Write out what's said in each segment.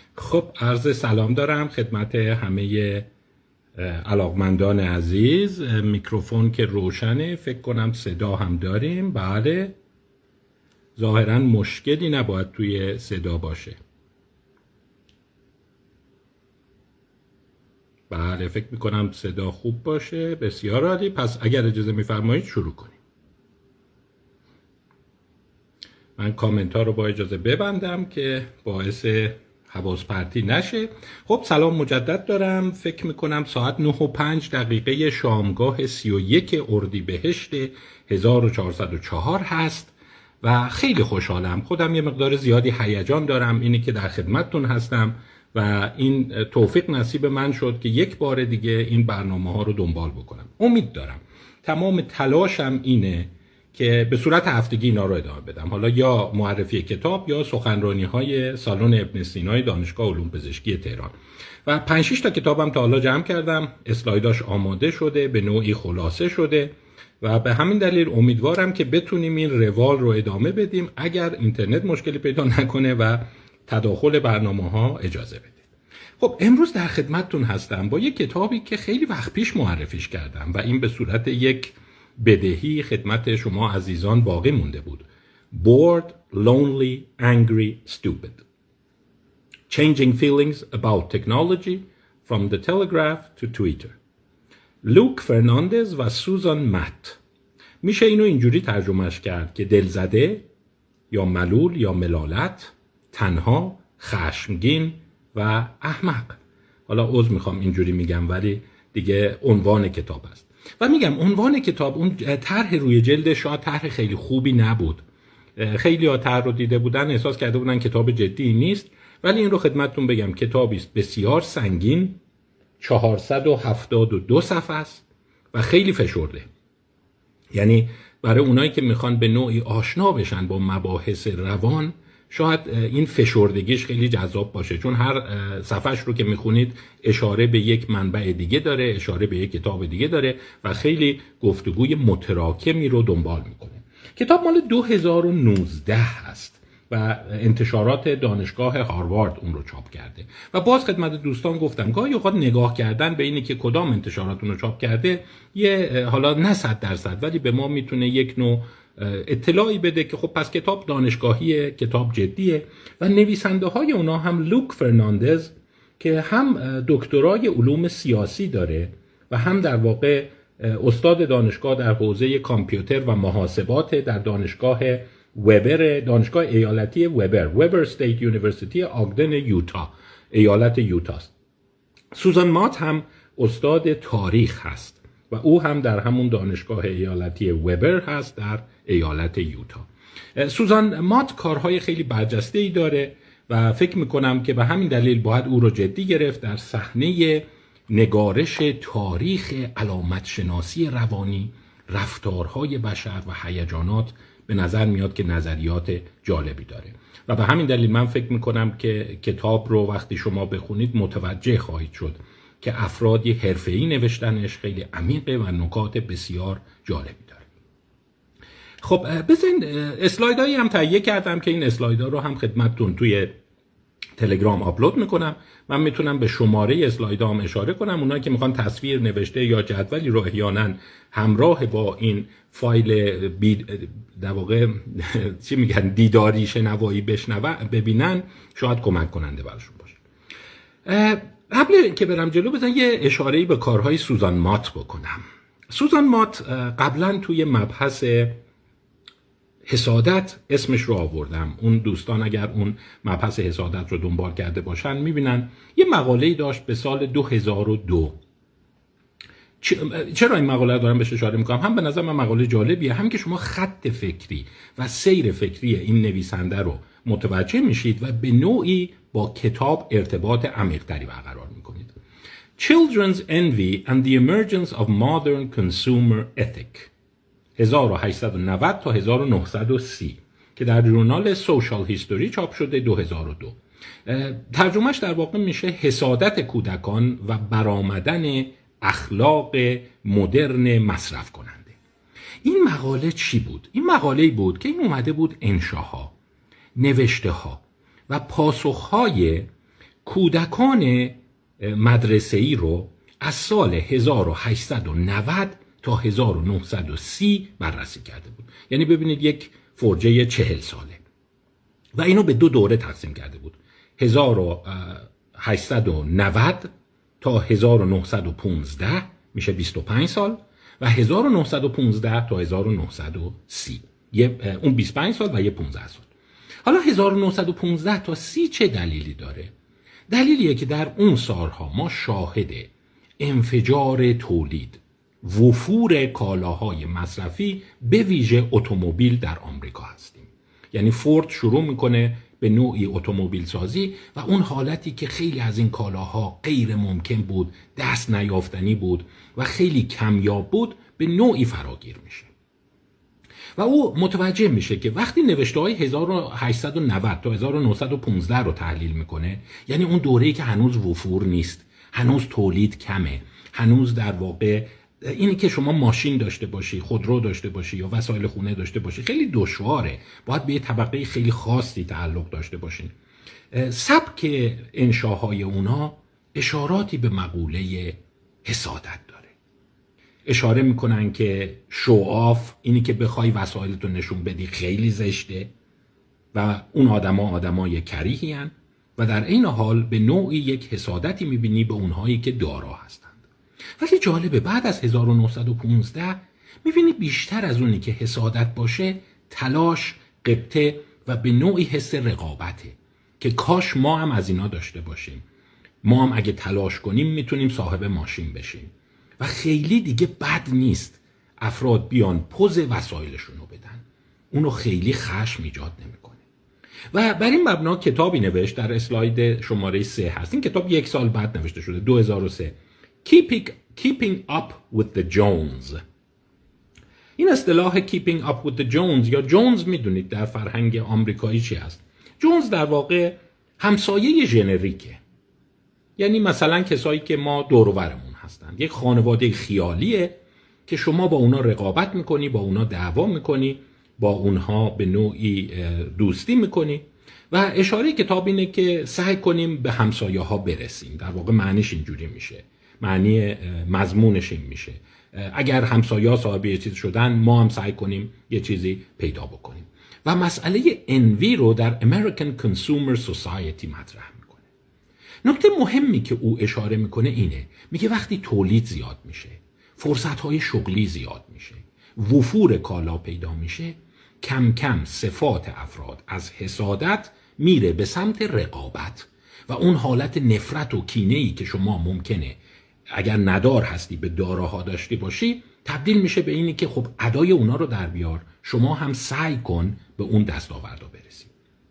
خب عرض سلام دارم خدمت همه علاقمندان عزیز. میکروفون که روشنه، فکر کنم صدا هم داریم. بله، ظاهرا مشکلی نباید توی صدا باشه. بله، فکر میکنم صدا خوب باشه. بسیار عالی. پس اگر اجازه میفرمایید شروع کنیم. من کامنت ها رو با اجازه ببندم که باعث حواس پرتی نشه. خب سلام مجدد دارم. فکر میکنم ساعت 9:05 شامگاه 31 اردیبهشت 1404 هست و خیلی خوشحالم. خودم یه مقدار زیادی هیجان دارم اینی که در خدمتتون هستم و این توفیق نصیب من شد که یک بار دیگه این برنامه ها رو دنبال بکنم. امید دارم تمام تلاشم اینه که به صورت هفتگی اینا رو ادامه بدم، حالا یا معرفی کتاب یا سخنرانی های سالن ابن سینا دانشگاه علوم پزشکی تهران. و 5-6 تا کتابم تا حالا جمع کردم، اسلایداش آماده شده، به نوعی خلاصه شده و به همین دلیل امیدوارم که بتونیم این روال رو ادامه بدیم اگر اینترنت مشکلی پیدا نکنه و تداخل برنامه ها اجازه بده. خب امروز در خدمتتون هستم با یک کتابی که خیلی وقت پیش معرفیش کردم و این به صورت یک بدهی خدمت شما عزیزان باقی مونده بود. Bored, Lonely, Angry, Stupid. Changing Feelings About Technology from the Telegraph to Twitter. لوک فرناندز و سوزان مت. میشه اینو اینجوری ترجمهش کرد که دلزده یا ملول یا ملالت، تنها، خشمگین و احمق. حالا عذر میخوام اینجوری میگم ولی دیگه عنوان کتاب است. و میگم عنوان کتاب، اون طرح روی جلد شاید طرح خیلی خوبی نبود. خیلی ها طرح رو دیده بودن احساس کرده بودن کتاب جدی نیست، ولی این رو خدمتتون بگم کتابی است بسیار سنگین، 472 صفحه است و خیلی فشرده. یعنی برای اونایی که میخوان به نوعی آشنا بشن با مباحث روان شاید این فشردگیش خیلی جذاب باشه، چون هر صفحش رو که میخونید اشاره به یک منبع دیگه داره، اشاره به یک کتاب دیگه داره و خیلی گفتگوی متراکمی رو دنبال میکنه. کتاب مال 2019 هست و انتشارات دانشگاه هاروارد اون رو چاپ کرده و باز خدمت دوستان گفتم گاهی اوقات نگاه کردن به اینه که کدام انتشارات اون رو چاپ کرده یه حالا نه 100% ولی به ما میتونه یک نوع اطلاعی بده که خب پس کتاب دانشگاهیه، کتاب جدیه و نویسنده های اونا هم لوک فرناندز که هم دکترای علوم سیاسی داره و هم در واقع استاد دانشگاه در حوزه کامپیوتر و محاسبات در دانشگاه وبر، دانشگاه ایالتی وبر استیت یونیورسیتی آگدن یوتا، ایالت یوتاست. سوزان مات هم استاد تاریخ هست و او هم در همون دانشگاه ایالتی وبر هست در ایالت یوتا. سوزان مات کارهای خیلی برجسته‌ای داره و فکر میکنم که به همین دلیل باید او رو جدی گرفت. در صحنه نگارش تاریخ علامت شناسی روانی، رفتارهای بشر و هیجانات به نظر میاد که نظریات جالبی داره و به همین دلیل من فکر میکنم که کتاب رو وقتی شما بخونید متوجه خواهید شد که افرادی حرفه‌ای نوشتنش، خیلی عمیقه و نکات بسیار جالبی داره. خب بزن اسلایدایی هم تهیه کردم که این اسلایدها رو هم خدمتتون توی تلگرام آپلود میکنم. من میتونم به شماره اسلایدها هم اشاره کنم. اونایی که میخوان تصویر، نوشته یا جدولی رو احیانا همراه با این فایل در واقع چی میگن دیداری شنوایی ببینن شاید کمک کننده براشون باشه. قبل که برم جلو بزن یه اشاره‌ای به کارهای سوزان مات بکنم. سوزان مات قبلا توی مبحث حسادت اسمش رو آوردم. اون دوستان اگر اون مبحث حسادت رو دنبال کرده باشن میبینن یه مقاله‌ای داشت به سال 2002. چرا این مقاله دارم بهش اشاره میکنم؟ هم به نظر من مقاله جالبیه، هم که شما خط فکری و سیر فکری این نویسنده رو متوجه میشید و به نوعی با کتاب ارتباط عمیق‌تری برقرار میکنید. Children's Envy and the Emergence of Modern Consumer Ethic 1890 تا 1930 که در ژورنال سوشال هیستوری چاپ شده 2002. ترجمهش در واقع میشه حسادت کودکان و برآمدن اخلاق مدرن مصرف کننده. این مقاله چی بود؟ این مقاله‌ای بود که این اومده بود انشاها، نوشته ها و پاسخهای کودکان مدرسه‌ای رو از سال 1890 تا 1930 بررسی کرده بود. یعنی ببینید یک فرجه 40 ساله و اینو به 2 دوره تقسیم کرده بود. 1890 تا 1915 میشه 25 سال و 1915 تا 1930 اون 25 سال و یه 15 سال. حالا 1915 تا 30 چه دلیلی داره؟ دلیلیه که در اون سالها ما شاهد انفجار تولید، وفور کالاهای مصرفی به ویژه اتومبیل در آمریکا هستیم. یعنی فورد شروع میکنه به نوعی اتومبیل سازی و اون حالتی که خیلی از این کالاها غیر ممکن بود، دست نیافتنی بود و خیلی کمیاب بود، به نوعی فراگیر میشه. و او متوجه میشه که وقتی نوشته‌های 1890 تا 1915 رو تحلیل میکنه، یعنی اون دوره‌ای که هنوز وفور نیست، هنوز تولید کمه، هنوز در واقع اینی که شما ماشین داشته باشی، خودرو داشته باشی یا وسایل خونه داشته باشی خیلی دشواره، باید به یه طبقه خیلی خاصی تعلق داشته باشین. سبک انشاهای اونا اشاراتی به مقوله حسادت داره. اشاره میکنن که شوآف، اینی که بخوای وسایلتو نشون بدی خیلی زشته و اون آدمای کریهی هن و در این حال به نوعی یک حسادتی میبینی به اونهایی که دارا هستند. ولی جالبه بعد از 1915 میبینی بیشتر از اونی که حسادت باشه تلاش، غبطه و به نوعی حس رقابته که کاش ما هم از اینا داشته باشیم. ما هم اگه تلاش کنیم میتونیم صاحب ماشین بشیم و خیلی دیگه بد نیست افراد بیان پوز وسایلشون رو بدن. اونو خیلی خشم ایجاد نمیکنه. و بر این مبنا کتابی نوشت، در اسلاید شماره 3 هست. این کتاب 1 سال بعد نوشته شده، 2003. Keeping up with the Jones. این اصطلاح keeping up with the Jones یا جونز میدونید در فرهنگ آمریکایی چی هست؟ جونز در واقع همسایه ژنریکه. یعنی مثلا کسایی که ما دور و برمون هستند. یک خانواده خیالیه که شما با اونا رقابت میکنی، با اونا دعوا میکنی، با اونها به نوعی دوستی میکنی و اشاره کتاب اینه که سعی کنیم به همسایه ها برسیم. در واقع معنیش اینجوری میشه، معنی مضمونش این میشه اگر همسایه ها صاحب یه چیز شدن ما هم سعی کنیم یه چیزی پیدا بکنیم. و مسئله انوی رو در American Consumer Society مطرح میکنه. نکته مهمی که او اشاره میکنه اینه، میگه وقتی تولید زیاد میشه، فرصتهای شغلی زیاد میشه، وفور کالا پیدا میشه، کم کم صفات افراد از حسادت میره به سمت رقابت و اون حالت نفرت و کینه‌ای که شما ممکنه اگر ندار هستی به داراها داشتی باشی تبدیل میشه به اینی که خب ادای اونا رو در بیار، شما هم سعی کن به اون دستاوردا برسی.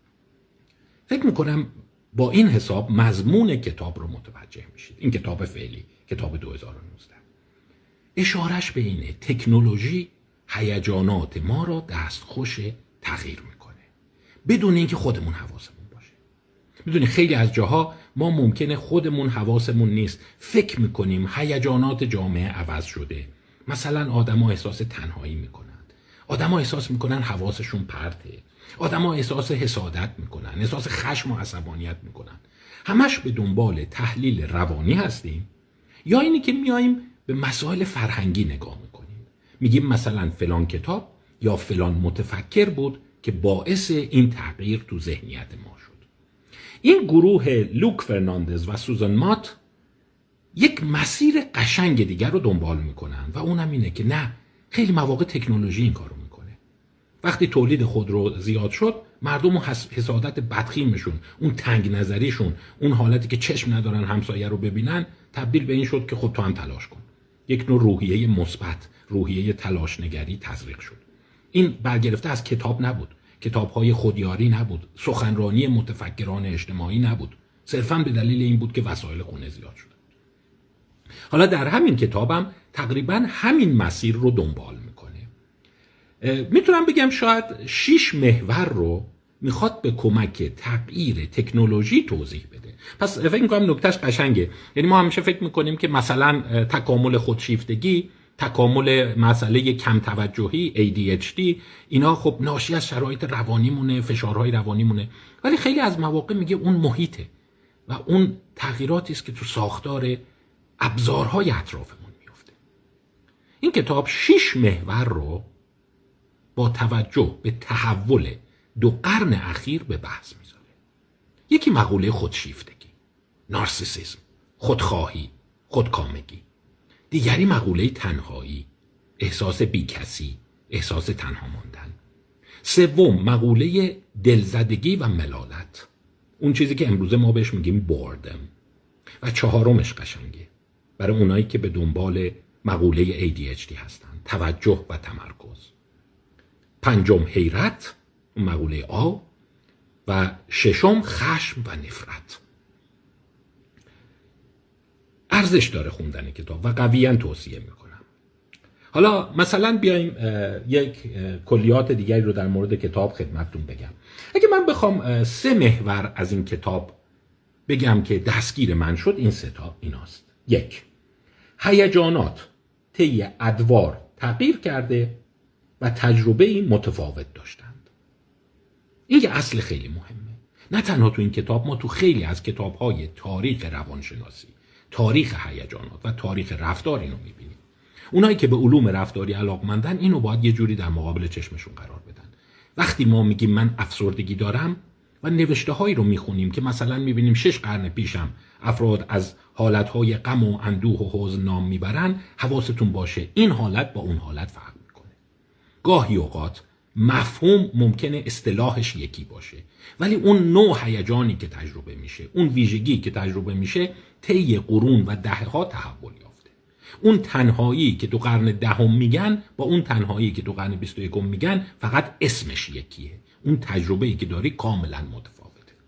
فکر میکنم با این حساب مضمون کتاب رو متوجه میشید. این کتاب فعلی، کتاب 2019. اشارش به اینه تکنولوژی هیجانات ما را دستخوش تغییر میکنه بدون اینکه خودمون حواسمون باشه. میدونی خیلی از جاها ما ممکنه خودمون حواسمون نیست، فکر میکنیم هیجانات جامعه عوض شده. مثلا آدما احساس تنهایی میکنند، آدما احساس میکنن حواسشون پرته، آدما احساس حسادت میکنن، احساس خشم و عصبانیت میکنن. همش به دنبال تحلیل روانی هستیم یا اینی که میاییم به مسائل فرهنگی نگاه میکنیم، میگیم مثلا فلان کتاب یا فلان متفکر بود که باعث این تغییر تو ذهنیت ما شد. این گروه لوک فرناندز و سوزان مات یک مسیر قشنگ دیگر رو دنبال میکنن و اونم اینه که نه، خیلی مواقع تکنولوژی این کارو میکنه. وقتی تولید خودرو زیاد شد، مردم و حسادت بدخیمشون، اون تنگ نظریشون، اون حالتی که چشم ندارن همسایه رو ببینن، تبدیل به این شد که خب تو هم تلاش کن. یک نوع روحیه مثبت، روحیه تلاش نگری تزریق شد. این برگرفته از کتاب نبود، کتاب‌های خودیاری نبود، سخنرانی متفکران اجتماعی نبود، صرفاً به دلیل این بود که وسایل خونه زیاد شد. حالا در همین کتابم تقریباً همین مسیر رو دنبال میکنه. میتونم بگم شاید 6 محور رو میخواد به کمک تغییر تکنولوژی توضیح بده. پس فکر میکنم نکتهش قشنگه. یعنی ما همیشه فکر میکنیم که مثلا تکامل خودشیفتگی، تکامل مسئله کم توجهی ADHD، اینا خب ناشی از شرایط روانی مونه، فشارهای روانی مونه، ولی خیلی از مواقع میگه اون محیطه و اون تغییراتی است که تو ساختار ابزارهای اطرافمون میفته. این کتاب 6 محور رو با توجه به تحول 2 قرن اخیر به بحث میذاره. یکی مقوله خودشیفتگی، نارسیسیسم، خودخواهی، خودکامگی. دیگری مقوله تنهایی، احساس بیکسی، احساس تنها ماندن. سوم مقوله دلزدگی و ملالت، اون چیزی که امروزه ما بهش میگیم بوردم. و چهارمش قشنگه برای اونایی که به دنبال مقوله ADHD هستن، توجه و تمرکز. پنجم حیرت، اون مقوله آ. و ششم خشم و نفرت. ارزش داره خوندن کتاب و قویاً توصیه میکنم. حالا مثلا بیایم یک کلیات دیگری رو در مورد کتاب خدمتتون بگم. اگه من بخوام 3 محور از این کتاب بگم که دستگیر من شد، این 3 تا ایناست. 1. هیجانات طی ادوار تغییر کرده و تجربه‌ای متفاوت داشتند. این یه اصل خیلی مهمه. نه تنها تو این کتاب، ما تو خیلی از کتاب‌های تاریخ روانشناسی، تاریخ هیجانات و تاریخ رفتار اینو می‌بینیم. اونایی که به علوم رفتاری علاقمندن اینو باید یه جوری در مقابل چشمشون قرار بدن. وقتی ما میگیم من افسردگی دارم و نوشته‌هایی رو می‌خونیم که مثلا می‌بینیم 6 قرن پیشم افراد از حالت‌های غم و اندوه و حزن نام میبرن، حواستون باشه این حالت با اون حالت فرق میکنه. گاهی اوقات مفهوم ممکنه اصطلاحش یکی باشه، ولی اون نوع هیجانی که تجربه میشه، اون ویژگی که تجربه میشه، طی قرون و دهه‌ها تحول یافته. اون تنهایی که تو قرن 10 میگن با اون تنهایی که تو قرن 21 میگن فقط اسمش یکیه. اون تجربه‌ای که داری کاملا متفاوته.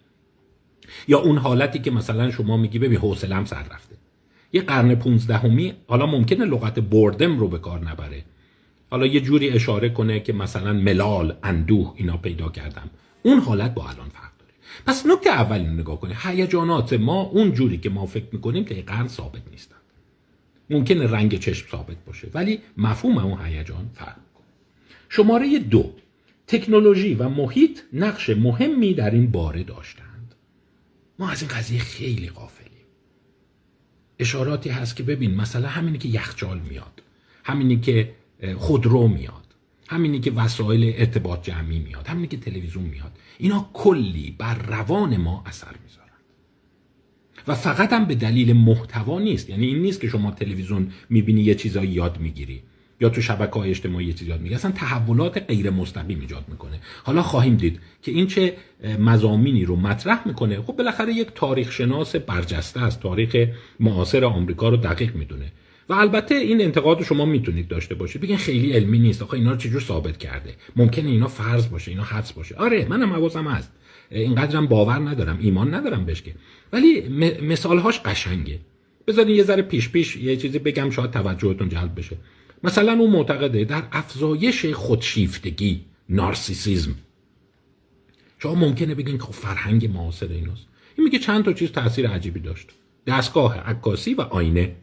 یا اون حالتی که مثلا شما میگی ببین حوصله‌ام سر رفته. یه قرن 15 حالا ممکنه لغت بوردم رو به کار نبره، حالا یه جوری اشاره کنه که مثلا ملال، اندوه اینا پیدا کردم. اون حالت با الان فرق داره. پس نکته اول نگاه کنید، هیجانات ما اون جوری که ما فکر میکنیم که قرن ثابت نیستن. ممکنه رنگ چشم ثابت باشه ولی مفهوم اون هیجان فرق میکنه. شماره 2، تکنولوژی و محیط نقش مهمی در این باره داشتند. ما از این قضیه خیلی غافلیم. اشاراتی هست که ببین مثلا همینی که یخچال میاد، همینی که خودرو میاد، همینی که وسایل ارتباط جمعی میاد، همینی که تلویزیون میاد، اینا کلی بر روان ما اثر میذارن. و فقط هم به دلیل محتوا نیست. یعنی این نیست که شما تلویزیون میبینی یه چیزایی یاد میگیری یا تو شبکه‌های اجتماعی یه چیزی یاد میگیری، اصلا تحولات غیر مستقیم ایجاد میکنه. حالا خواهیم دید که این چه مضامینی رو مطرح میکنه. خب بالاخره یک تاریخ شناس برجسته است، تاریخ معاصر آمریکا رو دقیق میدونه. و البته این انتقاد رو شما میتونید داشته باشید، بگین خیلی علمی نیست، آخه اینا رو چجور ثابت کرده، ممکنه اینا فرض باشه، اینا حدس باشه. آره منم حواسم هست، اینقدرم باور ندارم، ایمان ندارم بهش که، ولی مثالهاش قشنگه. بذارید یه ذره پیش یه چیزی بگم شاید توجهتون جلب بشه. مثلا اون معتقده در افزایش خودشیفتگی، نارسیسیسم. شما ممکنه بگین که فرهنگ معاصر ایناست. این میگه چند تا چیز تاثیر عجیبی داشت. دستگاه عکاسی و آینه.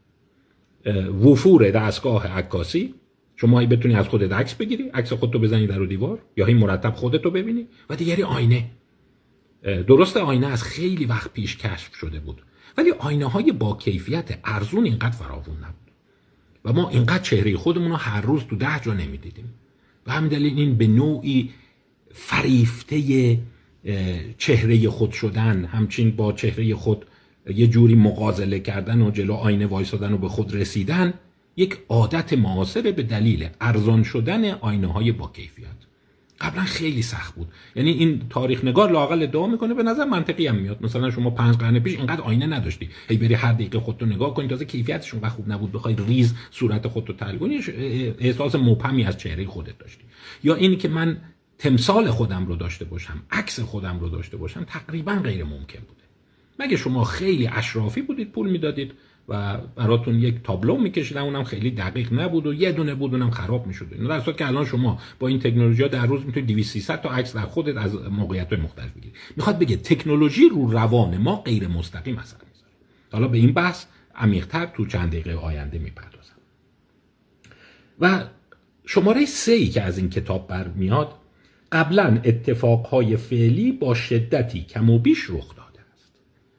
وفور دستگاه عکاسی، شما بتونی از خودت عکس بگیری، عکس خودتو بزنی در دیوار یا این مرتب خودتو ببینی. و دیگری آینه. درسته آینه از خیلی وقت پیش کشف شده بود، ولی آینه های با کیفیت ارزون اینقدر فراوون نبود و ما اینقدر چهره خودمون رو هر روز تو 10 جا نمیدیدیم. و همین دلیل این به نوعی فریفته چهره خود شدن، همچین با چهره خود یه جوری مغازله کردن و جلو آینه وایسادن و به خود رسیدن، یک عادت معاصره به دلیل ارزان شدن آینه های با کیفیت. قبلا خیلی سخت بود. یعنی این تاریخ نگار لااقل ادعا میکنه، به نظر منطقی هم میاد، مثلا شما 5 قرن پیش اینقدر آینه نداشتی، هی بری هر دقیقه خودتو نگاه کنی، تازه کیفیتشون وقت خوب نبود، بخوای ریز صورت خودتو تحلیل کنی، احساس مبهمی از چهره خودت داشتی. یا اینی که من تمثال خودم رو داشته باشم، عکس خودم رو داشته باشم، تقریبا غیر ممکن بوده. مگه شما خیلی اشرافی بودید، پول میدادید و براتون یک تابلو میکشیدن، اونم خیلی دقیق نبود و یه دونه بود اونم خراب میشد. در صورتی که الان شما با این تکنولوژی‌ها در روز میتونید 200 300 تا عکس در خودت از موقعیت‌های مختلف بگیرید. میخواد بگه تکنولوژی رو روان ما غیر مستقیم اثر میذاره. حالا به این بحث عمیق‌تر تو چند دقیقه آینده میپردازم. و شماره 3 که از این کتاب برمیاد، قبلا اتفاقهای فعلی با شدتی کم و بیش رخ داده است.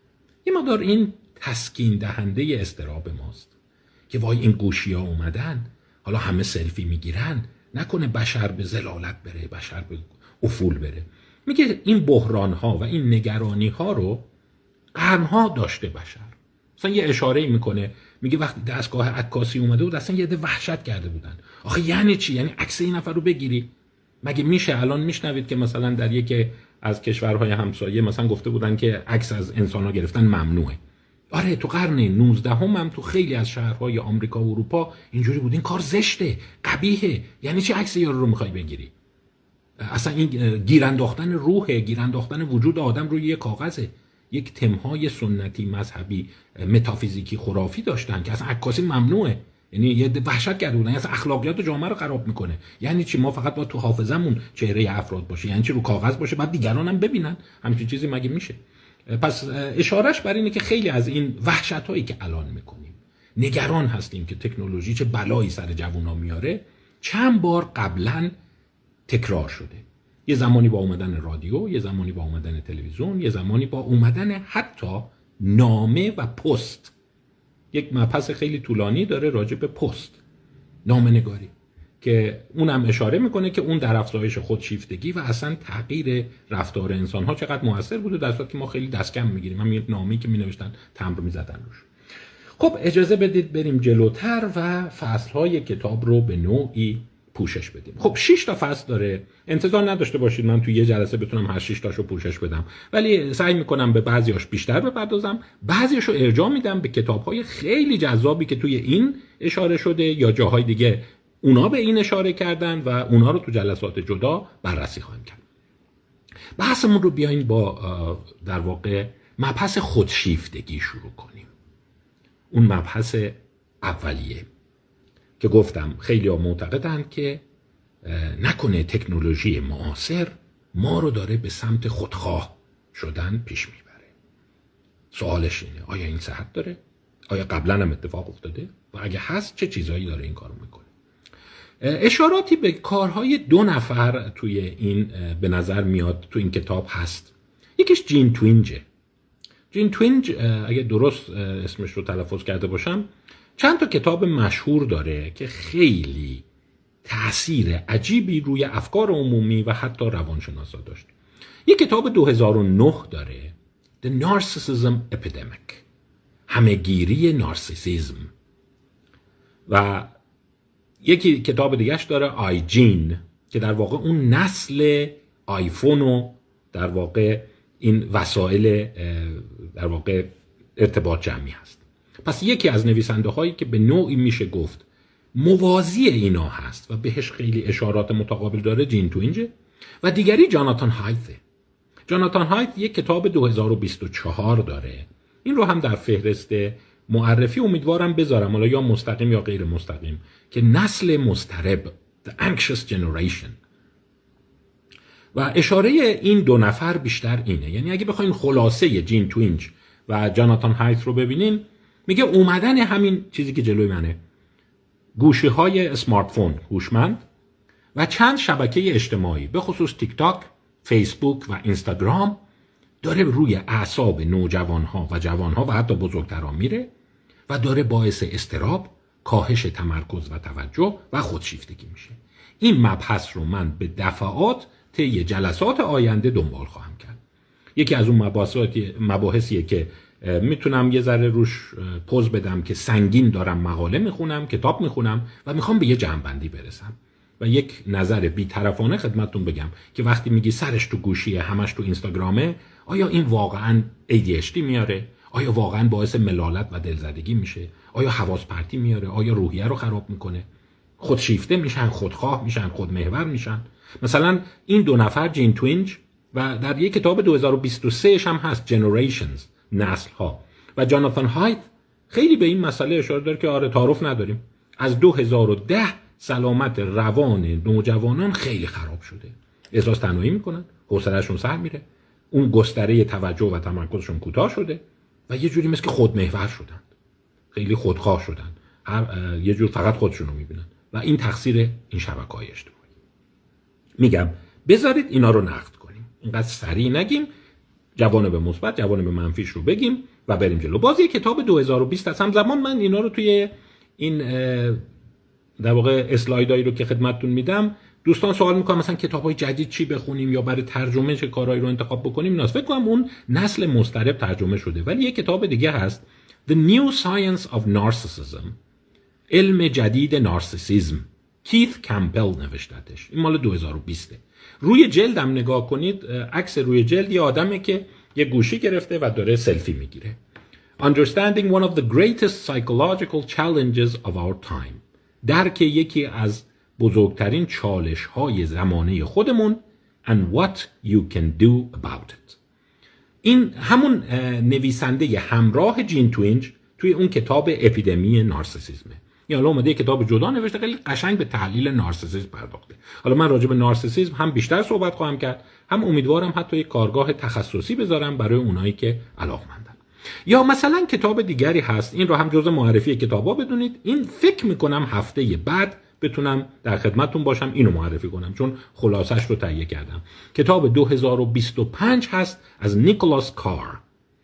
یه مقدار این تسکین دهنده اضطراب ماست که وای این گوشی‌ها اومدن، حالا همه سلفی میگیرن، نکنه بشر به ضلالت بره، بشر به افول بره. میگه این بحران‌ها و این نگرانی‌ها رو قرن‌ها داشته بشر. مثلا یه اشاره میکنه، میگه وقتی دستگاه عکاسی اومده بود اصلا یه ده وحشت کرده بودن. آخه یعنی چی؟ یعنی عکس این نفر رو بگیری؟ مگه میشه؟ الان میشنوید که مثلا در یکی از کشورهای همسایه مثلا گفته بودن که عکس از انسان‌ها گرفتن ممنوعه. آره تو قرن 19 هم تو خیلی از شهرهای آمریکا و اروپا اینجوری بود. این کار زشته، قبیحه. یعنی چی عکس یارو رو میخوای بگیری؟ اصلا این گیرانداختن روحه، گیرانداختن وجود آدم روی یک کاغذه. یک تمهای سنتی مذهبی متافیزیکی خرافی داشتن که اصلا عکاسی ممنوعه. یعنی یه وحشت کرده بودن، اصلا اخلاقیات جامعه رو خراب میکنه. یعنی چی؟ ما فقط باید تو حافظمون چهره افراد باشه، یعنی چی رو کاغذ باشه بعد دیگران هم ببینن؟ همچین چیزی مگه میشه؟ پس اشارهش بر اینه که خیلی از این وحشتایی که الان میکنیم، نگران هستیم که تکنولوژی چه بلایی سر جوونا میاره، چند بار قبلا تکرار شده. یه زمانی با اومدن رادیو، یه زمانی با اومدن تلویزیون، یه زمانی با اومدن حتی نامه و پست. یک مبحث خیلی طولانی داره راجع به پست، نامه نگاری، که اونم اشاره میکنه که اون در افزایش خودشیفتگی و اصلا تغییر رفتار انسان‌ها چقدر موثر بوده، در صورتی که ما خیلی دست کم میگیریم. همین یک نامه‌ای که مینوشتن تمبر میزدن روش. خب اجازه بدید بریم جلوتر و فصل‌های کتاب رو به نوعی پوشش بدیم. خب 6 تا فصل داره. انتظار نداشته باشید من توی یه جلسه بتونم هر 6 تاشو پوشش بدم، ولی سعی میکنم به بعضیاش بیشتر بپردازم، بعضیاشو ارجاع میدم به کتاب‌های خیلی جذابی که توی این اشاره شده یا جاهای دیگه اونا به این اشاره کردن و اونا رو تو جلسات جدا بررسی خواهیم کرد. بحثمون رو بیاین با در واقع مبحث خودشیفتگی شروع کنیم. اون مبحث اولیه که گفتم خیلی ها معتقدن که نکنه تکنولوژی معاصر ما رو داره به سمت خودخواه شدن پیش میبره. سوالش اینه آیا این صحت داره؟ آیا قبلا هم اتفاق افتاده؟ و اگه هست چه چیزایی داره این کارو میکنه؟ اشاراتی به کارهای 2 نفر توی این به نظر میاد تو این کتاب هست. یکیش جین توینجه. جین توینج اگه درست اسمش رو تلفظ کرده باشم چند تا کتاب مشهور داره که خیلی تأثیر عجیبی روی افکار عمومی و حتی روانشناسا داشت. یک کتاب 2009 داره The Narcissism Epidemic، همه‌گیری نارسیسیسم، و یکی کتاب دیگهش داره آیجین که در واقع اون نسل آیفون و در واقع این وسایل در واقع ارتباط جمعی هست. پس یکی از نویسنده هایی که به نوعی میشه گفت موازی اینا هست و بهش خیلی اشارات متقابل داره جین توینجه و دیگری جاناتان هایته. جاناتان هایت یک کتاب 2024 داره، این رو هم در فهرست معرفی امیدوارم بذارم، حالا یا مستقیم یا غیر مستقیم، که نسل مضطرب The Anxious Generation. و اشاره این 2 نفر بیشتر اینه، یعنی اگه بخواین خلاصه جین توینج و جاناتان هایت رو ببینین، میگه اومدن همین چیزی که جلوی منه، گوشی های اسمارت فون هوشمند و چند شبکه اجتماعی به خصوص تیک تاک، فیسبوک و اینستاگرام داره روی اعصاب نوجوانها و جوانها و حتی بزرگتران میره و داره باعث اضطراب، کاهش تمرکز و توجه و خودشیفتگی میشه. این مبحث رو من به دفعات طی جلسات آینده دنبال خواهم کرد. یکی از اون مباحثیه که میتونم یه ذره روش پوز بدم که سنگین دارم مقاله میخونم، کتاب میخونم و میخوام به یه جمع‌بندی برسم و یک نظر بی‌طرفانه خدمتتون بگم که وقتی میگی سرش تو گوشیه، همش تو اینستاگرامه، آیا این واقعاً ADHD میاره؟ آیا واقعاً باعث ملالت و دلزدگی میشه؟ آیا حواس پرتی میاره؟ آیا روحیه رو خراب میکنه؟ خودشیفته میشن، خودخواه میشن، خودمحور میشن. مثلا این 2 نفر جین توینج و در یک کتاب 2023 هم هست Generations، نسل ها، و جاناتان هایت خیلی به این مسئله اشاره داره که آره تعارف نداریم، از 2010 سلامت روان نوجوانان خیلی خراب شده، احساس تنهایی میکنن، حوصله‌شون سر میره، اون گستره توجه و تمرکزشون کوتاه شده و یه جوری مثل که خودمحور شدن، خیلی خودخواه شدن، یه جور فقط خودشونو میبینن و این تقصیر این شبکه‌های اجتماعی. میگم بذارید اینا رو نقد کنیم، اینقدر سریع نگیم، جوانب مثبت، جوانب منفیش رو بگیم و بریم جلو. بازی کتاب 2020 هست. همزمان من اینا رو توی این در واقع اسلایدایی رو که خدمتتون میدم، دوستان سوال میکنن مثلا کتابای جدید چی بخونیم یا برای ترجمه چه کارهایی رو انتخاب بکنیم. اینا فکر کنم اون نسل مضطرب ترجمه شده. ولی یه کتاب دیگه هست The New Science of Narcissism، علم جدید نارسیسیسم، کیت کمپل نوشتتش. این مال 2020. روی جلدم نگاه کنید، عکس روی جلد یه آدمه که یه گوشی گرفته و داره سلفی میگیره. Understanding one of the greatest psychological challenges of our time. درک یکی از بزرگترین چالش‌های زمانه خودمون and what you can do about it. این همون نویسنده همراه جین توینج توی اون کتاب اپیدمی نارسیسیسمه. یا حالا اومده کتاب جدا نوشته، خیلی قشنگ به تحلیل نارسیسیسم پرداخته. حالا من راجع به نارسیسیسم هم بیشتر صحبت خواهم کرد، هم امیدوارم حتی یک کارگاه تخصصی بذارم برای اونایی که علاقه‌مندن. یا مثلا کتاب دیگری هست، این رو هم جزء معرفی کتابا بدونید. این فکر میکنم هفته بعد بتونم در خدمتتون باشم اینو معرفی کنم، چون خلاصش رو تهیه کردم. کتاب 2025 هست از نیکولاس کار،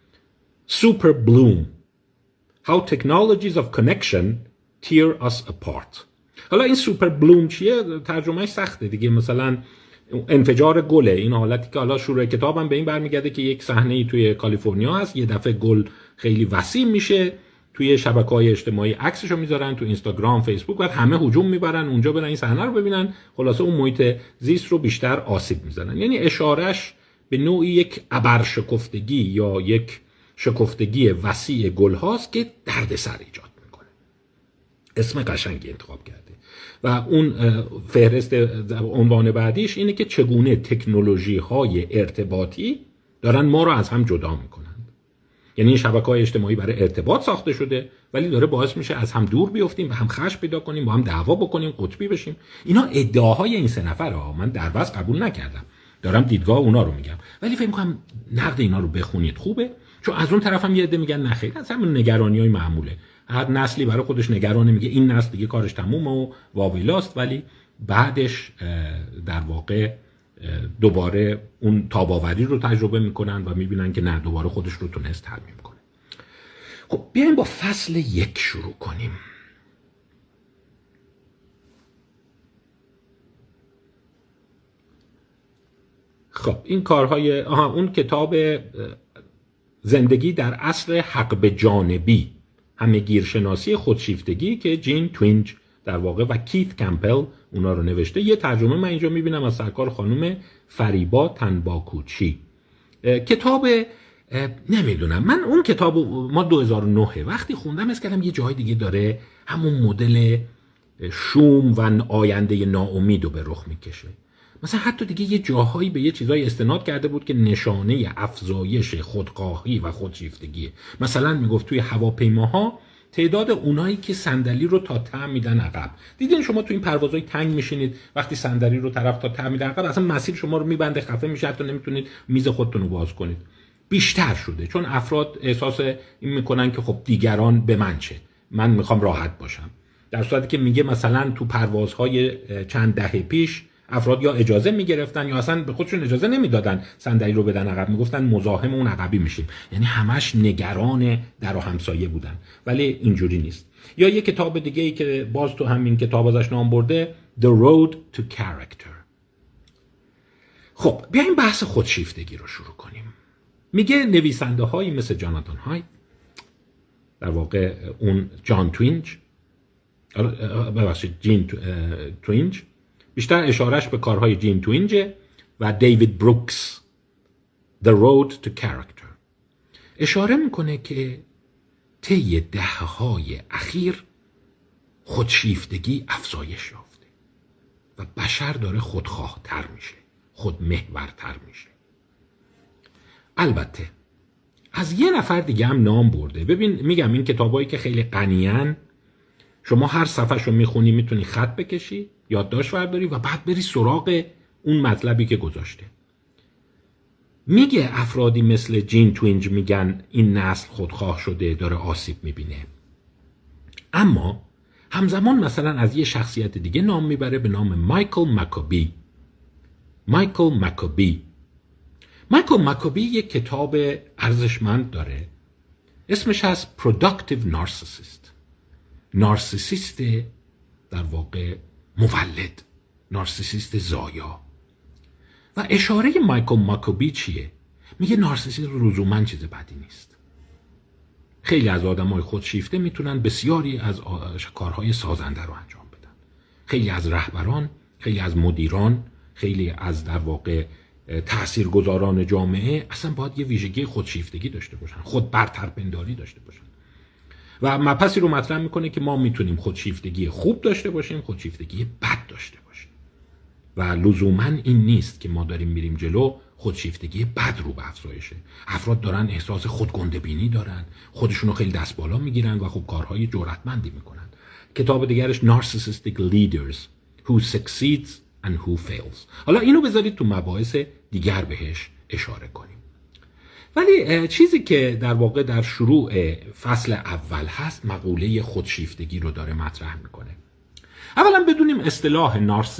سوپر بلوم، How Technologies of Connection Tear Us Apart. حالا این سوپر بلوم چیه؟ ترجمهش سخته دیگه. مثلا انفجار گله، این حالتی که حالا شروع کتابم به این برمیگرده که یک صحنه‌ای توی کالیفرنیا هست، یه دفعه گل خیلی وسیع میشه، توی شبکه‌های اجتماعی عکسشو میذارن، تو اینستاگرام، فیسبوک، بعد همه هجوم میبرن اونجا برن این صحنه رو ببینن، خلاصه اون محیط زیست رو بیشتر آسیب میزنن. یعنی اشارهش به نوعی یک ابرشکفتگی یا یک شکفتگی وسیع گل هاست که دردسر ایجاد میکنه. اسم قشنگی انتخاب کرده. و اون فهرست عنوان بعدیش اینه که چگونه تکنولوژی های ارتباطی دارن ما رو از هم جدا میکنن. یعنی این شبکه‌های اجتماعی برای ارتباط ساخته شده، ولی داره باعث میشه از هم دور بیافتیم و هم خشم پیدا کنیم، با هم دعوا بکنیم، قطبی بشیم. اینا ادعاهای این سه نفره، من در بس قبول نکردم، دارم دیدگاه اونا رو میگم، ولی فکر می‌کنم نقد اینا رو بخونید خوبه، چون از اون طرف هم یه عده میگن نه خیر، اصلا نگرانی‌های معموله. هر نسلی برای خودش نگرانه، میگه این نسل دیگه کارش تمومه و واویلاست، ولی بعدش در واقع دوباره اون تاباوری رو تجربه میکنن و میبینن که نه، دوباره خودش رو تونست ترمیم کنه. خب بیایم با فصل 1 شروع کنیم. خب این کارهای اون کتاب زندگی در عصر حقب جانبی، همه‌گیرشناسی خودشیفتگی که جین توینج در واقع و کیت کمپل اونا رو نوشته. یه ترجمه من اینجا میبینم از سرکار خانم فریبا تنباکوچی. کتاب نمیدونم، من اون کتاب ما 2009 وقتی خوندم اس کردم یه جای دیگه داره همون مدل شوم و آینده ناامید رو به رخ میکشه. مثلا حتی دیگه یه جاهایی به یه چیزای استناد کرده بود که نشانه افزایش خودخواهی و خودشیفتگیه. مثلا میگفت توی هواپیماها تعداد اونایی که صندلی رو تا ته میدن عقب، دیدین شما تو این پروازهای تنگ میشینید، وقتی صندلی رو طرف تا ته میدن عقب، اصلا مسیر شما رو میبنده، خفه میشه، حتی نمیتونید میز خودتون رو باز کنید. بیشتر شده چون افراد احساس این میکنن که خب دیگران به من چه، من میخوام راحت باشم. در صورتی که میگه مثلا تو پروازهای چند دهه پیش افراد یا اجازه میگرفتن یا اصلا به خودشون اجازه نمیدادن صندلی رو بدن عقب، میگفتن مزاحم اون عقبی میشیم. یعنی همش نگران در و همسایه بودن، ولی اینجوری نیست. یا یه کتاب دیگه ای که باز تو همین کتاب ازش نام برده The Road to Character. خب بیایم بحث خودشیفتگی رو شروع کنیم. میگه نویسنده هایی مثل جاناتان هایت، در واقع اون جان توینج، جین توینج، بیشتر اشارش به کارهای جین توینجه، و دیوید بروکس The Road to Character، اشاره میکنه که طی دهه‌های اخیر خودشیفتگی افزایش یافته و بشر داره خودخواه‌تر میشه، خودمحورتر میشه. البته از یه نفر دیگه هم نام برده. ببین میگم این کتابایی که خیلی غنیان، شما هر صفحه‌شو میخونی میتونی خط بکشی، یادداشت برداری و بعد بری سراغ اون مطلبی که گذاشته. میگه افرادی مثل جین توینج میگن این نسل خودخواه شده، داره آسیب میبینه. اما همزمان مثلا از یه شخصیت دیگه نام میبره به نام مایکل مکابی. مایکل ماکوبی یک کتاب ارزشمند داره، اسمش هست Productive Narcissist. نارسیسیست در واقع مولد، نارسیسیست زایا. و اشاره مایکل ماکوبی چیه؟ میگه نارسیسیسم لزوما چیز بدی نیست. خیلی از آدمای خودشیفته میتونن بسیاری از کارهای سازنده رو انجام بدن. خیلی از رهبران، خیلی از مدیران، خیلی از در واقع تاثیرگذاران جامعه اصلا باید یه ویژگی خودشیفتگی داشته باشن، خود برترپنداری داشته باشن. و مبحثی رو مطرح میکنه که ما میتونیم خودشیفتگی خوب داشته باشیم، خودشیفتگی بد داشته باشیم. و لزوما این نیست که ما داریم میریم جلو خودشیفتگی بد رو به افزایشه. افراد دارن احساس خودگنده‌بینی دارن، خودشونو خیلی دست بالا میگیرن و خب کارهای جرأتمندی میکنن. کتاب دیگرش Narcissistic Leaders Who Succeeds and Who Fails. حالا اینو بذارید تو مباحث دیگر بهش اشاره کنیم. ولی چیزی که در واقع در شروع فصل اول هست، مقوله خودشیفتگی رو داره مطرح میکنه. اولا بدونیم اصطلاح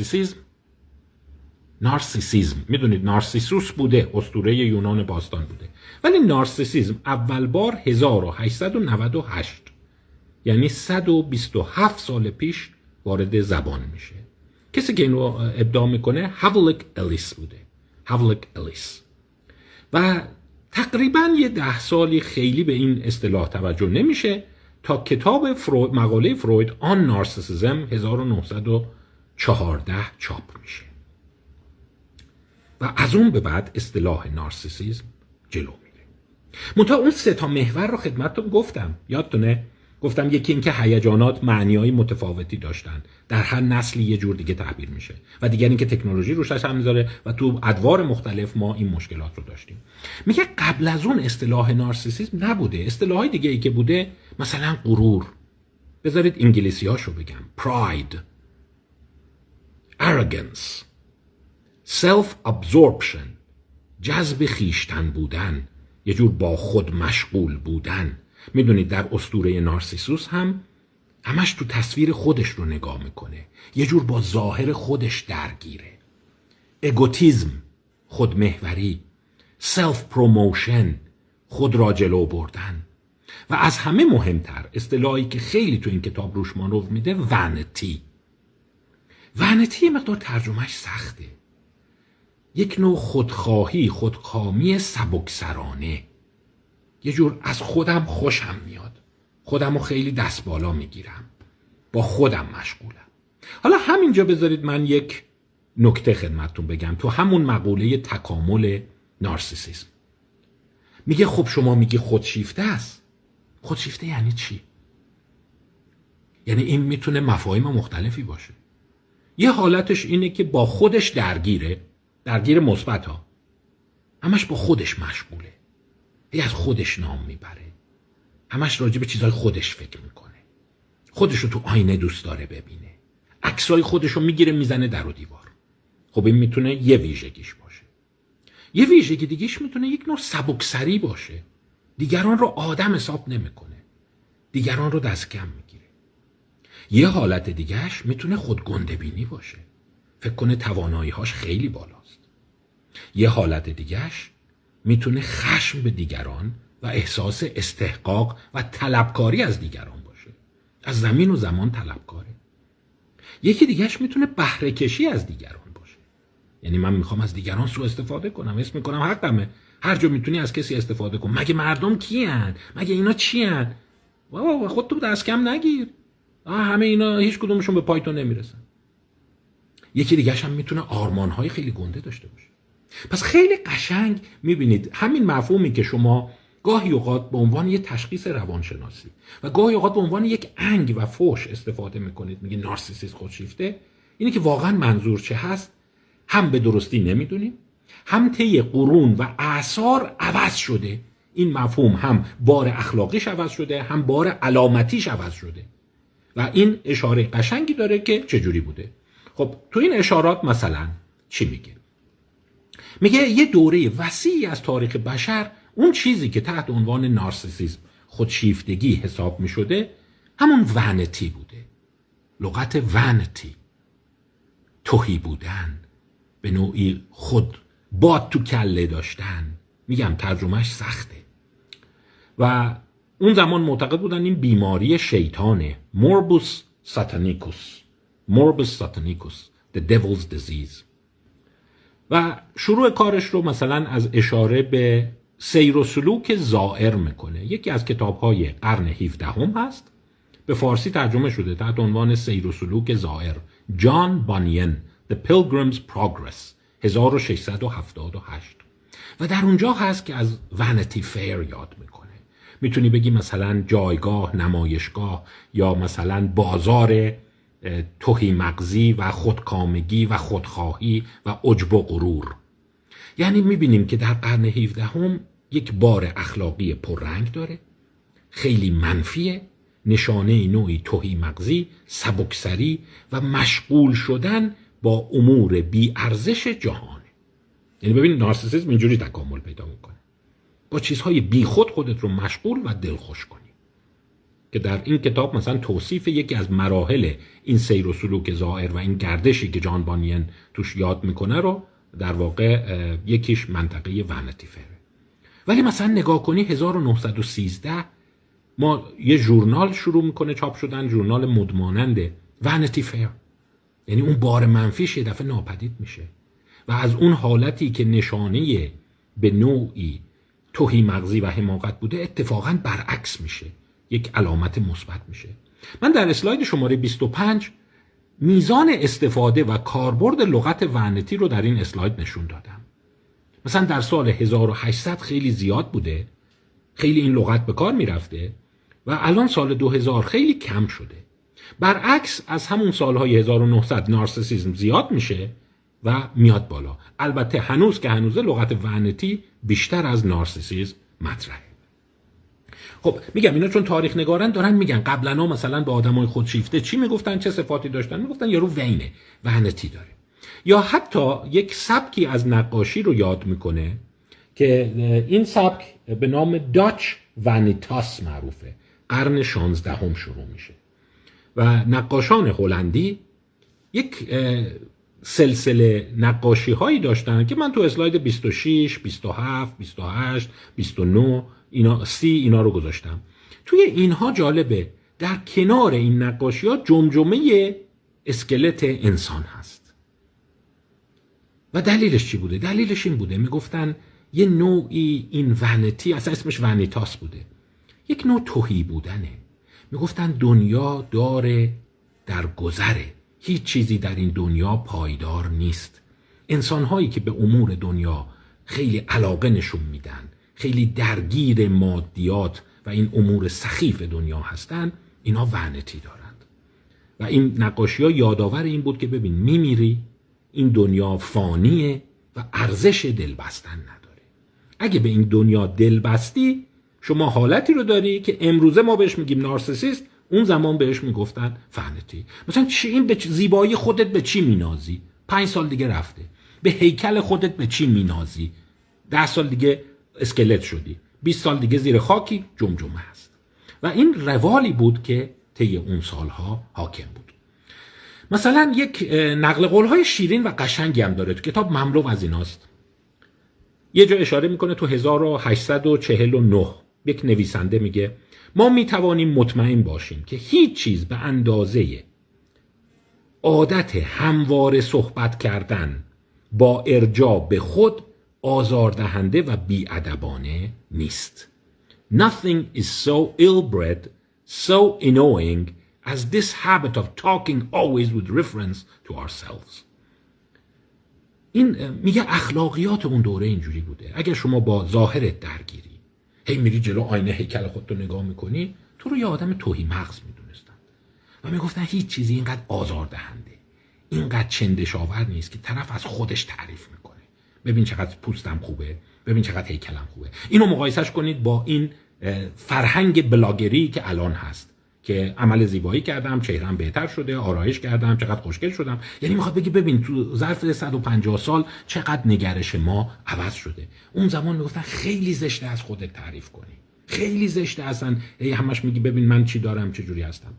نارسیسیزم میدونید نارسیسوس بوده، اسطوره یونان باستان بوده، ولی نارسیسیزم اول بار 1898 یعنی 127 سال پیش وارد زبان میشه. کسی که اینو ابداع میکنه هاولک الیس بوده، هاولک الیس. و تقریبا یه 10 سالی خیلی به این اصطلاح توجه نمیشه تا کتاب مقاله فروید آن نارسیسیزم 1914 چاپ میشه و از اون به بعد اصطلاح نارسیسیزم جلو میره. منتها اون 3 محور رو خدمتتون گفتم، یادتونه؟ گفتم یکی این که هیجانات معنی‌های متفاوتی داشتن، در هر نسلی یه جور دیگه تعبیر میشه، و دیگر این که تکنولوژی روش اثر میذاره و تو ادوار مختلف ما این مشکلات رو داشتیم. میگه قبل از اون اصطلاح نارسیسیسم نبوده، اصطلاحای دیگه ای که بوده مثلا غرور، بذارید انگلیسیاشو بگم، pride, arrogance, self-absorption، جذب خیشتن بودن، یه جور با خود مشغول بودن. میدونید در اسطوره نارسیسوس هم همش تو تصویر خودش رو نگاه میکنه، یه جور با ظاهر خودش درگیره. اگوتیزم، خودمحوری، سلف پروموشن، خود را جلو بردن. و از همه مهمتر اصطلاحی که خیلی تو این کتاب روش مانور میده، ونتی. ونتی مقدار ترجمهش سخته، یک نوع خودخواهی، خودکامی سبکسرانه، یه جور از خودم خوشم میاد، خودم رو خیلی دست بالا میگیرم، با خودم مشغولم. حالا همینجا بذارید من یک نکته خدمتتون بگم تو همون مقوله تکامل نارسیسیسم. میگه خب شما میگی خودشیفته است، خودشیفته یعنی چی؟ یعنی این میتونه مفاهیم مختلفی باشه. یه حالتش اینه که با خودش درگیر مثبت ها، همش با خودش مشغوله، از خودش نام میبره، همش راجع به چیزهای خودش فکر میکنه، خودش رو تو آینه دوست داره ببینه، عکسای خودش رو میگیره میزنه در و دیوار. خب این میتونه یه ویژگیش باشه. یه ویژگی دیگهش میتونه یک نوع سبکسری باشه، دیگران رو آدم حساب نمیکنه، دیگران رو دست کم میگیره. یه حالت دیگهش میتونه خودگنده‌بینی باشه، فکر کنه توانایی‌هاش خیلی بالاست. یه حالت دیگهش میتونه خشم به دیگران و احساس استحقاق و طلبکاری از دیگران باشه، از زمین و زمان طلبکاره. یکی دیگهش میتونه بهره کشی از دیگران باشه، یعنی من میخوام از دیگران سوء استفاده کنم، اسم میکنم حقمه، هر جا میتونی از کسی استفاده کن، مگه مردم کیان؟ مگه اینا چیان؟ بابا خودتو دست کم نگیر، همه اینا هیچ کدومشون به پای تو نمیرسن. یکی دیگهش هم میتونه آرمانهای خیلی گنده داشته باشه. پس خیلی قشنگ میبینید همین مفهومی که شما گاهی اوقات به عنوان یک تشخیص روانشناسی و گاهی اوقات به عنوان یک انگ و فوش استفاده میکنید، میگه نارسیسیست خودشیفته، اینه که واقعا منظور چه هست هم به درستی نمیدونیم، هم طی قرون و اعصار عوض شده. این مفهوم هم بار اخلاقیش عوض شده، هم بار علامتیش عوض شده و این اشاره قشنگی داره که چجوری بوده. خب تو این اشارات مثلا چی میگه؟ میگه یه دوره وسیعی از تاریخ بشر اون چیزی که تحت عنوان نارسیسیسم، خودشیفتگی حساب میشده، همون ونتی بوده. لغت ونتی، تهی بودن، به نوعی خود باد تو کله داشتن. میگم ترجمهش سخته. و اون زمان معتقد بودن این بیماری شیطانه، موربوس ساتانیکوس the devil's disease. و شروع کارش رو مثلا از اشاره به سیر و سلوک زائر میکنه. یکی از کتاب‌های قرن 17 هست، به فارسی ترجمه شده تحت عنوان سیر و سلوک زائر، جان بانین The Pilgrim's Progress 1678. و در اونجا هست که از ونیتی فیر یاد میکنه. میتونی بگی مثلا جایگاه، نمایشگاه، یا مثلا بازار تهی مغزی و خودکامگی و خودخواهی و عجب و غرور. یعنی میبینیم که در قرن 17 یک بار اخلاقی پررنگ داره، خیلی منفیه، نشانه نوعی تهی مغزی، سبکسری و مشغول شدن با امور بی ارزش جهانه. یعنی ببین نارسیسیسم اینجوری تکامل پیدا میکنه، با چیزهای بی خودت رو مشغول و دلخوش کنی. که در این کتاب مثلا توصیف یکی از مراحل این سیر و سلوک ظاهر و این گردشی که جان بانین توش یاد میکنه رو در واقع یکیش منطقه ونیتی فیره. ولی مثلا نگاه کنی 1913 ما یه ژورنال شروع میکنه چاپ شدن، ژورنال مدمانند ونیتی فیر. یعنی اون بار منفیش یه دفعه ناپدید میشه و از اون حالتی که نشانه به نوعی تهی مغزی و حماقت بوده اتفاقاً برعکس میشه، یک علامت مثبت میشه. من در اسلاید شماره 25 میزان استفاده و کاربرد لغت ونیتی رو در این اسلاید نشون دادم. مثلا در سال 1800 خیلی زیاد بوده، خیلی این لغت به کار میرفته و الان سال 2000 خیلی کم شده. برعکس از همون سالهای 1900 نارسیسیسم زیاد میشه و میاد بالا. البته هنوز که هنوزه لغت ونیتی بیشتر از نارسیسیسم مطرحه. خب میگم اینا چون تاریخ نگارن دارن میگن قبلا مثلا به آدمای خودشیفته چی میگفتن، چه صفاتی داشتن، میگفتن یارو وینه، ونیتی داره. یا حتی یک سبکی از نقاشی رو یاد میکنه که این سبک به نام داچ ونیتاس معروفه، قرن 16 شروع میشه و نقاشان هلندی یک سلسله نقاشی هایی داشتن که من تو اسلاید 26 27 28 29 اینا رو گذاشتم. توی اینها جالبه در کنار این نقاشی ها جمجمه اسکلت انسان هست. و دلیلش چی بوده؟ دلیلش این بوده میگفتن یه نوعی این ونیتی، اصلا اسمش ونیتاس بوده، یک نوع تهی بودنه. میگفتن دنیا داره در گذره، هیچ چیزی در این دنیا پایدار نیست. انسان‌هایی که به امور دنیا خیلی علاقه نشون میدن، خیلی درگیر مادیات و این امور سخیف دنیا هستن، اینا ونیتی دارند. و این نقاشی‌ها یادآور این بود که ببین میمیری، این دنیا فانیه و ارزش دل بستن نداره. اگه به این دنیا دل بستی، شما حالتی رو داری که امروزه ما بهش میگیم نارسیسیست، اون زمان بهش میگفتن ونیتی. مثلا این به زیبایی خودت به چی مینازی؟ 5 سال دیگه رفته. به هیکل خودت به چی مینازی؟ 10 سال دیگه اسکلت شدی، 20 سال دیگه زیر خاکی، جمجمه هست. و این روالی بود که طی اون سالها حاکم بود. مثلا یک نقل قول‌های شیرین و قشنگی هم داره، تو کتاب مملو از ایناست. یه جا اشاره میکنه تو 1849 یک نویسنده میگه ما میتوانیم مطمئن باشیم که هیچ چیز به اندازه عادت همواره صحبت کردن با ارجاع به خود آزاردهنده و بی‌ادبانه نیست. Nothing is so ill-bred, so annoying as this habit of talking always with reference to ourselves. این میگه اخلاقیات اون دوره اینجوری بوده. اگر شما با ظاهرت درگیری، هی میری جلو آینه هیکل خودتو نگاه میکنی، تو رو یه آدم تهی مغز میدونستن و میگفتن هیچ چیزی اینقدر آزاردهنده، اینقدر چندشاور نیست که طرف از خودش تعریف میکنه. ببین چقدر پوستم خوبه، ببین چقدر هیکلم خوبه. اینو مقایسش کنید با این فرهنگ بلاگری که الان هست که عمل زیبایی کردم، چهره‌ام بهتر شده، آرایش کردم، چقدر خوشگل شدم. یعنی میخواد بگی ببین تو ظرف 150 سال چقدر نگرش ما عوض شده. اون زمان میگفتن خیلی زشته از خودت تعریف کنی، خیلی زشته اصلا همش میگی ببین من چی دارم، چه جوری هستم.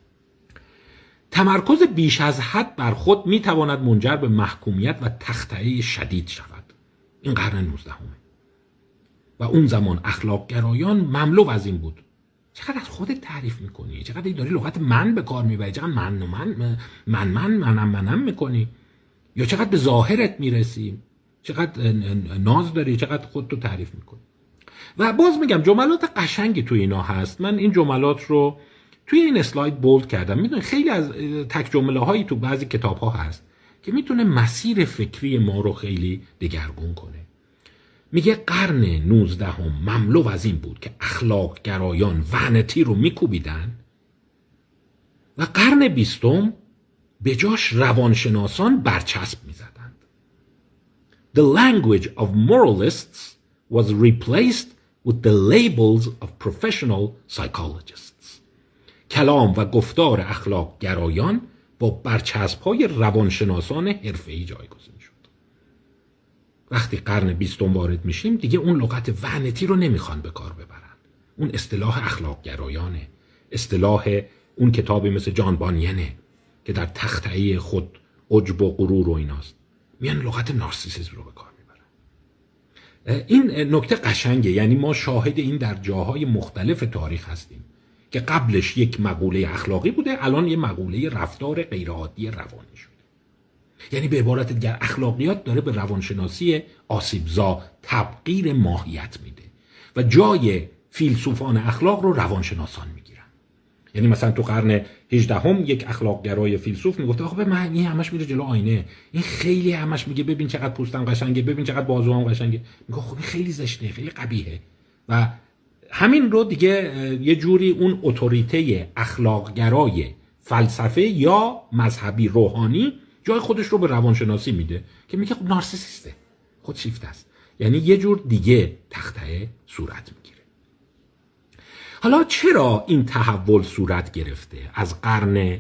تمرکز بیش از حد بر خود میتواند منجر به محکومیت و تخطئه شدید شود. این قرن 19 و اون زمان اخلاق گرایان مملو از این بود. چقدر از خودت تعریف میکنی، چقدر داری لغت من به کار میبری، چقدر منم میکنی، یا چقدر به ظاهرت میرسی، چقدر ناز داری، چقدر خودتو تعریف میکنی. و باز میگم جملات قشنگی توی اینا هست. من این جملات رو توی این اسلاید بولد کردم. میدونی خیلی از تک جمله هایی تو بعضی کتاب ها هست که میتونه مسیر فکری ما رو خیلی دگرگون کنه. میگه قرن 19 مملو از این بود که اخلاق گرایان ونتی رو میکوبیدن و قرن 20 به جاش روانشناسان برچسب میزدند. The language of moralists was replaced with the labels of professional psychologists. کلام و گفتار اخلاق گرایان با برچسب‌های روانشناسان حرفه‌ای جایگزین شد. وقتی قرن 20 وارد میشیم دیگه اون لغت ونتی رو نمیخوان به کار ببرن. اون اصطلاح اخلاق گرایانه، اصطلاح اون کتابی مثل جان بانینه که در تخته‌ای خود عجب و غرور و ایناست. میان لغت نارسیسیسم رو به کار میبرن. این نکته قشنگه، یعنی ما شاهد این در جاهای مختلف تاریخ هستیم که قبلش یک مقوله اخلاقی بوده، الان یه مقوله رفتار غیرعادی روانی شده. یعنی به عبارت دیگر اخلاقیات داره به روانشناسی آسیبزا تبغیر ماهیت میده و جای فیلسوفان اخلاق رو روانشناسان میگیرن. یعنی مثلا تو قرن 18 یک اخلاقگرای فیلسوف میگفت آخه من این همش میره جلو آینه، این خیلی همش میگه ببین چقدر پوستم قشنگه، ببین چقدر بازوام قشنگه، میگه خب این خیلی زشته، خیلی قبیحه. و همین رو دیگه یه جوری اون اتوریته اخلاقگرای فلسفه یا مذهبی روحانی جای خودش رو به روانشناسی میده که میگه خب نارسیسیسته، خودشیفته است. یعنی یه جور دیگه تخته صورت میگیره. حالا چرا این تحول صورت گرفته از قرن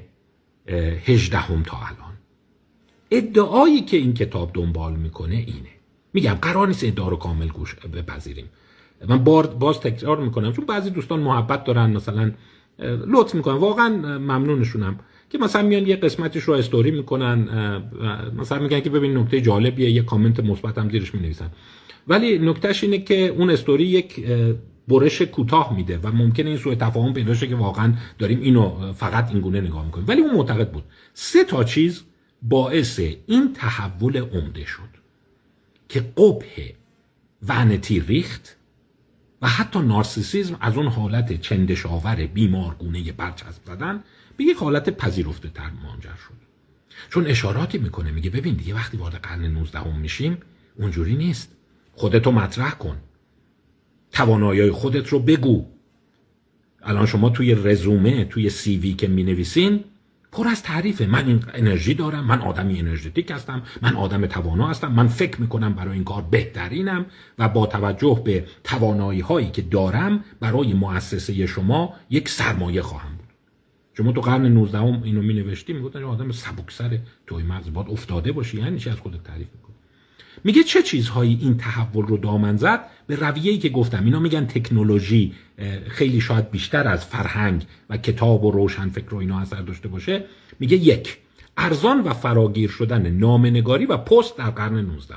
18 تا الان؟ ادعایی که این کتاب دنبال میکنه اینه. میگم قرار نیست ادعا رو کامل گوش بپذیریم. من باز تکرار میکنم چون بعضی دوستان محبت دارن، مثلا لطف میکنن، واقعا ممنونشونم که مثلا میان یه قسمتش رو استوری میکنن، مثلا میگن که ببین نکته جالبیه، یه کامنت مثبت هم زیرش مینویسن، ولی نکتهش اینه که اون استوری یک برش کوتاه میده و ممکنه این سوء تفاهم پیدا شه که واقعا داریم اینو فقط این گونه نگاه میکنیم. ولی اون معتقد بود 3 چیز باعث این تحول عمده شد که قبح ونتی ریخت و حتی نارسیسیسم از اون حالت چندشاور بیمارگونه برچسب زدن به یک حالت پذیرفته تر منجر شد. چون اشاراتی میکنه، میگه ببین دیگه وقتی وارد قرن 19 میشیم اونجوری نیست. خودتو مطرح کن، توانایی خودت رو بگو. الان شما توی رزومه، توی سی وی که مینویسین پر از تعریفه. من این انرژی دارم، من آدمی انرژتیک هستم، من آدم توانا هستم، من فکر میکنم برای این کار بهترینم و با توجه به توانایی هایی که دارم برای مؤسسه شما یک سرمایه خواهم بود. شما تو قرن 19 اینو مینوشتی، میگفتن آدم سبکسر توی مغز باید افتاده باشی، یعنی چی از خودت تعریف میکنی. میگه چه چیزهایی این تحول رو دامن زد؟ به رویه‌ای که گفتم، اینا میگن تکنولوژی خیلی شاید بیشتر از فرهنگ و کتاب و روشنفکر و اینا اثر داشته باشه. میگه 1 ارزان و فراگیر شدن نامه‌نگاری و پست در قرن 19.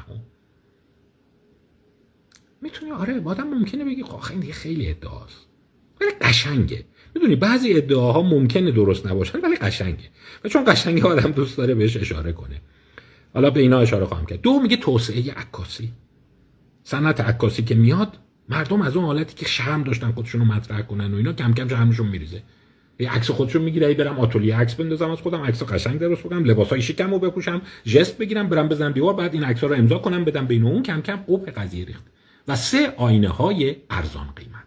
میتونی آره آدم ممکنه بگی آخه این دیگه خیلی ادعاست، ولی قشنگه. میدونی بعضی ادعاها ممکنه درست نباشن ولی قشنگه و چون قشنگه آدم دوست داره بهش اشاره کنه. حالا به اینا اشاره خواهم کرد. 2 میگه توسعه عکاسی. صنعت عکاسی که میاد، مردم از اون حالتی که شرم داشتن خودشونو مطرح کنن و اینا کم کم شرمشون میریزه. یه عکس خودشون میگیره، برم آتلیه عکس بندازم از خودم، عکس قشنگ درست کنم، لباسای شیکمو بپوشم، ژست بگیرم، برم بزنم دیوار، بعد این عکس‌ها رو امضا کنم بدم بین اون. کم کم قبح قضیه ریخت. و 3 آینه‌های ارزان قیمت.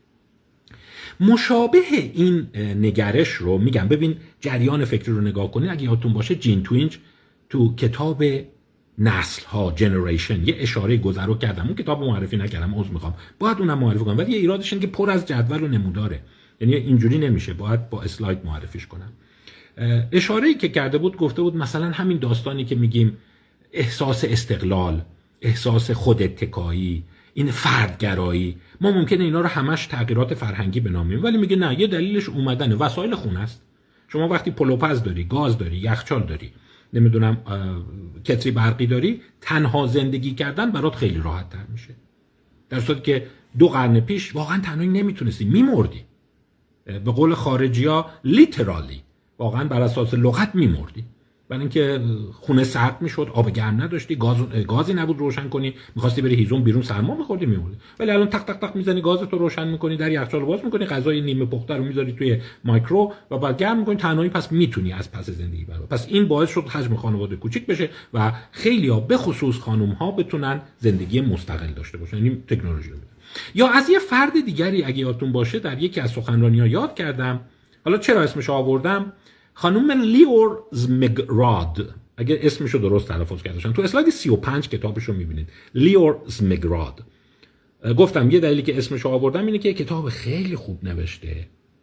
مشابه این نگرش رو میگم، ببین جریان فکری رو نگاه کنید. اگه یادتون باشه جین توینج تو کتاب نسل ها جنریشن یه اشاره گذرو کردم، اون کتاب معرفی نکردم، عذر میخوام، باید اونم معرفی کنم، ولی یه ایرادش اینه که پر از جدول و نموداره، یعنی اینجوری نمیشه، باید با اسلاید معرفیش کنم. اشاره‌ای که کرده بود، گفته بود مثلا همین داستانی که میگیم احساس استقلال، احساس خود اتکایی، این فردگرایی، ما ممکنه اینا رو همش تغییرات فرهنگی بنامیم، ولی میگه نه، یه دلیلش اومدن وسایل خونه است. شما وقتی پلوپز داری، گاز داری، یخچال داری نمیدونم کتری برقی داری، تنها زندگی کردن برات خیلی راحت تر میشه، در صورتی که 2 قرن پیش واقعا تنهایی نمیتونستی، میمردی. به قول خارجی‌ها لیترالی، واقعا بر اساس لغت میمردی، برای اینکه خونه سرد میشد، آب گرم نداشتی، گازی نبود روشن کنی، می‌خواستی بری هیزم بیرون سرما می‌خوردی میمردی. ولی الان تق تق تق میزنی، گازتو روشن می‌کنی، در یخچال باز می‌کنی، غذای نیمه پخته رو می‌ذاری توی مایکرو و بعد گرم می‌کنی، تنهایی پس میتونی از پس زندگی ببری. پس این باعث شد حجم خانواده کوچیک بشه و خیلی‌ها به خصوص خانم‌ها بتونن زندگی مستقل داشته باشن. این تکنولوژی رو میده. یا از یه فرد دیگری اگه یادتون باشه در یکی از سخنرانی‌ها یاد کردم، حالا چرا اسمش آوردم، خانم لیور زمگراد، اگه اسمشو درست تلفظ کرده باشم، تو اسلاید 35 کتابشو میبینید، لیور زمگراد. گفتم یه دلیلی که اسمشو آوردم اینه که کتاب خیلی خوب نوشته،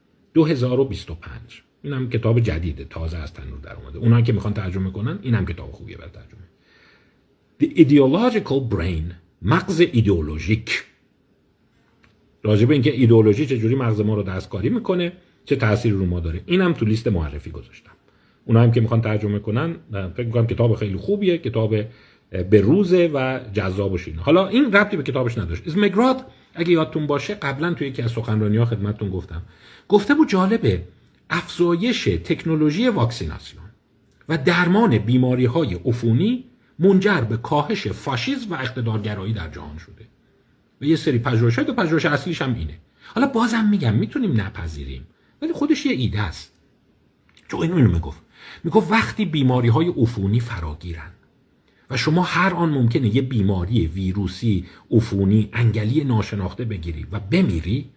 2025. اینم کتاب جدیده، تازه از تنور در اومده. اونایی که میخوان ترجمه کنن اینم کتاب خوبیه برای ترجمه. The Ideological Brain، مغز ایدئولوژیک. راجع به اینکه ایدئولوژی چجوری مغز ما رو دستکاری میکنه، چه تأثیری رو ما داره، اینم تو لیست معرفی گذاشتم. اونایی که میخوان ترجمه کنن فکر میکنم کتاب خیلی خوبیه، کتاب به روزه و جذاب و شیرینه. حالا این ربطی به کتابش نداشت. زمگراد اگه یادتون باشه قبلا توی یکی از سخنرانی‌ها خدمتتون گفته بود جالبه، افزایش تکنولوژی واکسیناسیون و درمان بیماری‌های عفونی منجر به کاهش فاشیسم و اقتدارگرایی در جهان شده. و یه سری پژوهشات و پژوهش اصلیش هم اینه. حالا بازم میگم میتونیم نپذیریم، ولی خودش یه ایده است. چون اینو میگفت وقتی بیماری‌های عفونی فراگیرن و شما هر آن ممکنه یه بیماری ویروسی عفونی انگلی ناشناخته بگیری و بمیری،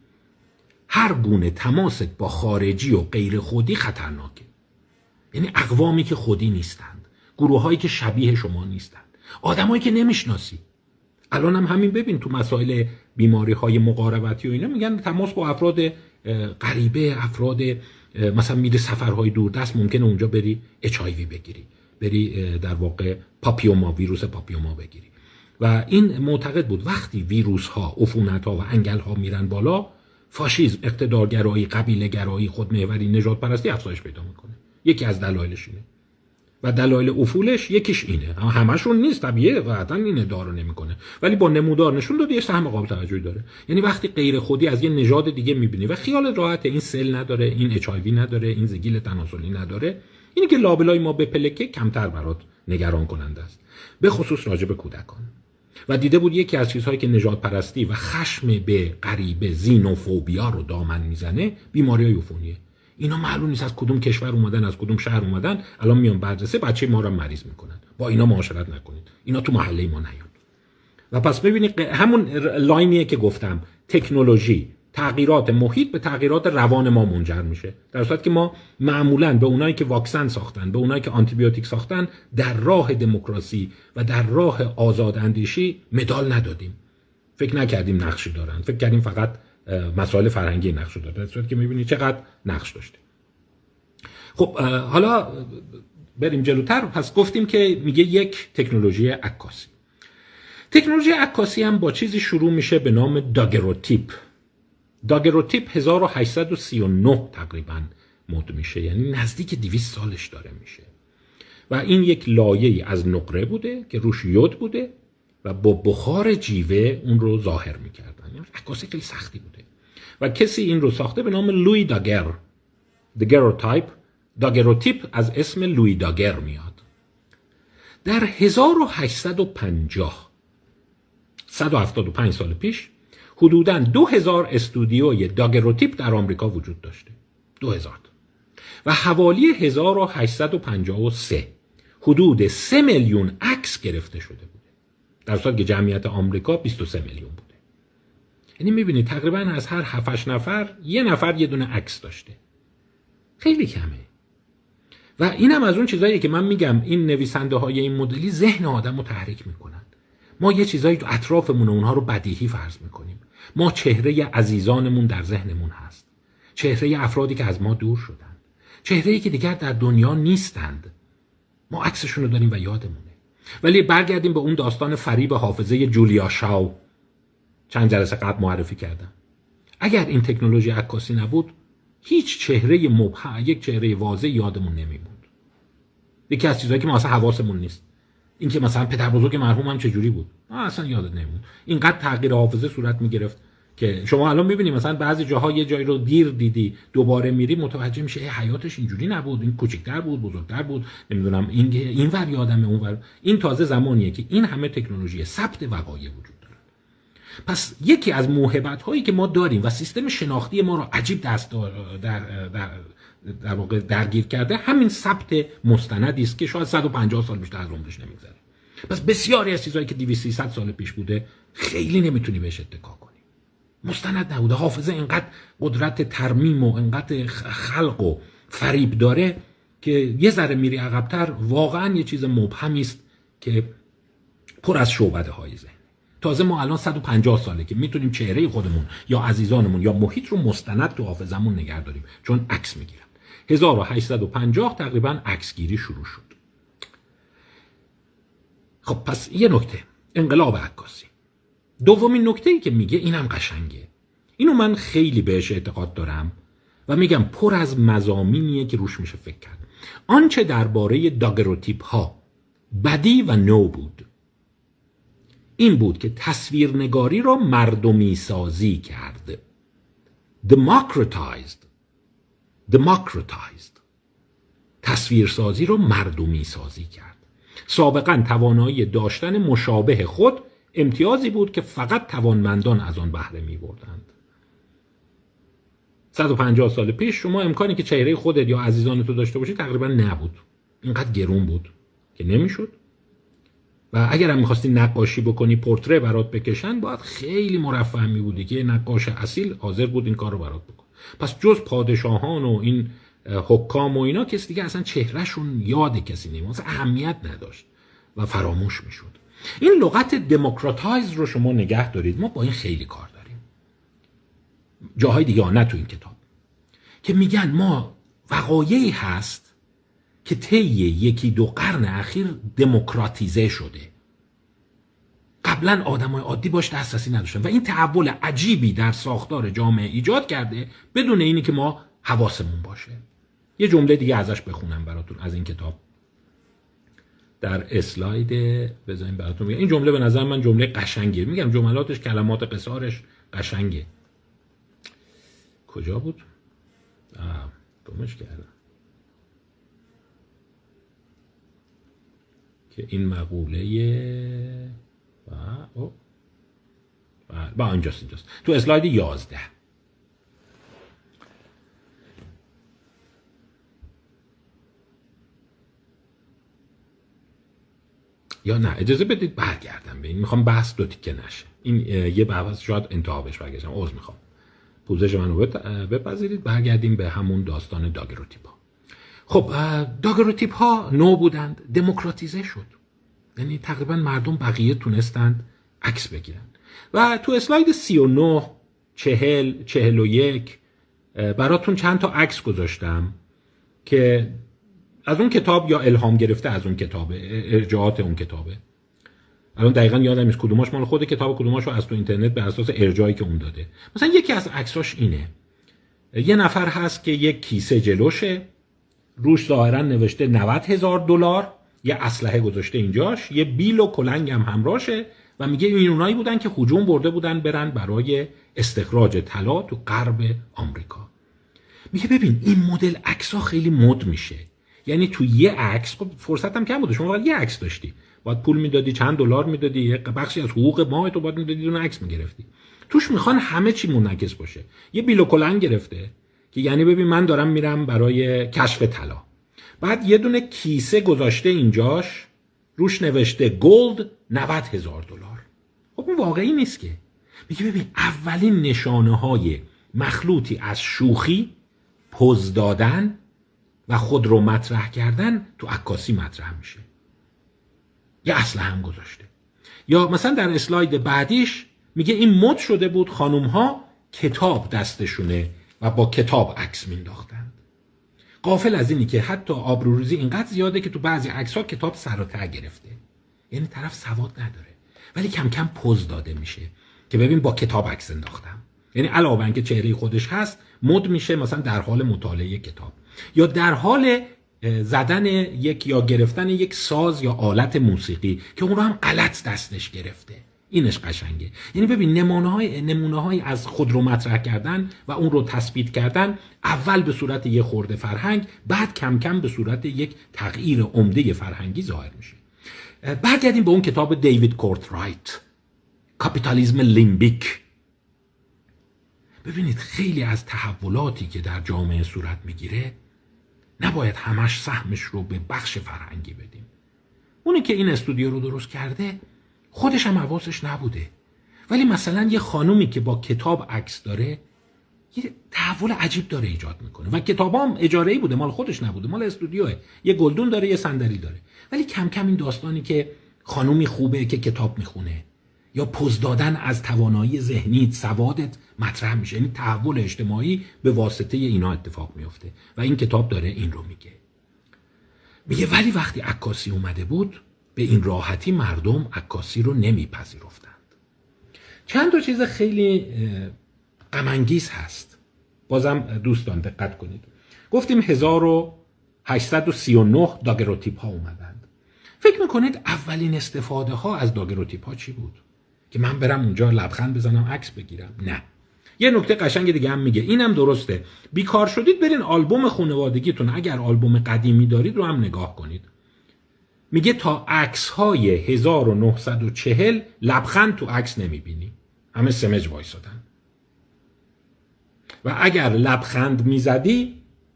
هر گونه تماست با خارجی و غیر خودی خطرناکه. یعنی اقوامی که خودی نیستند، گروه‌هایی که شبیه شما نیستند، آدمایی که نمیشناسی. الان هم همین ببین تو مسائل بیماری‌های مقاربتی و اینا میگن تماس با افراد غریبه، افراد مثلا میره سفرهای دوردست ممکنه اونجا بری HIV بگیری، بری در واقع پاپیوما، ویروس پاپیوما بگیری. و این معتقد بود وقتی ویروس ها، عفونت ها و انگل ها میرن بالا، فاشیسم، اقتدارگرایی، قبیله گرایی، خودمحوری، نژاد پرستی افزایش پیدا میکنه. یکی از دلایلش اینه. و دلایل افولش یکیش اینه. همشون نیست، طبیعیه، قطعا این ادعا رو نمیکنه، ولی با نمودار نشون داده یه سهم قابل توجهی داره. یعنی وقتی غیر خودی از یه نژاد دیگه میبینی و خیال راحت این سل نداره، این HIV نداره، این زگیل تناسلی نداره، اینی که لابلای ما بپلکه کمتر برات نگران کننده است، به خصوص راجع به کودکان. و دیده بود یکی از چیزهایی که نژاد پرستی و خشم به غریبه، زینوفوبیا رو دامن میزنه، بیماری‌های عفونیه. اینا معلوم نیست از کدوم کشور اومدن، از کدوم شهر اومدن، الان میان بررسی بچه ما رو مریض میکنن. با اینا معاشرت نکنید، اینا تو محله ما نیان. و پس ببینید همون لاینیه که گفتم، تکنولوژی، تغییرات محیط به تغییرات روان ما منجر میشه، در صورتی که ما معمولاً به اونایی که واکسن ساختن، به اونایی که آنتی بیوتیک ساختن، در راه دموکراسی و در راه آزاد اندیشی مدال ندادیم. فکر نکردیم نقشی دارن، فکر کردیم فقط مسائل فرهنگی نقش داره، در صورتی که می‌بینید چقدر نقش داشته. خب حالا بریم جلوتر. پس گفتیم که میگه یک تکنولوژی عکاسی. تکنولوژی عکاسی هم با چیزی شروع میشه به نام داگروتیپ. داگروتیپ 1839 تقریبا مد میشه، یعنی نزدیک 200 سالش داره میشه. و این یک لایه‌ای از نقره بوده که روش یود بوده و با بخار جیوه اون رو ظاهر میکردن. یعنی عکاسی خیلی سختی بوده و کسی این رو ساخته به نام لویی داگر. داگروتیپ از اسم لویی داگر میاد. در 1850 175 سال پیش حدوداً 2000 استودیوی داگروتیپ در آمریکا وجود داشته. 2000. و حوالی 1853 حدود 3 میلیون عکس گرفته شده بوده، در صورتی که جمعیت آمریکا 23 میلیون بوده. یعنی میبینید تقریباً از هر 7-8 نفر یه نفر یه دونه عکس داشته. خیلی کمه. و اینم از اون چیزاییه که من میگم این نویسنده های این مدلی ذهن آدم رو تحریک میکنن. ما یه چیزایی تو اطرافمون اونها رو بدیهی فرض میکنیم. ما چهره عزیزانمون در ذهنمون هست، چهره افرادی که از ما دور شدن، چهره‌ای که دیگر در دنیا نیستند، ما عکسشون رو داریم و یادمونه. ولی برگردیم به اون داستان فریب حافظه جولیا شاو، چند جلسه قبل معرفی کردم. اگر این تکنولوژی عکاسی نبود، هیچ چهره مبهم، یک چهره واضح یادمون نمیموند. یکی از چیزایی که ما اصلا حواسمون نیست، این که مثلا پدر بزرگ مرحوم هم چجوری بود اصلا یادت نمیاد. اینقدر تغییر حافظه صورت میگرفت که شما الان میبینی مثلا بعضی جاها یه جایی رو دیر دیدی دوباره میری متوجه میشه حیاتش اینجوری نبود، این کوچیک‌تر بود، بزرگتر بود، نمیدونم این ور یادمه اون ور. این تازه زمانیه که این همه تکنولوژی ثبت وقایع وجود داره. پس یکی از موهبت هایی که ما داریم و سیستم شناختی ما رو عجیب دست در واقع درگیر کرده همین ثبت مستندی است که شاید 150 سال بیشتر از عمرش نمیگذره. پس بسیاری از چیزایی که 200 سال پیش بوده خیلی نمیتونی بهش اتکا کنی. مستند نبوده. حافظه اینقدر قدرت ترمیم و اینقدر خلق و فریب داره که یه ذره میری عقب‌تر واقعا یه چیز مبهمی است که پر از شعبده های ذهن. تازه ما الان 150 ساله که میتونیم چهره خودمون یا عزیزانمون یا محیط رو مستند تو حافظمون نگه داریم چون عکس میگیرن. 1850 تقریبا عکسگیری شروع شد. خب پس یه نکته، انقلاب عکاسی. دومین نکته‌ای که میگه اینم قشنگه. اینو من خیلی بهش اعتقاد دارم و میگم پر از مضامینیه که روش میشه فکر کرد. آنچه درباره داگروتیپ ها بدی و نو بود این بود که تصویرنگاری را مردمی سازی کرد. democratized. تصویرسازی را مردمی سازی کرد. سابقا توانایی داشتن مشابه خود امتیازی بود که فقط توانمندان از آن بهره می بردند. 150 سال پیش شما امکانی که چهره خودت یا عزیزانتو داشته باشی تقریبا نبود. اینقدر گرون بود که نمیشد. و اگر هم می‌خواستی نقاشی بکنی، پورتره برات بکشن، باید خیلی مرفه می بودی که نقاش اصیل حاضر بود این کار رو برات بکنه. پس جز پادشاهان و این حکام و اینا کسی دیگه اصلا چهرهشون یاد کسی نمیاد، اصلا اهمیت نداشت و فراموش میشد. این لغت دموکراتایز رو شما نگه دارید، ما با این خیلی کار داریم. جاهای دیگه نه تو این کتاب که میگن ما وقایعی هست که طی 1-2 قرن اخیر دموکراتیزه شده. قبلا آدمای عادی باش دسترسی نداشتن و این تحول عجیبی در ساختار جامعه ایجاد کرده بدون اینی که ما حواسمون باشه. یه جمله دیگه ازش بخونم براتون از این کتاب. در اسلاید بذاریم براتون میگم. این جمله به نظر من جمله قشنگیه. میگم جملاتش، کلمات قصارش قشنگه. کجا بود؟ گمش کردم. که این مقوله با اینجاست. تو اسلاید 11 یا نه اجازه بدید برگردم به این. میخوام بحث دو تیکه نشه. این یه بحث شاید انتها بهش برگردم. عذر میخوام. پوزش منو بپذیرید. برگردیم به همون داستان داگروتیپ ها. خب داگروتیپ ها نو بودند، دموکراتیزه شد. یعنی تقریبا مردم بقیه تونستند عکس بگیرن. و تو اسلاید 39 40 41 براتون چند تا عکس گذاشتم که از اون کتاب یا الهام گرفته از اون کتابه، ارجاعات اون کتابه. الان دقیقاً یادم نیست کدوماش مال خود کتاب، کدوماشو از تو اینترنت بر اساس ارجاعی که اون داده. مثلا یکی از عکساش اینه. یه نفر هست که یک کیسه جلوشه، روش ظاهرا نوشته $90,000، یه اسلحه گذاشته اینجاش، یه بیل و کلنگ هم همراهشه و میگه این اونایی بودن که هجوم برده بودن برن برای استخراج طلا تو غرب آمریکا. میگه ببین این مدل عکس‌ها خیلی مد میشه. یعنی تو یه عکس خب فرصت هم کم بوده، شما فقط یه عکس داشتی، باید پول میدادی، چند دلار میدادی، یه بخشی از حقوق ماه تو باید میدادی، اون عکس میگرفتی. توش میخوان همه چی منعکس باشه. یه بیل و کلنگ گرفته که یعنی ببین من دارم میرم برای کشف طلا. بعد یه دونه کیسه گذاشته اینجاش، روش نوشته گولد $90,000. خب اون واقعی نیست که. میگه ببین اولین نشانه های مخلوطی از شوخی، پوز دادن و خود رو مطرح کردن تو عکاسی مطرح میشه. یه اسلحه هم گذاشته. یا مثلا در اسلاید بعدیش میگه این مد شده بود خانوم ها کتاب دستشونه و با کتاب عکس مینداختن. غافل از اینی که حتی آبروریزی اینقدر زیاده که تو بعضی عکس‌ها کتاب سر و ته گرفته. یعنی طرف سواد نداره ولی کم کم پوز داده میشه که ببین با کتاب عکس انداختم. یعنی علاوه بر اینکه چهره خودش هست مد میشه مثلا در حال مطالعه کتاب یا در حال زدن یک یا گرفتن یک ساز یا آلت موسیقی که اون رو هم غلط دستش گرفته. اینش قشنگه. یعنی ببین نمونه‌های از خود رو مطرح کردن و اون رو تثبیت کردن، اول به صورت یک خورده فرهنگ، بعد کم کم به صورت یک تغییر عمده فرهنگی ظاهر میشه. برگردیم به اون کتاب دیوید کورترایت، کاپیتالیسم لیمبیک. ببینید خیلی از تحولاتی که در جامعه صورت میگیره نباید همش سهمش رو به بخش فرهنگی بدیم. اونی که این استودیو رو درست کرده خودش هم حواسش نبوده، ولی مثلا یه خانومی که با کتاب عکس داره یه تحول عجیب داره ایجاد میکنه و کتاب هم اجاره‌ای بوده، مال خودش نبوده، مال استودیوه. یه گلدون داره، یه صندلی داره، ولی کم کم این داستانی که خانومی خوبه که کتاب میخونه یا پوز دادن از توانایی ذهنیت، سوادت مطرح میشه. یعنی تحول اجتماعی به واسطه اینا اتفاق میفته و این کتاب داره این رو میگه ولی وقتی عکاسی اومده بود به این راحتی مردم عکاسی رو نمیپذیرفتند. چند تا چیز خیلی غم انگیز هست. بازم دوستان دقت کنید. گفتیم 1839 داگروتیپ ها اومدند. فکر میکنید اولین استفاده ها از داگروتیپ ها چی بود؟ که من برم اونجا لبخند بزنم عکس بگیرم؟ نه. یه نکته قشنگ دیگه هم میگه، اینم درسته. بیکار شدید برین آلبوم خانوادگیتون، اگر آلبوم قدیمی دارید رو هم نگاه کنید. میگه تا عکس های 1940 لبخند تو عکس نمیبینی، همه سمج وایسادن و اگر لبخند میزدی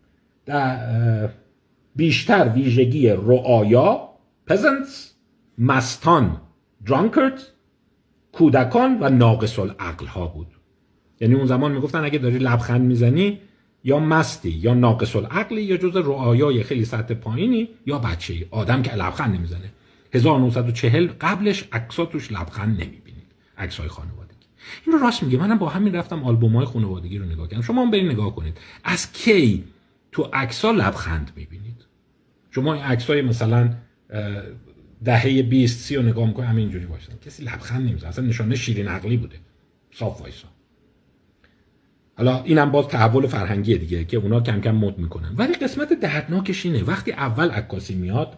بیشتر ویژگی رعایا، peasants، مستان، drunkards، کودکان و ناقص العقل ها بود. یعنی اون زمان میگفتن اگه داری لبخند میزنی یا مستی یا ناقص العقلی یا جزء رعایای خیلی سطح پایینی یا بچه‌ای. آدم که لبخند نمیزنه 1940 قبلش عکس‌ها توش لبخند نمیبینید، عکس‌های خانوادگی. این رو راست میگه. منم با همین رفتم آلبوم‌های خانوادگی رو نگاه کردم. شما هم برید نگاه کنید از کی تو عکس‌ها لبخند میبینید. شما این عکس‌های مثلا دهه 20 30 رو نگاه می‌کنید همینجوری باشن، کسی لبخند نمیزنه، اصلا نشانه شیرین عقلی بوده، صاف وایسا. حالا اینم باز تحول فرهنگی دیگه که اونا کم کم مد میکنن. ولی قسمت دردناکش اینه وقتی اول عکاسی میاد،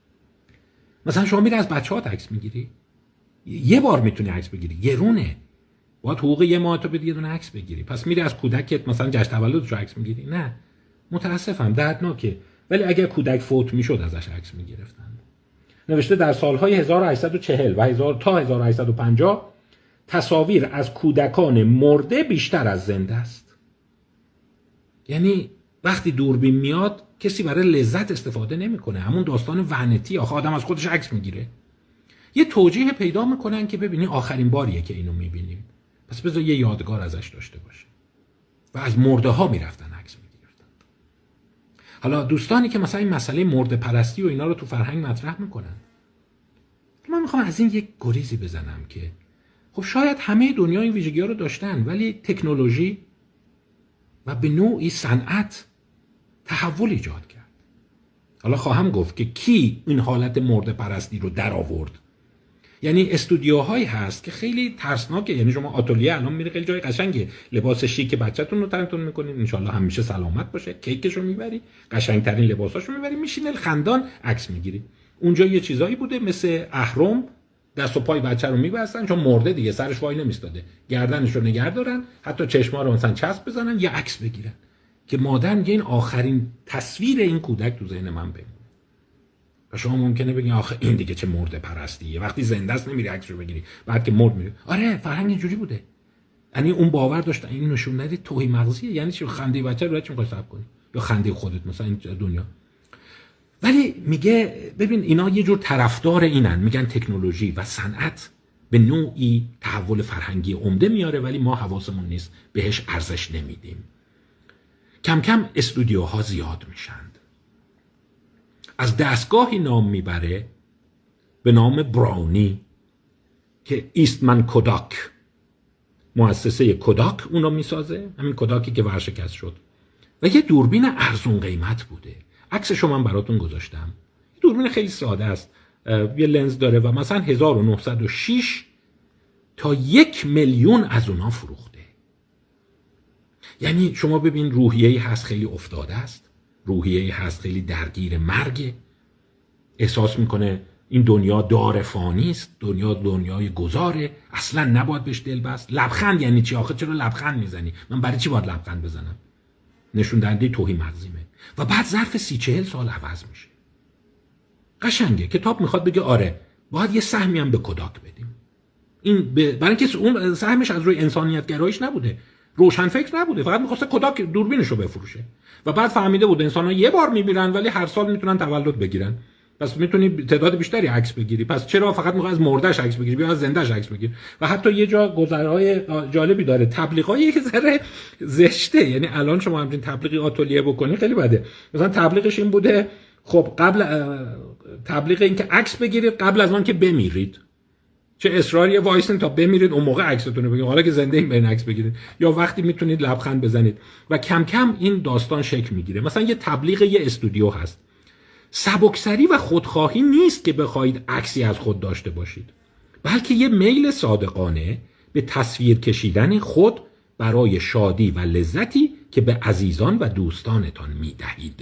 مثلا شما میری از بچه‌هات عکس میگیری، یه بار میتونی عکس بگیری، گرونه، باید حقوق یه ماه تو بدی یه دونه عکس بگیری. پس میری از کودکت مثلا جشن تولدش رو عکس میگیری؟ نه، متاسفم، دردناکه. ولی اگر کودک فوت میشد ازش عکس میگرفتن. نوشته در سالهای 1840 و تا 1850 تصاویر از کودکان مرده بیشتر از زنده است. یعنی وقتی دوربین میاد کسی برای لذت استفاده نمیکنه، همون داستان ونتی، آخه آدم از خودش عکس میگیره. یه توجیه پیدا میکنن که ببینی آخرین باریه که اینو میبینیم، پس بذار یه یادگار ازش داشته باشه. و از مرده ها میرفتن عکس میگرفتن. حالا دوستانی که مثلا این مسئله مرده پرستی و اینا رو تو فرهنگ مطرح میکنن، من میخوام از این یک گریزی بزنم که خب شاید همه دنیا این ویژگی‌ها رو داشتن، ولی تکنولوژی و به نوعی صنعت تحول ایجاد کرد. حالا خواهم گفت که کی این حالت مرده پرستی رو در آورد. یعنی استودیوهایی هست که خیلی ترسناکه. یعنی شما آتلیه الان میری خیلی جای قشنگه، لباس شیک بچه‌تون رو تنتون میکنین، انشالله همیشه سلامت باشه، کیکشو میبری، قشنگترین لباساشو میبری، میشینه خندان عکس میگیری. اونجا یه چیزایی بوده مثل اهرم، دست و پای بچه رو میبستن چون مرده دیگه، سرش وای نمیستاده، گردنش رو نگه دارن، حتی چشما رو مثلا چسب بزنن، یه عکس بگیرن که مادر میگه این آخرین تصویر این کودک تو ذهن من بمونه. و شما ممکنه بگین آخه این دیگه چه مرده پرستیه، وقتی زنده است نمیری عکس رو بگیری، بعد که مرد میری. آره فرهنگ اینجوری بوده. یعنی اون باور داشتن این نشون ندید توهی مغزیه. یعنی چی؟ خنده بچه رو چی می‌خوای صبر کنی یا خنده خودت مثلا این دنیا. ولی میگه ببین اینا یه جور طرفدار اینن، میگن تکنولوژی و صنعت به نوعی تحول فرهنگی عمده میاره ولی ما حواسمون نیست، بهش ارزش نمیدیم. کم کم استودیوها زیاد میشند. از دستگاهی نام میبره به نام براونی که ایستمن کوداک، مؤسسه کوداک اونو میسازه، همین کوداکی که ورشکست شد، و یه دوربین ارزون قیمت بوده. عکسشو من براتون گذاشتم. دوربین خیلی ساده است، یه لنز داره و مثلا 1906 تا 1 میلیون از اونها فروخته. یعنی شما ببین روحیه‌ای هست خیلی افتاده است روحیه‌ای هست خیلی درگیر مرگ، احساس میکنه این دنیا دار فانی است، دنیای گذاره، اصلا نباید بهش دل بست. لبخند یعنی چی آخه؟ چرا لبخند میزنی؟ من برای چی باید لبخند بزنم؟ نشون دهنده توهی مغزیمه. و بعد ظرف 30-40 سال عوض میشه. قشنگه. کتاب میخواد بگه آره باید یه سهمی هم به کوداک بدیم. این برای اینکه اون سهمش از روی انسانیت گرایش نبوده، روشن فکر نبوده، فقط میخواسته کوداک دوربینشو بفروشه. و بعد فهمیده بود انسان‌ها یه بار میمیرن ولی هر سال میتونن تولد بگیرن، پس میتونی تعداد بیشتری عکس بگیری، پس چرا فقط میخوای از مردهش عکس بگیری؟ بیا از زندهش عکس بگیر. و حتی یه جا گزارهای جالبی داره، تبلیغای که ذره زشته، یعنی الان شما همین تبلیغی آتلیه بکنی خیلی بده. مثلا تبلیغش این بوده خب قبل تبلیغ این که عکس بگیرید قبل از اون که بمیرید، چه اصراری وایسن تا بمیرید اون موقع عکستون رو بگیرید، حالا که زنده این برین عکس بگیرید، یا وقتی میتونید لبخند بزنید. و کم کم این داستان شکل میگیره. مثلا یه تبلیغ یه استودیو هست، سبکسری و خودخواهی نیست که بخواید عکسی از خود داشته باشید، بلکه یه میل صادقانه به تصویر کشیدن خود برای شادی و لذتی که به عزیزان و دوستانتان میدهید.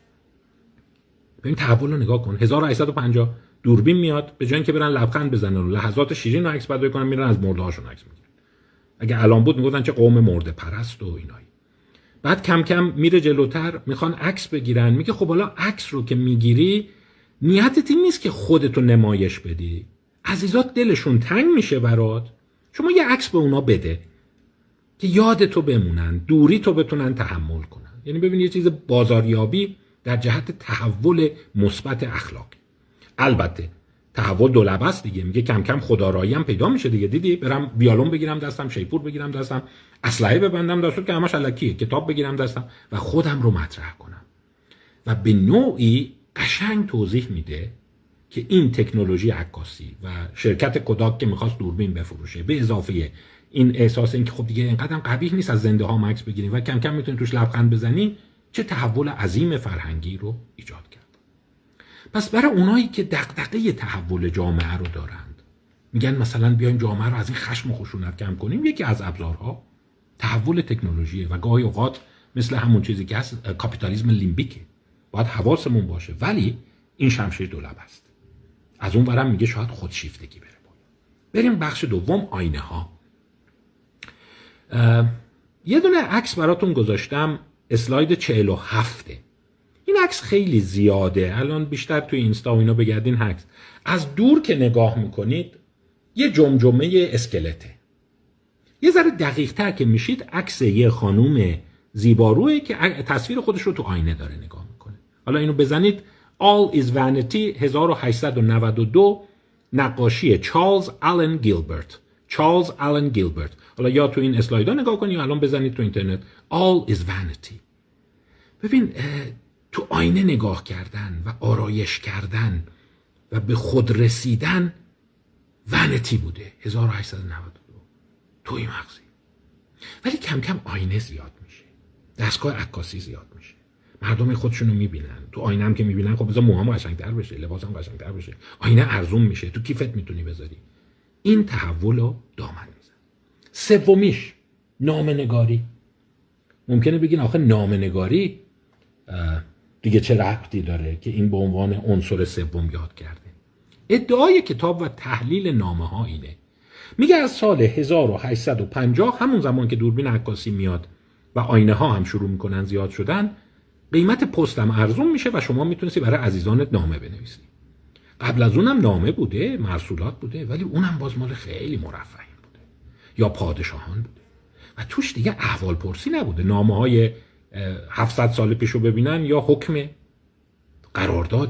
ببین تحول رو نگاه کن. 1850 دوربین میاد، به جای اینکه برن لبخند بزنن و لحظات شیرین رو عکس برداری کنن، میرن از مرده‌هاشون عکس میگیرن. اگه الان بود میگفتن چه قوم مرده پرست و اینایی. بعد کم کم میره جلوتر، میخوان عکس بگیرن، میگه خب حالا عکس رو که میگیری نیتت این نیست که خودتو نمایش بدی، عزیزات دلشون تنگ میشه برات، شما یه عکس به اونا بده که یادتو بمونن، دوری تو بتونن تحمل کنن. یعنی ببین یه چیز بازاریابی در جهت تحول مثبت اخلاقی. البته تحول دولبه است دیگه، میگه کم کم خودآرایی هم پیدا میشه دیگه. دیدی برم ویولون بگیرم دستم، شیپور بگیرم دستم، اسلحه ببندم دستم که همش الکیه، کتاب بگیرم دستم و خودم رو مطرح کنم. و به نوعی قشنگ توضیح میده که این تکنولوژی عکاسی و شرکت کوداک که میخواست دوربین بفروشه، به اضافه این احساس این که خب دیگه اینقدر قبیح نیست از زنده ها عکس بگیریم و کم کم میتونی توش لبخند بزنی، چه تحول عظیم فرهنگی رو ایجاد کرد. پس برای اونایی که دغدغه تحول جامعه رو دارند، میگن مثلا بیایم جامعه رو از این خشم و خشونت کم کنیم، یکی از ابزارها تحول تکنولوژیه و گاهی اوقات مثل همون چیزی که هست کاپیتالیسم لیمبیکه، باید حواسمون باشه، ولی این شمشیر دولبه است. از اون ورم میگه شاید خودشیفتگی بره بالا. بریم بخش دوم، آینه ها. یه دونه عکس براتون گذاشتم، اسلاید 47. این عکس خیلی زیاده، الان بیشتر توی اینستا و اینا بگردین عکس. از دور که نگاه میکنید یه جمجمه اسکلته. یه ذره دقیق تر که میشید عکس یه خانوم زیباروه که تصویر خودش رو تو آینه داره نگاه میکنه. حالا اینو بزنید All is Vanity 1892، نقاشی چارلز آلن گیلبرت. چارلز آلن گیلبرت. حالا یا تو این اسلایدها نگاه کنید یا الان بزنید تو اینترنت All is Vanity. ببین تو آینه نگاه کردن و آرایش کردن و به خود رسیدن ونتی بوده 1892 توی مغزی. ولی کم کم آینه زیاد میشه، دستگاه عکاسی زیاد میشه، مردم خودشونو میبینن تو آینه هم که میبینن خب بذار موهام قشنگتر بشه، لباسم قشنگتر بشه، آینه ارزون میشه، تو کیفت میتونی بذاری. این تحول رو دامن میزن. سومیش نامه‌نگاری. ممکنه بگین آخه نامه‌نگاری دیگه چه ربطی داره که این به عنوان عنصر سوم یاد کرده؟ ادعای کتاب و تحلیل نامه ها اینه، میگه از سال 1850 همون زمان که دوربین عکاسی میاد و آینه ها هم شروع میکنن زیاد شدن، قیمت پست هم ارزون میشه و شما میتونستی برای عزیزانت نامه بنویسی. قبل از اونم نامه بوده، مرسولات بوده، ولی اونم باز مال خیلی مرفهی بوده یا پادشاهان بوده و توش دیگه احوال پرسی نبوده. نامه های 700 سال پیشو ببینن یا حکم، قرارداد،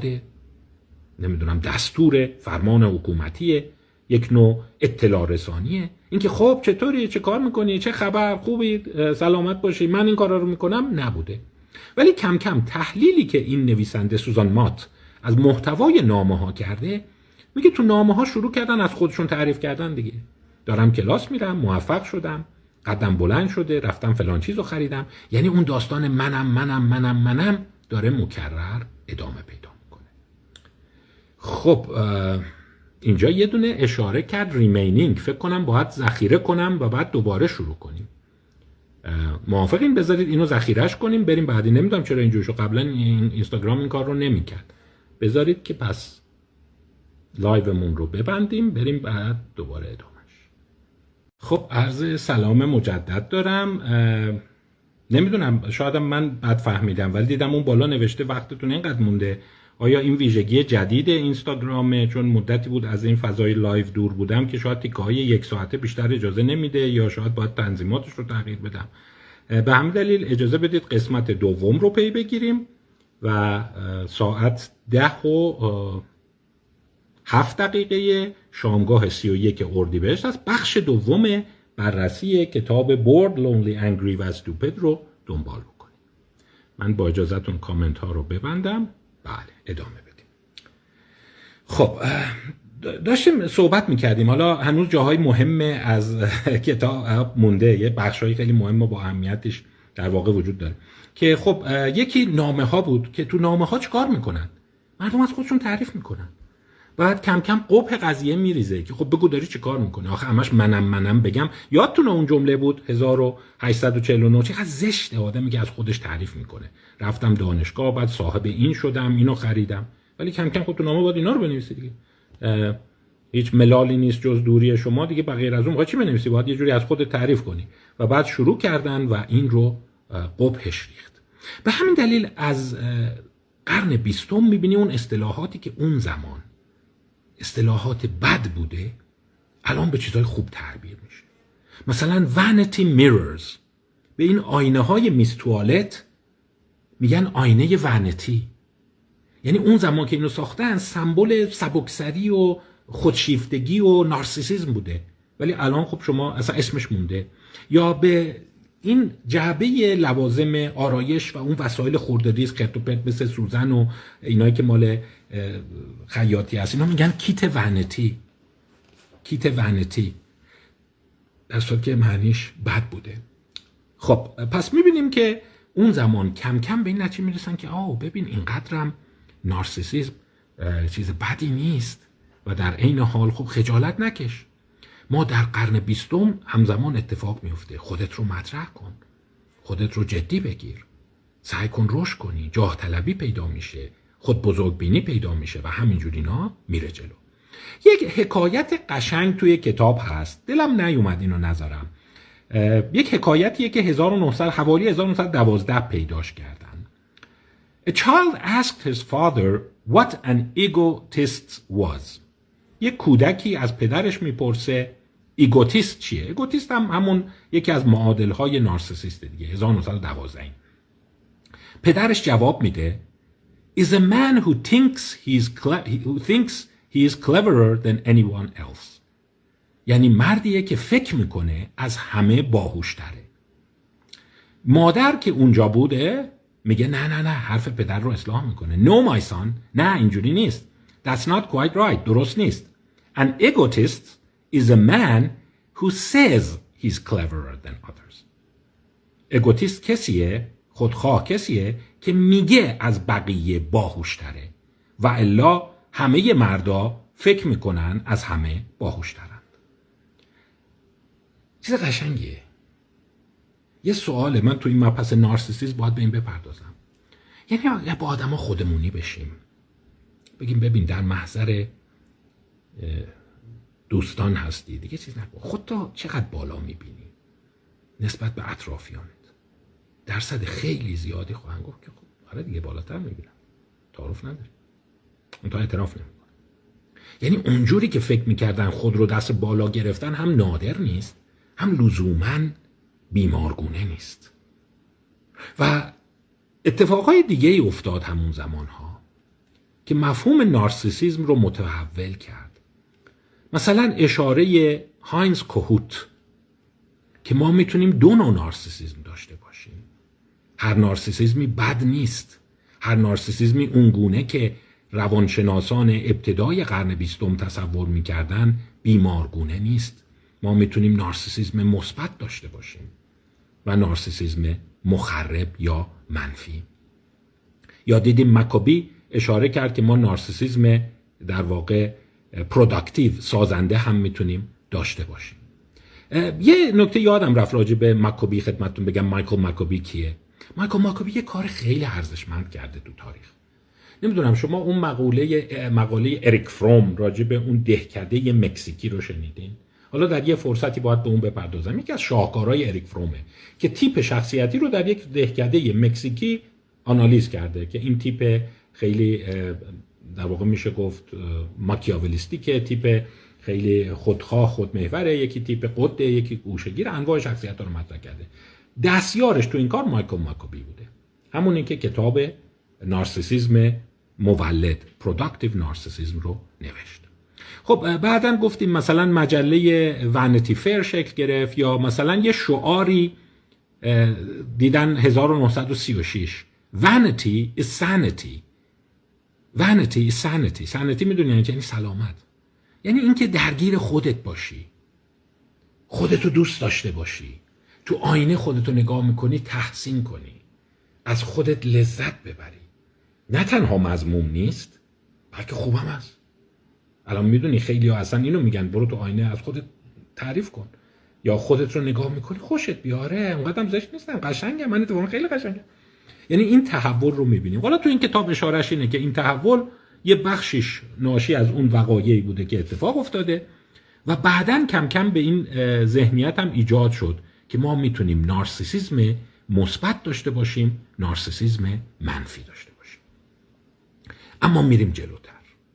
نمیدونم دستور، فرمان حکومتیه، یک نوع اطلاع رسانیه، اینکه خب چطوری، چه کار میکنی، چه خبر، خوبی، سلامت باشی، من این کارا رو میکنم، نبوده. ولی کم کم تحلیلی که این نویسنده سوزان مات از محتوای نامه ها کرده، میگه تو نامه ها شروع کردن از خودشون تعریف کردن دیگه. دارم کلاس میرم، موفق شدم، قدم بلند شده، رفتم فلان چیزو خریدم. یعنی اون داستان منم داره مکرر ادامه پیدا میکنه. خب اینجا یه دونه اشاره کرد ریمینینگ، فکر کنم باید ذخیره کنم و بعد دوباره شروع کنیم. موافقین؟ بذارید اینو ذخیره‌اش کنیم بریم بعدی. نمیدونم چرا اینجوری شو، قبلا این اینستاگرام این کار رو نمی‌کرد. بذارید که پس لایومون رو ببندیم بریم بعد دوباره ادامهش. خب عرض سلام مجدد دارم. نمیدونم شاید من بد فهمیدم ولی دیدم اون بالا نوشته وقتتون اینقدر مونده. آیا این ویژگی جدید اینستاگرامه؟ چون مدتی بود از این فضای لایو دور بودم که شاید تیکه‌های 1 ساعته بیشتر اجازه نمیده یا شاید باید تنظیماتش رو تغییر بدم. به همین دلیل اجازه بدید قسمت دوم رو پی بگیریم و ساعت 10:07 شامگاه 31 اردیبهشت است. بخش دوم بررسی کتاب Bored, Lonely, Angry و Stupid رو دنبال بکنیم. من با اجازهتون کامنت ها رو ببندم. بله ادامه بدیم. خب داشتیم صحبت میکردیم، حالا هنوز جاهای مهم از کتاب مونده، یه بخشایی خیلی مهم و با اهمیتش در واقع وجود داره که خب یکی نامه ها بود که تو نامه ها چیکار میکنن؟ مردم از خودشون تعریف میکنن. بعد کم کم قبح قضیه میریزه که خب بگو داری چی کار میکنه؟ آخه همش منم بگم. یادتونه اون جمله بود 1849 چقدر زشته آدمی که از خودش تعریف میکنه. رفتم دانشگاه بعد صاحب این شدم اینو خریدم. ولی کم کم خب تو نامه باید اینا رو بنویسی دیگه. هیچ ملالی نیست جز دوری شما دیگه. بغیر از اون باید چی بنویسی؟ باید یه جوری از خودت تعریف کنی. و بعد شروع کردن و این رو قبحش ریخت. به همین دلیل از قرن 20 میبینی اون اصطلاحاتی که اون زمان اصطلاحات بد بوده الان به چیزهای خوب تعبیر میشه. مثلا vanity mirrors، به این آینه های میز توالت میگن آینه ونتی. یعنی اون زمان که اینو ساختن سمبل سبکسری و خودشیفتگی و نارسیسیسم بوده، ولی الان خب شما اصلا اسمش مونده. یا به این جعبه لوازم آرایش و اون وسایل خورده‌ریز خرت و پرت مثل سوزن و اینایی که مال خیاطی هست اینا میگن کیت ونتی. کیت ونتی در صورتی که معنیش بد بوده. خب پس میبینیم که اون زمان کم کم به این نتیجه میرسن که ببین اینقدرم نارسیسیسم چیز بدی نیست و در عین حال خب خجالت نکش. ما در قرن 20 همزمان اتفاق میفته. خودت رو مطرح کن، خودت رو جدی بگیر، سعی کن رشد کنی، جاه طلبی پیدا میشه، خود بزرگ بینی پیدا میشه و همینجور اینا میره جلو. یک حکایت قشنگ توی کتاب هست، دلم نیومد اینو نذارم. یک حکایتیه که حوالی 1912 پیداش کردن. A child asked his father what an egotist was. یک کودکی از پدرش میپرسه ایگوتیست چیه؟ ایگوتیست هم همون یکی از معادلهای نارسیسیست دیگه. 1912. پدرش جواب میده is a man who thinks he is cleverer than anyone else. یعنی مردیه که فکر میکنه از همه باهوشتره. مادر که اونجا بوده میگه نه حرف پدر رو اصلاح میکنه. No my son، نه اینجوری نیست. That's not quite right، درست نیست. An egotist is a man who says he's cleverer than others. egotist کسیه، خودخواه کسیه که میگه از بقیه باهوشتره و الا همه مردا فکر میکنن از همه باهوشترند. چیز قشنگیه. یه سواله، من تو این مبحث نارسیسیسم باید به این بپردازم. یعنی با آدم ها خودمونی بشیم، بگیم ببین در محضر دوستان هستی دیگه چیز نکن. خودتا چقدر بالا میبینی نسبت به اطرافیانت؟ درصد خیلی زیادی خواهند گفت که خب آره دیگه بالاتر میبینم، تعارف نداری، اون تا اعتراف نمیکنه. یعنی اونجوری که فکر میکردن خود رو دست بالا گرفتن هم نادر نیست، هم لزوماً بیمارگونه نیست. و اتفاقای دیگه ای افتاد همون زمانها که مفهوم نارسیسیسم رو متحول کرد. مثلا اشاره هاینز کوهوت که ما میتونیم دو نوع نارسیسیسم داشته باشیم. هر نارسیسیسمی بد نیست. هر نارسیسیسمی اونگونه که روانشناسان ابتدای قرن 20 تصور میکردن بیمارگونه نیست. ما میتونیم نارسیسیسم مثبت داشته باشیم و نارسیسیسم مخرب یا منفی. یا دیدیم مکابی اشاره کرد که ما نارسیسیسم در واقع پروداکتیو، سازنده هم میتونیم داشته باشیم. یه نکته یادم رفت راجع به ماکابی خدمتتون بگم. مایکل ماکابی کیه؟ مایکل ماکابی یه کار خیلی ارزشمند کرده تو تاریخ. نمیدونم شما اون مقاله اریک فروم راجع به اون دهکده مکزیکی رو شنیدین؟ حالا در یه فرصتی باید به اون بپردازم. یکی از شاهکارهای اریک فرومه که تیپ شخصیتی رو در یک دهکده مکزیکی آنالیز کرده که این تیپ خیلی در واقع میشه گفت ماکیاولیستیکه، تیپ خیلی خودخواه خودمحوره، یکی تیپ قده، یکی گوشه‌گیر، انواع شخصیت‌ها رو مطرح کرده. دستیارش تو این کار مایکل ماکابی بوده، همونی که کتاب نارسیسیسم مولد پروداکتیو نارسیسیسم رو نوشت. خب بعداً گفتیم مثلا مجله ونیتی فیر شکل گرفت، یا مثلا یه شعاری دیدن 1936 Vanity is sanity. Vanity is sanity. sanity میدونی یعنی سلامت، یعنی اینکه درگیر خودت باشی، خودتو دوست داشته باشی، تو آینه خودتو نگاه میکنی تحسین کنی، از خودت لذت ببری. نه تنها مذموم نیست بلکه خوبم هست. الان میدونی خیلی ها اصلا اینو میگن برو تو آینه از خودت تعریف کن، یا خودت رو نگاه میکنی خوشت بیاره، اونقدرم زشت نیستم، قشنگم، من اتفاقا خیلی قشنگم. یعنی این تحول رو میبینیم. حالا تو این کتاب اشارهش اینه که این تحول یه بخشش ناشی از اون وقایعی بوده که اتفاق افتاده و بعداً کم کم به این ذهنیت هم ایجاد شد که ما میتونیم نارسیسیسم مثبت داشته باشیم، نارسیسیسم منفی داشته باشیم. اما میریم جلوتر.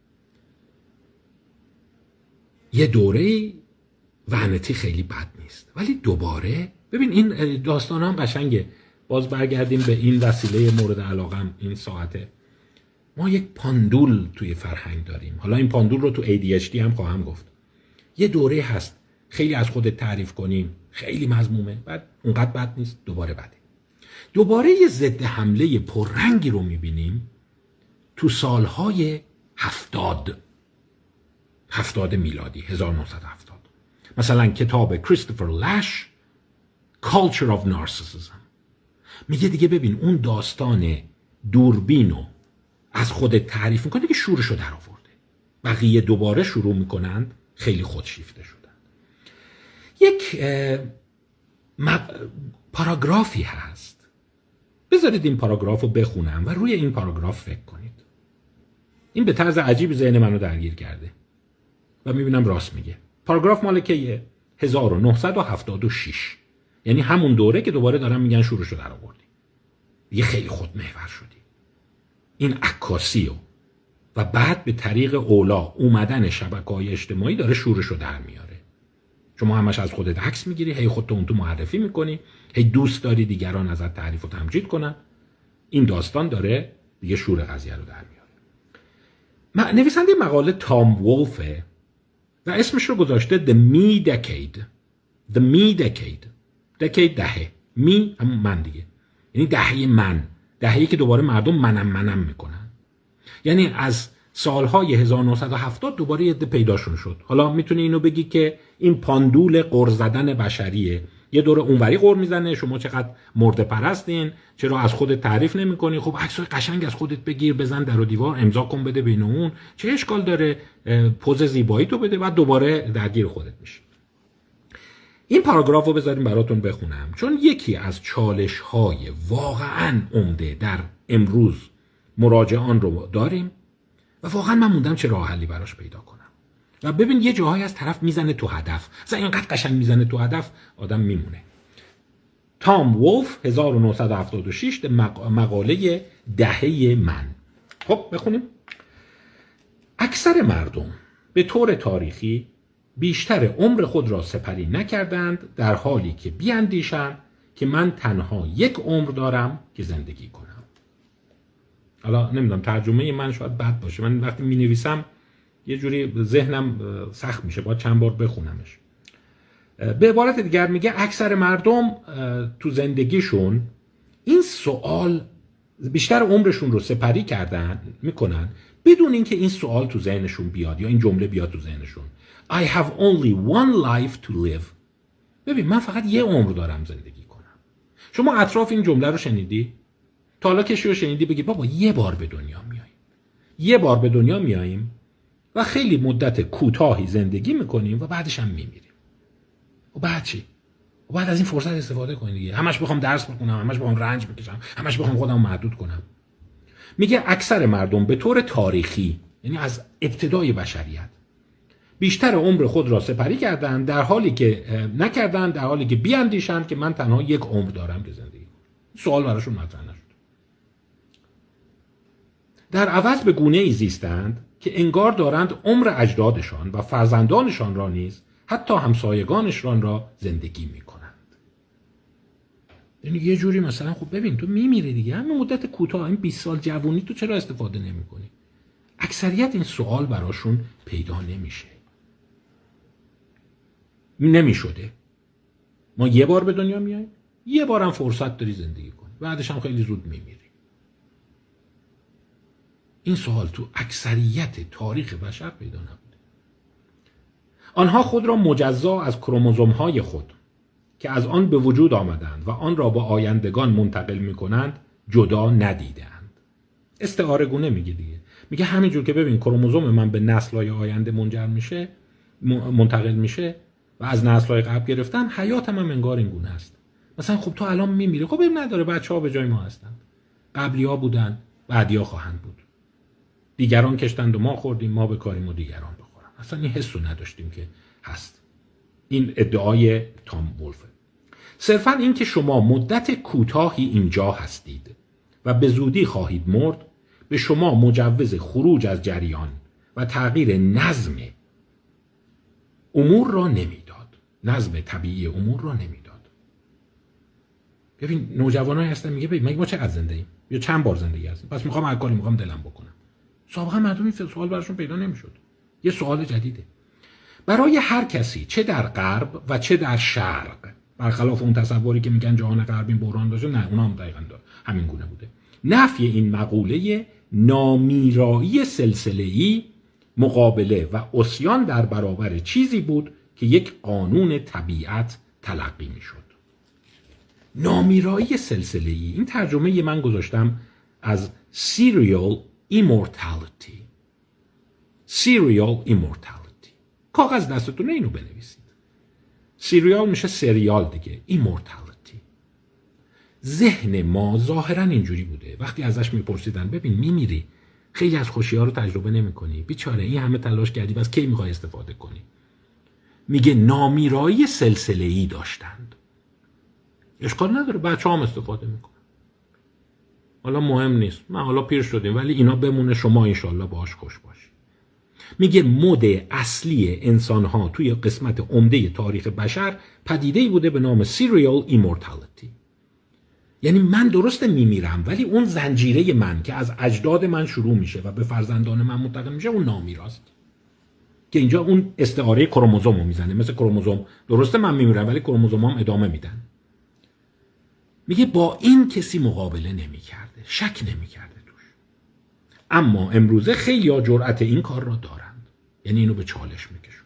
یه دوره ونتی خیلی بد نیست، ولی دوباره ببین این داستان هم قشنگه. باز برگردیم به این وسیله مورد علاقم این ساعته. ما یک پاندول توی فرهنگ داریم. حالا این پاندول رو تو ADHD هم خواهم گفت. یه دوره هست خیلی از خودت تعریف کنیم، خیلی مذمومه، بعد اونقدر بد نیست، دوباره بده. دوباره یه ضد حمله پررنگی رو میبینیم تو سالهای 70 میلادی، 1970. مثلا کتاب کریستوفر لاش Culture of Narcissism میگه دیگه ببین اون داستان دوربینو از خودت تعریف میکنه که شورشو در آورده، بقیه دوباره شروع میکنند خیلی خودشیفته شدن. یک پاراگرافی هست، بذارید این پاراگراف رو بخونم و روی این پاراگراف فکر کنید. این به طرز عجیب ذهن منو درگیر کرده و میبینم راست میگه. پاراگراف مال کیه؟ 1976، یعنی همون دوره که دوباره دارن میگن شورشو در آوردی، دیگه خیلی خودمحور شدی. این عکاسی و بعد به طریق اولا اومدن شبکه‌های اجتماعی داره شورشو در میاره. شما همش از خودت عکس میگیری، هی خودت اون تو معرفی میکنی، هی دوست داری دیگران ازت تعریف و تمجید کنن. این داستان داره دیگه شور قضیه رو در میاره. نویسنده مقاله تام وولفه و اسمش رو گذاشته The Me Decade. The Me Decade. دکید دهه. می همون من دیگه، یعنی دهه من، دهه‌ای که دوباره مردم منم میکنن. یعنی از سالهای 1970 دوباره یه پیداشون شد. حالا میتونی اینو بگی که این پاندول قر زدن بشریه، یه دور اونوری قر میزنه، شما چقدر مرده پرستین، چرا از خودت تعریف نمیکنی، خب عکسای قشنگ از خودت بگیر، بزن در و دیوار، امضا کن، بده بین اون، چه اشکال داره، پوز زیبایی تو بده، بعد دوباره درگیر خودت میشی. این پاراگراف رو بذاریم براتون بخونم، چون یکی از چالش‌های واقعاً عمده در امروز مراجعان رو داریم و واقعاً من موندم چه راه حلی براش پیدا کنم. و ببین یه جاهای از طرف میزنه تو هدف، اصلا اینقدر قشنگ میزنه تو هدف آدم میمونه. تام وولف 1976 مقاله دهه من. خب بخونیم. اکثر مردم به طور تاریخی بیشتر عمر خود را سپری نکردند، در حالی که بیاندیشند که من تنها یک عمر دارم که زندگی کنم. حالا نمیدونم ترجمه من شاید بد باشه، من وقتی می نویسم یه جوری ذهنم سخت میشه، باید چند بار بخونمش. به عبارت دیگر میگه اکثر مردم تو زندگیشون این سوال بیشتر عمرشون رو سپری میکنن بدون اینکه این سوال تو ذهنشون بیاد یا این جمله بیاد تو ذهنشون. I have only one life to live. ببین من فقط یه عمر دارم زندگی کنم. شما اطراف این جمله رو شنیدی؟ تا حالا کسی رو شنیدی بگی بابا یه بار به دنیا میاییم، یه بار به دنیا میاییم و خیلی مدت کوتاهی زندگی میکنیم و بعدش هم میمیریم. و بعد چی؟ و بعد از این فرصت استفاده کنید دیگه. همش بخوام درس بخونم، همش بخوام رنج بکشم، همش بخوام خودم محدود کنم. میگه اکثر مردم به طور تاریخی، یعنی از ابتدای بشریت، بیشتر عمر خود را سپری کردند در حالی که بیاندیشند که من تنها یک عمر دارم که زندگی کنم. سوال براشون مطرح نشد. در عوض به گونه‌ای زیستند که انگار دارند عمر اجدادشان و فرزندانشان را نیز حتی همسایگانشان را زندگی میکنند. یعنی یه جوری مثلا خب ببین تو میمیری دیگه، همین مدت کوتاه، این 20 سال جوونی تو چرا استفاده نمیکنی؟ اکثریت این سوال براشون پیدا نمیشده. ما یه بار به دنیا میاییم، یه بارم فرصت داری زندگی کنی، بعدش هم خیلی زود میمیری. این سوال تو اکثریت تاریخ بشر پیدا نبوده. آنها خود را مجزا از کروموزوم‌های خود که از آن به وجود آمدند و آن را به آیندگان منتقل می‌کنند جدا ندیدند. استعاره گونه میگه دیگه. میگه همینجور که ببین کروموزوم من به نسل‌های آینده منتقل میشه و از نسل‌های قبل گرفتن، حیاتم هم انگار این گونه است. مثلا خب تو الان میمیری، خب این نداره، بچه‌ها به جای ما هستند. قبلی‌ها بودن، بعدی‌ها خواهند بود. دیگران کشتند و ما خوردیم، ما بکاریم و دیگران بخورن. اصلا این حس رو نداشتیم که هست. این ادعای تام ولفه. صرفاً این که شما مدت کوتاهی اینجا هستید و به زودی خواهید مرد به شما مجوز خروج از جریان و تغییر نظم امور را نمیداد. نظم طبیعی امور را نمیداد. ببین نوجوانایی هستن میگه ببین ما چقدر زنده ایم یا چند بار زندگی هستیم، پس میخوام هر کاری میخوام دلم بکنم. سابقا مردم این سوال براشون پیدا نمیشد. یه سوال جدیده برای هر کسی، چه در غرب و چه در شرق. برخلاف اون تصوری که میگن جهان غربی بحران داشته، نه اونا هم دقیقاً همین گونه بوده. نفی این مقوله نامیرایی سلسله‌ای مقابله و عصیان در برابر چیزی بود که یک قانون طبیعت تلقی میشد. نامیرایی سلسله‌ای، این ترجمه من گذاشتم از serial immortality. serial immortality. کاغذ دستتونه اینو بنویسید. سیریال میشه سریال دیگه. immortality. ذهن ما ظاهرا اینجوری بوده. وقتی ازش میپرسیدن ببین میمیری، خیلی از خوشی‌ها رو تجربه نمی‌کنی، بیچاره این همه تلاش کردی، بس کی می‌خوای استفاده کنی؟ میگه نامیرایی سلسله‌ای داشتند. اشکال نداره بچه‌ها هم استفاده میکنن. حالا مهم نیست، ما حالا پیر شدیم ولی اینا بمونه، شما انشالله باهاش خوش باشی. میگه مد اصلی انسان‌ها توی قسمت عمده تاریخ بشر پدیده‌ای بوده به نام serial immortality. یعنی من درسته میمیرم ولی اون زنجیره من که از اجداد من شروع میشه و به فرزندان من منتقل میشه اون نامیراست. که اینجا اون استعاره کروموزوم رو میزنه. مثل کروموزوم درسته من میمیرم ولی کروموزوم هم ادامه میدن. میگه با این کسی مقابله نمیکرده، شک نمیکرده توش. اما امروزه خیلی‌ها جرأت این کار را دارند. یعنی اینو به چالش میکشونن.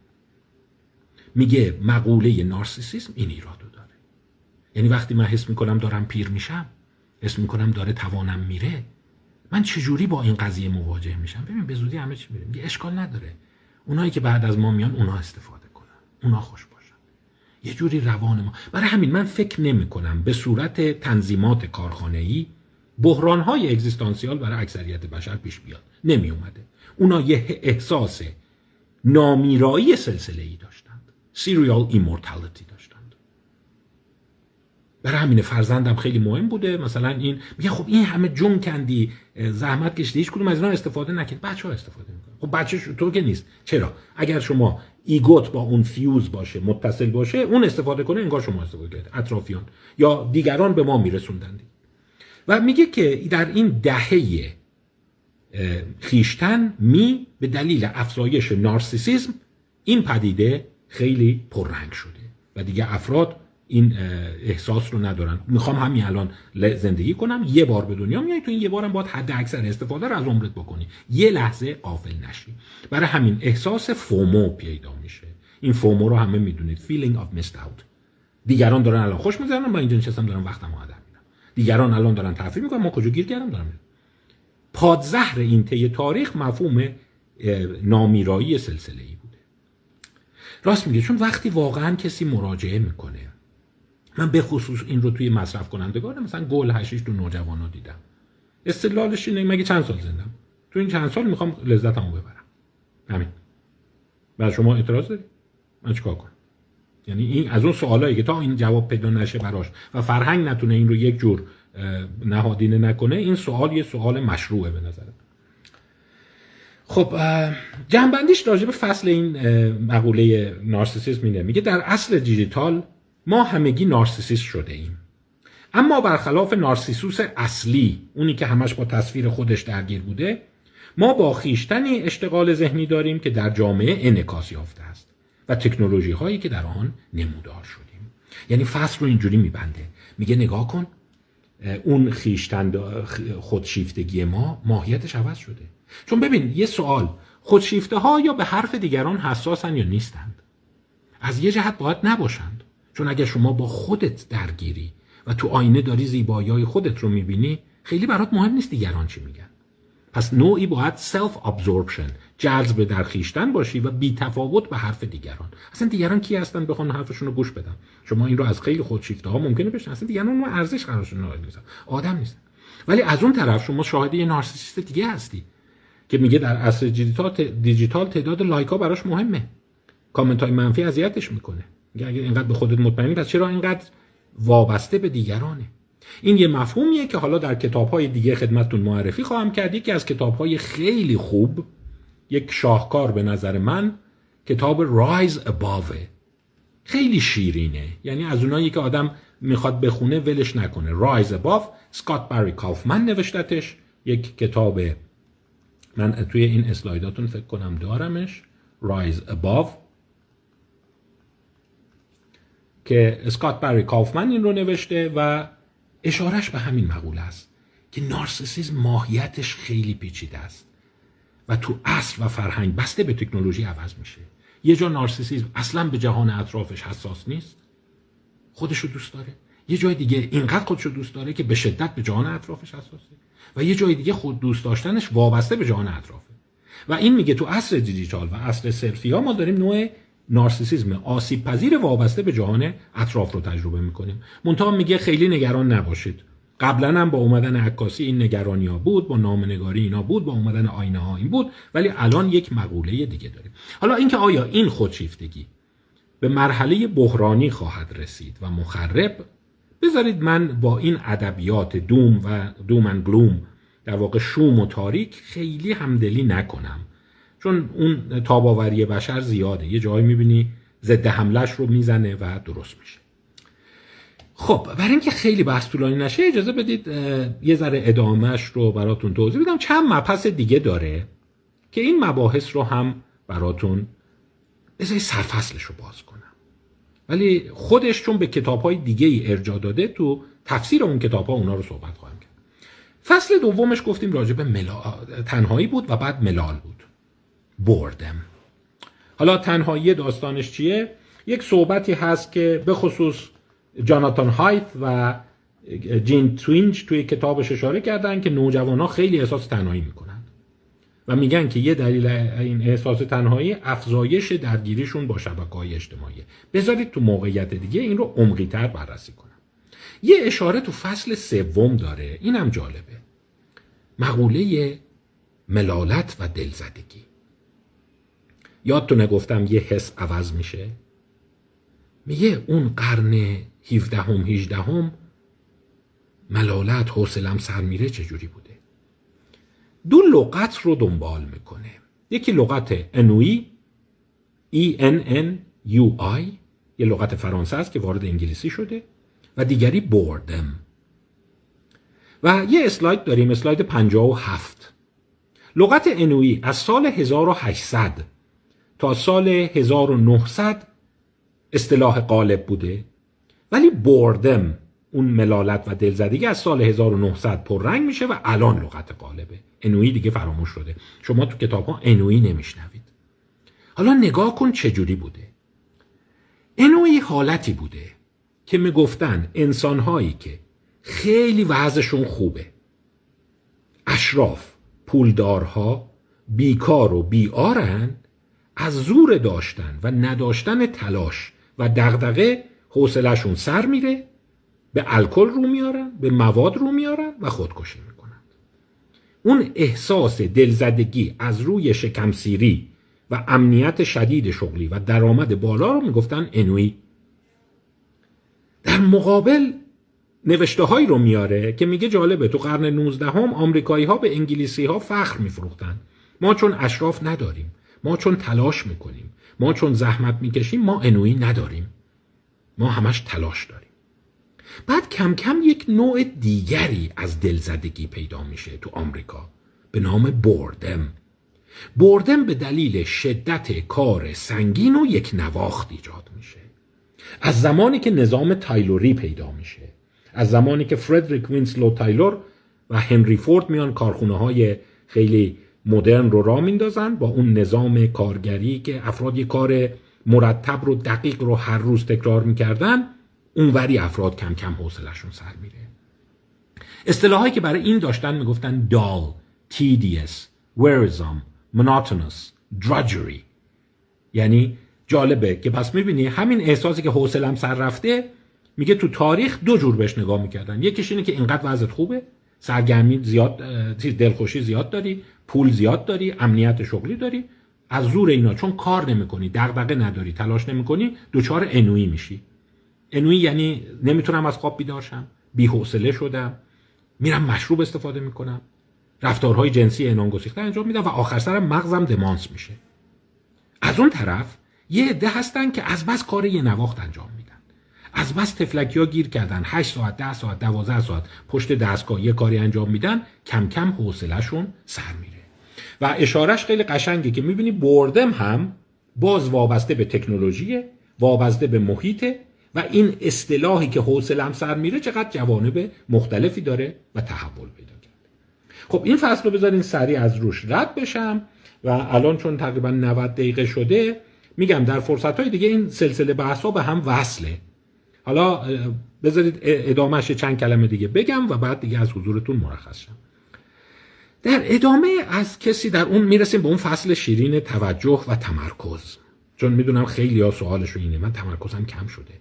میگه مقوله نارسیسیسم این ایرادو داره. یعنی وقتی من حس میکنم دارم پیر میشم، حس میکنم داره توانم میره، من چجوری با این قضیه مواجه میشم؟ ببین به زودی همه چی میره. میگه اشکال نداره، اونایی که بعد از ما میان اونا استفاده کنن، اونا خوش باشن. یه جوری روان ما. برای همین من فکر نمی کنم به صورت تنظیمات کارخانه‌ای بحران‌های اگزیستانسیال برای اکثریت بشر پیش بیاد. نمی اومده. اونا یه احساس نامیرایی سلسله‌ای داشتند. سیریال ایمورتالیتی داشتند. برای همین فرزندم خیلی مهم بوده. مثلا این میگه خب این همه جون کندی، زحمت کشیدی، هیچ کدوم از اینا استفاده نکرد. بچه‌ها استفاده میکنن. خب بچه تو که نیست. چرا؟ اگر شما ایگوت با اون فیوز باشه، متصل باشه، اون استفاده کنه، انگار شما استفاده کردید، اطرافیان یا دیگران به ما میرسوندند. و میگه که در این دهه خیشتن به دلیل افزایش نارسیسیسم این پدیده خیلی پررنگ شده و دیگه افراد این احساس رو ندارن. میخوام همین الان زندگی کنم، یه بار به دنیا میای، تو این یه بارم باید حد اکثر استفاده رو از عمرت بکنی، یه لحظه غافل نشی. برای همین احساس فومو پیدا میشه. این فومو رو همه میدونید، feeling of missed out. دیگران دارن الان خوش می‌گذرونن، من اینجا نشستم دارم وقتمو هدر میدم. دیگران الان دارن تفریح میکنن، ما کجا گیر کردم دارم میرم. پادزهر این طی تاریخ مفهوم نامیرایی سلسله‌ای بوده. راست میگه، چون وقتی واقعا کسی مراجعه میکنه، من به خصوص این رو توی مصرف کنندگان مثلا گل هشیش تو نوجوانا دیدم، استدلالش اینه مگه چند سال زندم، تو این چند سال میخوام لذتمو ببرم، همین. بعد شما اعتراض داری؟ من چیکار کنم؟ یعنی این از اون سوالایی که تا این جواب پیدا نشه براش و فرهنگ نتونه این رو یک جور نهادینه نکنه، این سوال یه سوال مشروعه به نظرم. خب جنبندیش راجع به فصل این مقوله نارسیسیسم اینه، میگه در عصر دیجیتال ما همگی نارسیسیست شده ایم، اما برخلاف نارسیسوس اصلی، اونی که همش با تصویر خودش درگیر بوده، ما با خویشتنی اشتغال ذهنی داریم که در جامعه انعکاس یافته است و تکنولوژی هایی که در آن نمودار شدیم. یعنی فصل رو اینجوری میبنده، میگه نگاه کن، اون خویشتن خودشیفتگی ما ماهیتش عوض شده. چون ببین یه سوال، خودشیفته ها یا به حرف دیگران حساسن یا نیستند؟ از یه جهت باید نباشند، چون اگر شما با خودت درگیری و تو آینه داری زیبایی‌های خودت رو میبینی، خیلی برات مهم نیست دیگران چی میگن. پس نوعی باید سلف ابزورپشن، جذب در خویشتن باشی و بی تفاوت به حرف دیگران. اصلا دیگران کی هستن بخوان حرفشون رو گوش بدن؟ شما این رو از خیلی خودشیفته ها ممکنه بشن، اصلا دیگران اون ارزش قرارشون قائل نیستن، آدم نیستن. ولی از اون طرف شما شاهد یه نارسیسیست دیگه هستی که میگه در عصر دیجیتال تعداد لایک‌ها براش مهمه، کامنت‌های منفی اذیتش میکنه. میگه اگه اینقدر به خودت مطمئنی پس چرا اینقدر وابسته به دیگرانه؟ این یه مفهومیه که حالا در کتاب‌های دیگه خدمتتون معرفی خواهم کرد. یکی از کتاب‌های خیلی خوب، یک شاهکار به نظر من، کتاب رایز اباو، خیلی شیرینه، یعنی از اونایی که آدم میخواد بخونه ولش نکنه. رایز اباو، اسکات بری کافمن نوشتتش، یک کتاب، من توی این اسلایداتون فکر کنم دارمش، رایز اباو، که اسکات بری کافمن این رو نوشته و اشارش به همین مقوله است که نارسیسیسم ماهیتش خیلی پیچیده است و تو عصر و فرهنگ بسته به تکنولوژی عوض میشه. یه جا نارسیسیسم اصلا به جهان اطرافش حساس نیست، خودشو دوست داره. یه جای دیگه اینقدر خودشو دوست داره که به شدت به جهان اطرافش حساسه و یه جای دیگه خود دوست داشتنش وابسته به جهان اطرافه. و این میگه تو عصر دیجیتال و عصر سلفی ها ما داریم نوع نارسیسیسم آسیب پذیر وابسته به جهان اطراف رو تجربه میکنیم. منتها میگه خیلی نگران نباشید، قبلا هم با اومدن عکاسی این نگرانی ها بود، با نامه‌نگاری اینا بود، با اومدن آینه ها این بود، ولی الان یک مقوله دیگه داریم. حالا اینکه آیا این خودشیفتگی به مرحله بحرانی خواهد رسید و مخرب، بذارید من با این ادبیات دوم و دوم اند گلوم، در واقع شوم و تاریک، خیلی همدلی نکنم، چون اون تاباوری بشر زیاده، یه جایی میبینی ضد حملش رو میزنه و درست میشه. خب برای اینکه خیلی بحث طولانی نشه اجازه بدید یه ذره ادامهش رو براتون توضیح بدم. چند مبحث دیگه داره که این مباحث رو هم براتون بذاری سرفصلش رو باز کنم، ولی خودش چون به کتاب‌های دیگه ای ارجاع داده، تو تفسیر اون کتاب‌ها اونا رو صحبت خواهم کرد. فصل دومش گفتیم راجع به تنهایی بود و بعد ملال بود، بوردم. حالا تنهایی داستانش چیه؟ یک صحبتی هست که به خصوص جاناتان هایت و جین توینج توی کتابش اشاره کردن که نوجوان‌ها خیلی احساس تنهایی میکنن و میگن که یه دلیل این احساس تنهایی افزایش درگیریشون با شبکه‌های اجتماعی. بذارید تو موقعیت دیگه این رو عمقی‌تر بررسی کنم. یه اشاره تو فصل سوم داره، اینم جالبه، مقوله ملالت و دلزدگی. یادتونه گفتم یه حس عوض میشه؟ میگه اون قرن 17 18 ملالت، حوصله‌ام سر میره چجوری بوده. دو لغت رو دنبال میکنه، یکی لغت انوی ENNUI، یه لغت فرانسه است که وارد انگلیسی شده، و دیگری بوردم. و یه اسلاید داریم، اسلاید 57. لغت انوی از سال 1800 تا سال 1900 اصطلاح غالب بوده، ولی بوردم، اون ملالت و دلزدگی، از سال 1900 پررنگ میشه و الان لغت غالبه. انوی دیگه فراموش شده، شما تو کتاب ها انوی نمیشنوید. حالا نگاه کن چجوری بوده. انوی حالتی بوده که میگفتن انسان هایی که خیلی وضعشون خوبه، اشراف، پولدارها، بیکار و بیارن، از زور داشتن و نداشتن تلاش و دغدغه حوصله‌شون سر میره، به الکل رو میارن، به مواد رو میارن و خودکشی میکنن. اون احساس دلزدگی از روی شکمسیری و امنیت شدید شغلی و درآمد بالا رو میگفتن انوی. در مقابل نوشته هایی رو میاره که میگه جالبه تو قرن 19 آمریکایی ها به انگلیسی ها فخر میفروختن. ما چون اشراف نداریم، ما چون تلاش میکنیم، ما چون زحمت میکشیم، ما انوی نداریم، ما همش تلاش داریم. بعد کم کم یک نوع دیگری از دلزدگی پیدا میشه تو آمریکا به نام بوردم. بوردم به دلیل شدت کار سنگین و یک نواخت ایجاد میشه. از زمانی که نظام تایلوری پیدا میشه، از زمانی که فردریک وینسلو تایلور و هنری فورد میان کارخونه های خیلی مدرن رو راه میندازن با اون نظام کارگری که افراد یک کار مرتب رو دقیق رو هر روز تکرار میکردن، اونوری افراد کم کم حوصله‌شون سر میره. اصطلاحایی که برای این داشتن میگفتن dull, tedious, wearisome, monotonous, drudgery. یعنی جالبه که پس میبینی همین احساسی که حوصله‌ام سر رفته، میگه تو تاریخ دو جور بهش نگاه میکردن. یکیش اینه که اینقدر وضعت خوبه، سرگرمی زیاد، دلخوشی زیاد داری، پول زیاد داری، امنیت شغلی داری، از زور اینا چون کار نمیکنی، دغدغه نداری، تلاش نمیکنی، دوچار انویی میشی. انویی یعنی نمیتونم از خواب بیدار شم، بی‌حوصله شدم، میرم مشروب استفاده میکنم، رفتارهای جنسی عنان‌گسیخته انجام میدم و آخر سرم مغزم دمانس میشه. از اون طرف یه عده هستن که از بس کار یه نواخت انجام میدن، از بس تفلکی‌ها گیر کردن، 8 ساعت، 10 ساعت، 12 ساعت پشت دستگاه یه کاری انجام میدن، کم کم حوصله‌شون سر میره. و اشارهش خیلی قشنگه که میبینی بوردم هم باز وابسته به تکنولوژیه، وابسته به محیطه و این اصطلاحی که حوصله‌ام سر میره چقدر جوانب مختلفی داره و تحول پیدا کرده. خب این فصل رو بذارین سریع از روش رد بشم و الان چون تقریبا 90 دقیقه شده میگم در فرصت‌های دیگه این سلسله بحث‌ها به هم وصله. حالا بذارید ادامهش چند کلمه دیگه بگم و بعد دیگه از حضورتون مرخص شم. در ادامه از کسی در اون میرسیم به اون فصل شیرین توجه و تمرکز، چون میدونم خیلی ها سوالش اینه من تمرکزم کم شده.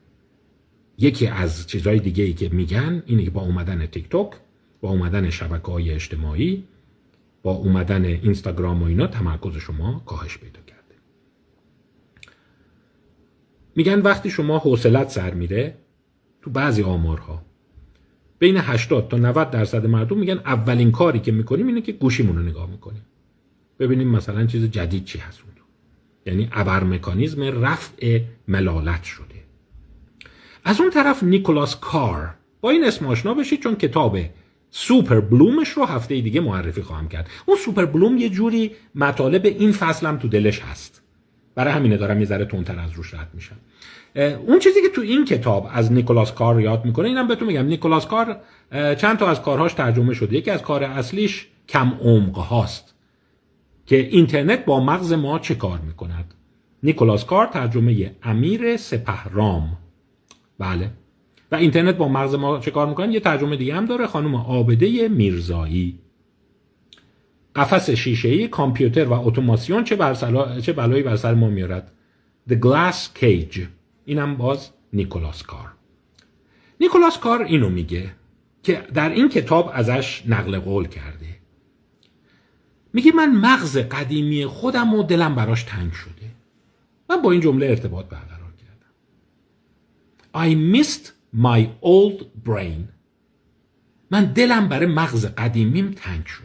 یکی از چیزهای دیگه ای که میگن اینه که با اومدن تیک توک، با اومدن شبکه‌های اجتماعی، با اومدن اینستاگرام و اینا تمرکز شما کاهش پیدا کرده. میگن وقتی شما حوصلت سر میره، تو بعضی آمارها بین 80 تا 90% مردم میگن اولین کاری که میکنیم اینه که گوشیمون رو نگاه میکنیم ببینیم مثلا چیز جدید چی هست اون. یعنی ابر مکانیزم رفع ملالت شده. از اون طرف نیکولاس کار، با این اسم آشنا بشید چون کتاب سوپر بلومش رو هفته دیگه معرفی خواهم کرد. اون سوپر بلوم یه جوری مطالب این فصلم تو دلش هست، برای همینه دارم یه ذره تندتر از روش رد میشم. اون چیزی که تو این کتاب از نیکولاس کار یاد میکنه، اینم بهتون میگم نیکولاس کار چند تا از کارهاش ترجمه شده. یکی از کار اصلیش کم عمق هاست که اینترنت با مغز ما چه کار میکند. نیکولاس کار ترجمه امیر سپهرام. بله. و اینترنت با مغز ما چه کار میکنه یه ترجمه دیگه هم داره، خانم عابده میرزایی. قفس شیشه‌ای، کامپیوتر و اتوماسیون چه بلایی بر سر ما میارد. The Glass Cage. اینم باز نیکولاس کار. نیکولاس کار اینو میگه که در این کتاب ازش نقل قول کرده. میگه من مغز قدیمی خودم و دلم براش تنگ شده. من با این جمله ارتباط برقرار کردم. I missed my old brain. من دلم برای مغز قدیمیم تنگ شده.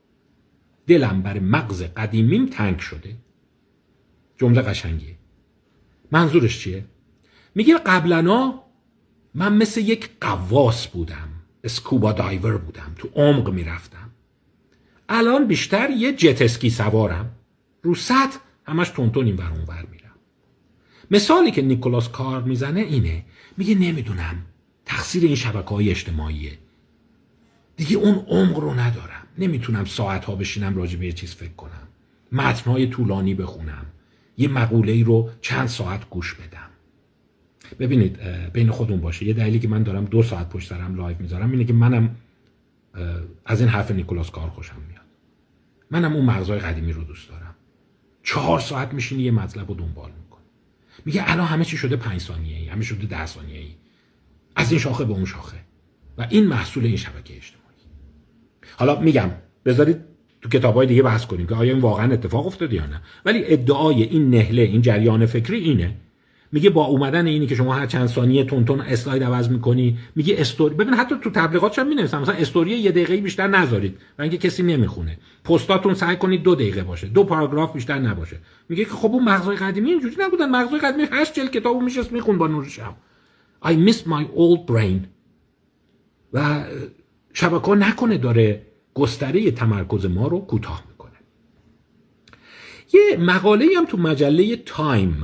دلم برای مغز قدیمیم تنگ شده. جمله قشنگیه. منظورش چیه؟ میگه قبلنا من مثل یک غواص بودم، اسکوبا دایور بودم، تو عمق میرفتم. الان بیشتر یه جت اسکی سوارم، رو سطح همش تونتون این ور اون ور میرم. مثالی که نیکولاس کار میزنه اینه، میگه نمیدونم تقصیر این شبکه‌های اجتماعیه، دیگه اون عمق رو ندارم، نمیتونم ساعتها بشینم راجع به یه چیز فکر کنم، متن‌های طولانی بخونم، یه مقوله‌ای رو چند ساعت گوش بدم. ببینید بین خودمون باشه، یه دلیلی که من دارم 2 ساعت پشت سرم لایو میذارم اینه که منم از این حرف نیکولاس کار خوشم میاد. منم اون مغزای قدیمی رو دوست دارم. 4 ساعت میشینی یه مطلب رو دنبال میکنی. میگه الان همه چی شده 5 ثانیه‌ای، همه شده 10 ثانیه‌ای، از این شاخه به اون شاخه، و این محصول این شبکه اجتماعی. حالا میگم بذارید تو کتابای دیگه بحث کنیم که آیا این واقعا اتفاق افتاده یا نه، ولی ادعای این نهله، این جریان فکری اینه. میگه با اومدن اینی که شما هر چند ثانیه تون اسلاید عوض میکنی، میگه استوری، ببین حتی تو تبلیغاتش هم مینویسن مثلا استوری 1 دقیقه بیشتر نذارید و اینکه کسی نمیخونه، پستاتون سعی کنید 2 دقیقه باشه، 2 پاراگراف بیشتر نباشه. میگه که خب اون مغزای قدیمی اینجوری نبودن، مغزای قدیمی 8 جلد کتابو میشست میخون با نور شم. I miss my old brain. و شبکه نکنه داره گستره تمرکز ما رو کوتاه میکنه. یه مقاله هم تو مجله تایم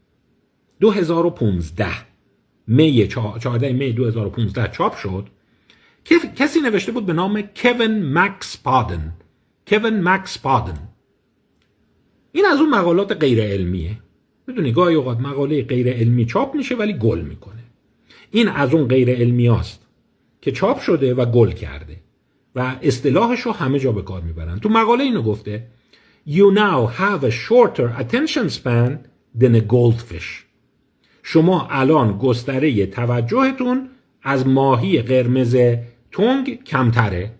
2015 14 می 2015 چاپ شد که کسی نوشته بود به نام کوین مکس پادن. کوین مکس پادن این از اون مقالات غیر علمیه. میدونی گاهی اوقات مقاله غیر علمی چاپ میشه ولی گل میکنه. این از اون غیر علمی هاست که چاپ شده و گل کرده و اصطلاحش رو همه جا به کار میبرن. تو مقاله اینو گفته You now have a shorter attention span than a goldfish. شما الان گستره توجهتون از ماهی قرمز تنگ کمتره.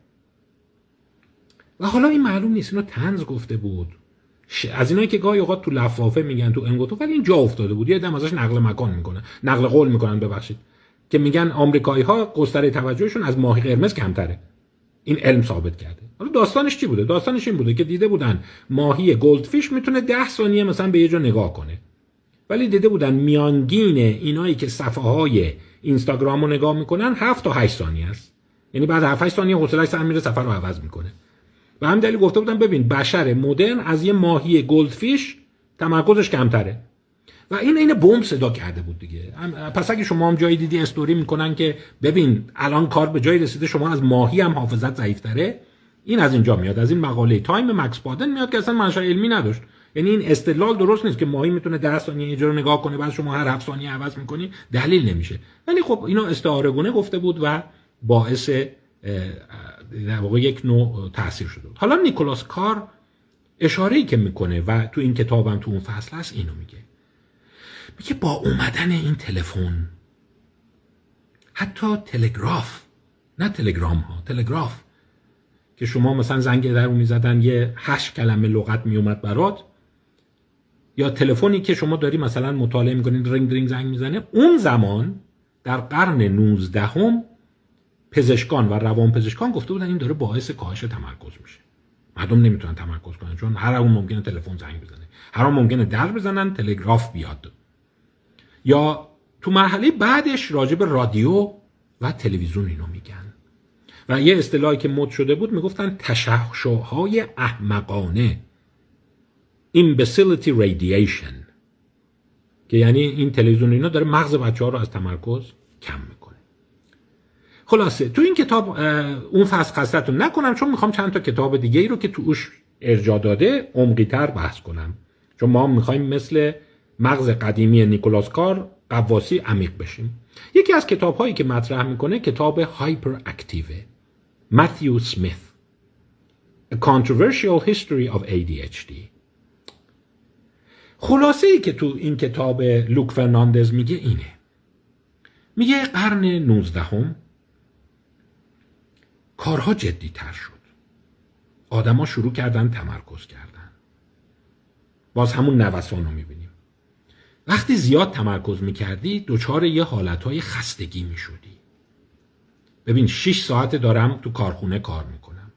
و حالا این معلوم نیست اینو طنز گفته بود، از اینایی که گاهی اوقات تو لفافه میگن تو انگوتو، ولی این جا افتاده بود. یه دم ازش نقل مکان میکنه، نقل قول میکنن ببخشید، که میگن آمریکایی ها گستره توجهشون از ماهی قرمز کمتره. این علم ثابت کرده. حالا داستانش چی بوده؟ داستانش این بوده که دیده بودن ماهی گلدفیش میتونه 10 ثانیه مثلا به یه جا نگاه کنه، ولی دیده بودن میانگین اینایی که صفحه های اینستاگرام رو نگاه میکنن 7 تا 8 ثانیه است. یعنی بعد 7 8 ثانیه حوصله‌اش سر میره صفحه رو عوض میکنه. و همین دلیل گفته بودن ببین بشر مدرن از یه ماهی گلدفیش تمرکزش کمتره. و این بمب صدا کرده بود دیگه. پس اگه شما هم جایی دیدی استوری میکنن که ببین الان کار به جایی رسیده شما از ماهی هم حافظت ضعیف‌تره، این از اینجا میاد، از این مقاله تایم مکس پادن میاد که اصلا منشأ علمی نداشت. یعنی این استدلال درست نیست که ماهی میتونه 10 ثانیه یه جا رو نگاه کنه بعد شما هر 7 ثانیه عوض میکنی، دلیل نمیشه. ولی خب اینو استعاره گونه گفته بود و باعث در واقع یک نوع تاثیر شده بود. حالا نیکولاس کار اشاره‌ای که میکنه و تو این کتابم تو اون فصل هست اینو میگه با اومدن این تلفن، حتی تلگراف، نه تلگرام ها، تلگراف که شما مثلا زنگ در رو میزدن یه 8 کلمه لغت میومد برات، یا تلفنی که شما داری مثلا مطالعه میکنید رینگ رینگ زنگ میزنه، اون زمان در قرن 19 پزشکان و روانپزشکان گفته بودن این داره باعث کاهش تمرکز میشه. مردم نمیتونن تمرکز کنن چون هر اون ممکنه تلفن زنگ بزنه، هر اون ممکنه در بزنن تلگراف بیاد. یا تو مرحله بعدش راجع به رادیو و تلویزیون اینو میگن و یه اصطلاحی که مد شده بود میگفتن تشعشع‌های احمقانه، imbecility radiation، که یعنی این تلویزیون اینا داره مغز بچه‌ها رو از تمرکز کم میکنه. خلاصه تو این کتاب اون فصل خستتون نکنم چون میخوام چند تا کتاب دیگه ای رو که توش ارجاع داده عمقی‌تر بحث کنم، چون ما میخوایم مثل مغز قدیمی نیکولاس کار قواسی عمیق بشیم. یکی از کتاب‌هایی که مطرح میکنه کتاب هایپر اکتیو متیو سمیت A Controversial History of ADHD. خلاصه ای که تو این کتاب لوک فرناندز میگه اینه، میگه قرن 19 کارها جدی تر شد، آدما شروع کردن تمرکز کردن، باز همون نوسان رو میبینیم. وقتی زیاد تمرکز میکردی دچار یه حالتهای خستگی میشدی. ببین 6 ساعت دارم تو کارخونه کار میکنم،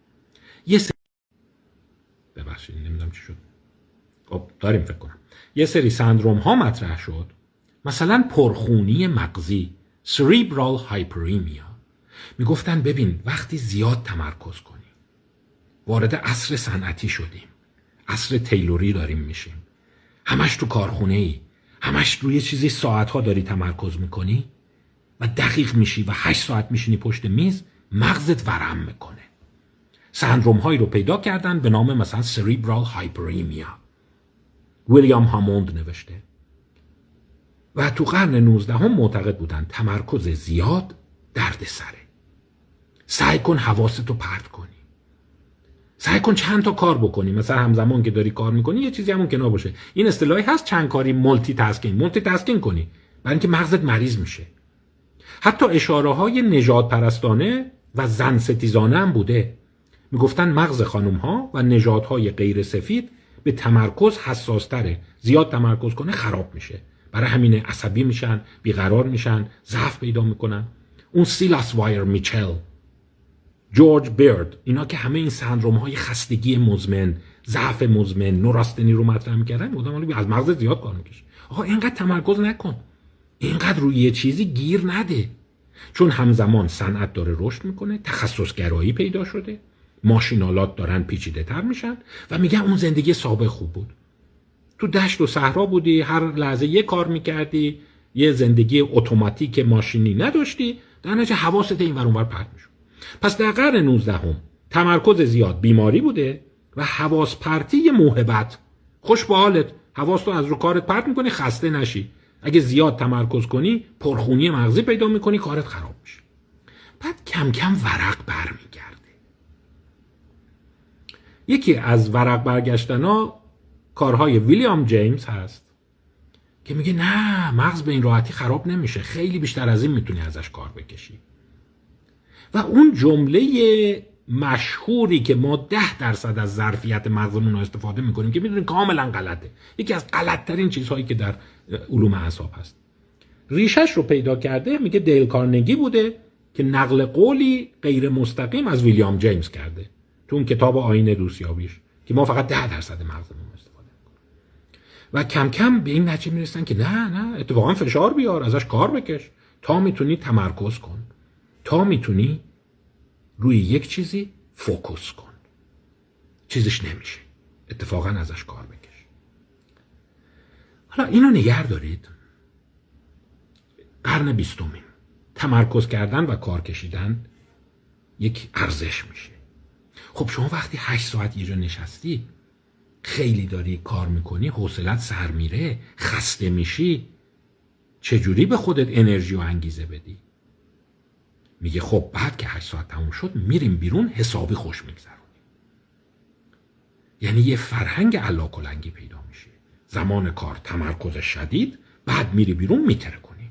ببخشید نمیدونم چی شد، خب داریم فکر کنم یه سری سندروم ها مطرح شد، مثلا پرخونی مغزی cerebral hyperemia. میگفتن ببین وقتی زیاد تمرکز کنی، وارد عصر صنعتی شدیم، عصر تیلوری داریم میشیم، همش تو کارخونه ای، همش روی چیزی ساعت ها داری تمرکز میکنی و دقیق میشی و 8 ساعت میشینی پشت میز، مغزت ورم میکنه. سندروم هایی رو پیدا کردن به نام مثلا cerebral hyperemia. ویلیام هاموند نوشته. و تو قرن 19 معتقد بودن تمرکز زیاد درد سره. سعی کن حواستو پرت کنی. سعی کن چند تا کار بکنی، مثلا همزمان که داری کار میکنی یه چیزی همون کنار باشه. این اصطلاحی هست چند کاری، مولتی تاسکینگ کنی، برای اینکه مغزت مریض میشه. حتی اشاره‌های نژاد پرستانه و زن ستیزانه هم بوده. میگفتن مغز خانم‌ها و نژادهای غیر سفید به تمرکز حساس‌تره، زیاد تمرکز کنه خراب میشه، برای همین عصبی میشن، بیقرار میشن، ضعف پیدا میکنن. اون سیلاس وایر میچل، جورج بیرد، اینا که همه این سندروم‌های خستگی مزمن، ضعف مزمن، نوراستنی رو مطرح می‌کردن، میگفتن از مغز زیاد کار می‌کشه. آقا اینقدر تمرکز نکن، اینقدر روی یه چیزی گیر نده، چون همزمان صنعت داره رشد میکنه، تخصصگرایی پیدا شده، ماشینالات دارن پیچیده تر میشن و میگن اون زندگی سابق خوب بود، تو دشت و صحرا بودی، هر لحظه یه کار میکردی، یه زندگی اتوماتیک ماشینی نداشتی، در نتیجه حواست این ور اون ور پرت میشد. پس در قرن 19 تمرکز زیاد بیماری بوده و حواس پرتی یه موهبت. خوش به حالت، حواس تو از رو کارت پرت میکنی، خسته نشی. اگه زیاد تمرکز کنی پرخونی مغزی پیدا میکنی، کارت خراب میشه. بعد کم کم ورق برمیگرده. یکی از ورق برگشتنا کارهای ویلیام جیمز هست که میگه نه، مغز به این راحتی خراب نمیشه، خیلی بیشتر از این میتونی ازش کار بکشی. و اون جمله مشهوری که ما 10% از ظرفیت مغزمون رو استفاده میکنیم که میدونیم کاملا غلطه، یکی از غلطترین چیزهایی که در علوم اعصاب هست، ریشش رو پیدا کرده، میگه دیل کارنگی بوده که نقل قولی غیر مستقیم از ویلیام جیمز کرده تو اون کتاب آیین دوستیابیش که ما فقط 10% مغزمون استفاده میکنیم. و کم کم به این نتیجه میرسن که نه اتفاقا فشار بیار، ازش کار بکش تا میتونی تمرکز کن، تا میتونی روی یک چیزی فوکوس کن. چیزش نمیشه، اتفاقا ازش کار بکش. حالا اینو نگه دارید، قرن 20 تمرکز کردن و کار کشیدن یک ارزش میشه. خب شما وقتی 8 ساعت یه جا نشستی، خیلی داری کار میکنی، حوصلت سر میره، خسته میشی، چجوری به خودت انرژی و انگیزه بدی؟ میگه خب بعد که 8 ساعت تموم شد میریم بیرون، حسابی خوش میگذرونیم. یعنی یه فرهنگ علاکلنگی پیدا میشه. زمان کار تمرکز شدید، بعد میری بیرون میتره کنی.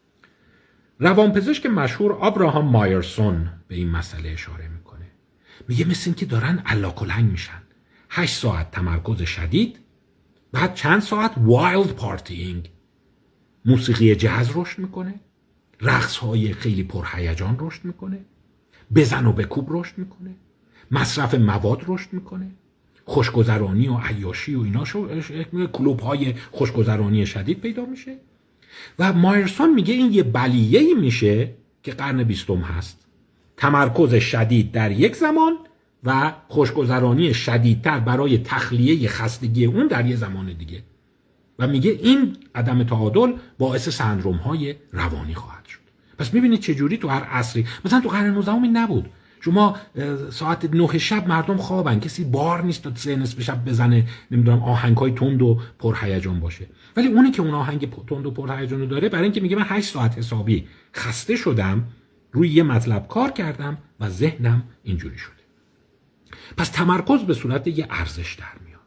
روانپزشک مشهور آبراهام مایرسون به این مسئله اشاره میکنه. میگه مثل این که دارن علاکلنگ میشن. 8 ساعت تمرکز شدید، بعد چند ساعت وایلد پارتینگ، موسیقی جاز رشد میکنه، رقص های خیلی پرهیجان رشد میکنه، بزن و بکوب رشد میکنه، مصرف مواد رشد میکنه، خوشگذرانی و عیاشی و اینا کلوب های خوشگذرانی شدید پیدا میشه. و مایرسون میگه این یه بلیه‌ای میشه که قرن 20 هست، تمرکز شدید در یک زمان و خوشگذرانی شدیدتر برای تخلیه خستگی اون در یه زمان دیگه. و میگه این عدم تعادل باعث سندروم های روانی خواهد شد. پس میبینید چجوری تو هر عصری، مثلا تو قرن 19 این نبود، شما ساعت 9 شب مردم خوابن، کسی بار نیست تا 3 نصف شب بزنه، نمیدونم آهنگای تند و پرهیجان باشه. ولی اونی که اون آهنگ تند و پرهیجان رو داره، برای اینکه میگه من 8 ساعت حسابی خسته شدم، روی یه مطلب کار کردم و ذهنم اینجوری شده. پس تمرکز به صورت یه ارزش در میاد.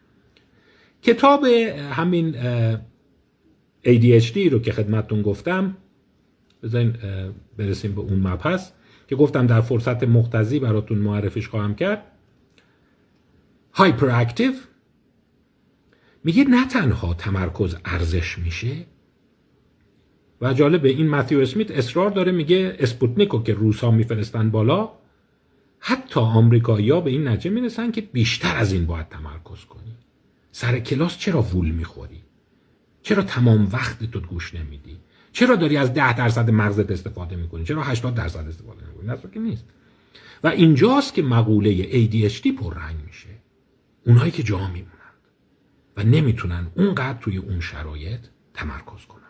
کتاب همین ADHD رو که خدمتتون گفتم، بذارین برسیم به اون مبحث که گفتم در فرصت مقتضی براتون معرفیش خواهم کرد. هایپر اکتیو میگه نه تنها تمرکز ارزش میشه، و جالب این متیو اسمیت اصرار داره، میگه اسپوتنیکو که روسا میفرستن بالا، حتی آمریکایی‌ها به این نتیجه میرسن که بیشتر از این باید تمرکز کنی. سر کلاس چرا وول میخوری؟ چرا تمام وقت تو گوش نمیدی؟ چرا داری از 10% مغزت استفاده میکنی؟ چرا 80% استفاده میکنی؟ نه که نیست. و اینجاست که مقوله ADHD پررنگ میشه. اونایی که جا میمونند و نمیتونن اونقدر توی اون شرایط تمرکز کنند.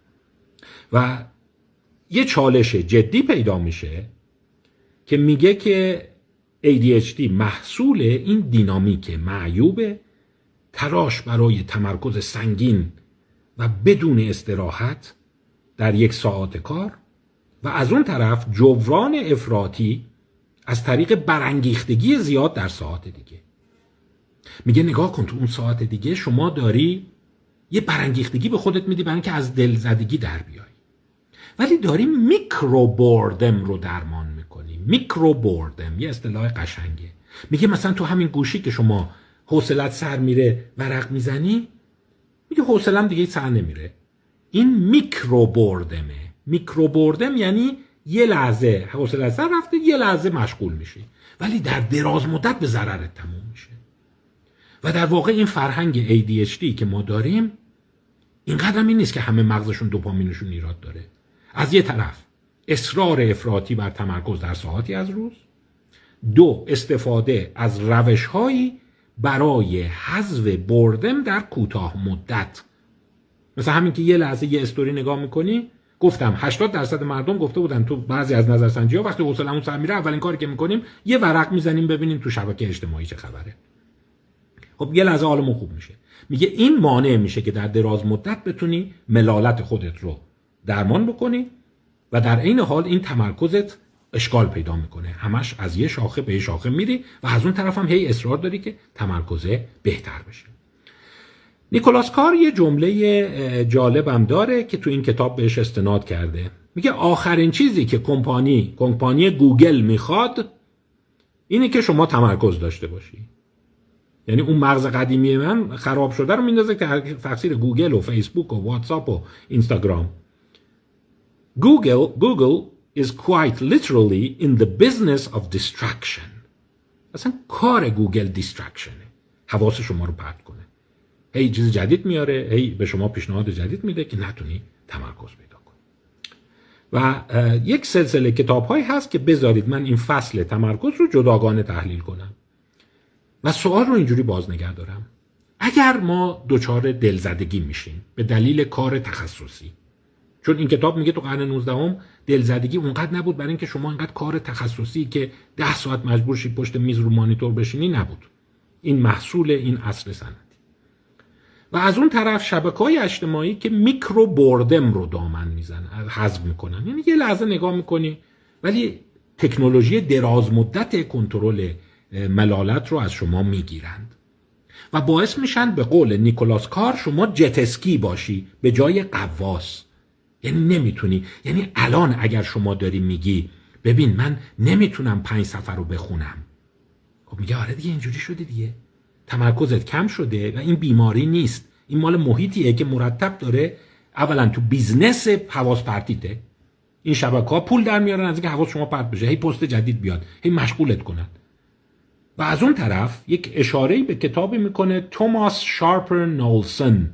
و یه چالش جدی پیدا میشه که میگه که ADHD محصول این دینامیک معیوب تلاش برای تمرکز سنگین و بدون استراحت در یک ساعت کار، و از اون طرف جبران افراطی از طریق برانگیختگی زیاد در ساعات دیگه. میگه نگاه کن تو اون ساعت دیگه شما داری یه برانگیختگی به خودت میدی برای اینکه از دلزدگی در بیای، ولی داری میکرو بوردم رو درمان میکنی. میکرو بوردم یه اصطلاح قشنگه. میگه مثلا تو همین گوشی که شما حوصلت سر میره ورق میزنی، میگه حوصلم دیگه سر نمیره. این میکرو بوردمه. میکرو بوردم یعنی یه لحظه حوصلت سر رفته، یه لحظه مشغول میشی، ولی در دراز مدت به ضررت تموم میشه. و در واقع این فرهنگ ADHD که ما داریم اینقدر هم این نیست که همه مغزشون دوپامینشون ایراد داره. از یه طرف اصرار افراطی بر تمرکز در ساعاتی از روز، دو استفاده از روش‌هایی برای حذف بوردم در کوتاه مدت. مثلا همین که یه لحظه یه استوری نگاه میکنی، گفتم 80% مردم گفته بودن تو بعضی از نظرسنجی‌ها وقتی حوصله‌مون سر میره اولین کاری که میکنیم یه ورق میزنیم ببینیم تو شبکه اجتماعی چه خبره. خب یه لحظه حالمون خوب میشه. میگه این مانع میشه که در دراز مدت بتونی ملالت خودت رو درمان بکنی و در عین حال این تمرکزت اشکال پیدا میکنه. همش از یه شاخه به یه شاخه میری و از اون طرف هم هی اصرار داری که تمرکزه بهتر بشه. نیکولاس کار یه جمله جالبم داره که تو این کتاب بهش استناد کرده. میگه آخرین چیزی که کمپانی گوگل میخواد اینه که شما تمرکز داشته باشی. یعنی اون مغز قدیمی من خراب شده رو میندازه که تقصیر گوگل و فیسبوک و واتساپ و اینستاگرام. Google is quite literally in the business of distraction. اصلا کار گوگل دیسترکشنه. حواس شما رو پرت کنه. هی چیز جدید میاره، هی به شما پیشنهاد جدید میده که نتونی تمرکز پیدا کنی. و یک سلسله کتاب‌هایی هست که بذارید من این فصل تمرکز رو جداگانه تحلیل کنم. و سوال رو اینجوری باز نگه دارم. اگر ما دچار دلزدگی میشیم به دلیل کار تخصصی، چون این کتاب میگه تو قرن 19 دلزدگی اونقدر نبود برای اینکه شما اینقدر کار تخصصی که 10 ساعت مجبور شید پشت میز رو مانیتور بشینی نبود. این محصول این عصر صنعتی. و از اون طرف شبکه‌های اجتماعی که میکرو بوردم رو دامن میزنن، حذف میکنن. یعنی یه لحظه نگاه میکنی ولی تکنولوژی دراز مدت کنترل ملالت رو از شما میگیرند و باعث میشن به قول نیکولاس کار شما جت اسکی باشی به جای قواس. یعنی نمیتونی، یعنی الان اگر شما داری میگی ببین من نمیتونم 5 صفحه رو بخونم، خب میگه آره دیگه اینجوری شده دیگه، تمرکزت کم شده و این بیماری نیست، این مال محیطیه که مرتب داره اولا تو بیزنس حواس پرتیته. این شبکه‌ها پول در میارن از اینکه حواس شما پرت بشه، هی پست جدید بیاد، هی مشغولت کنن. و از اون طرف یک اشاره‌ای به کتابی میکنه توماس شارپر نولسون،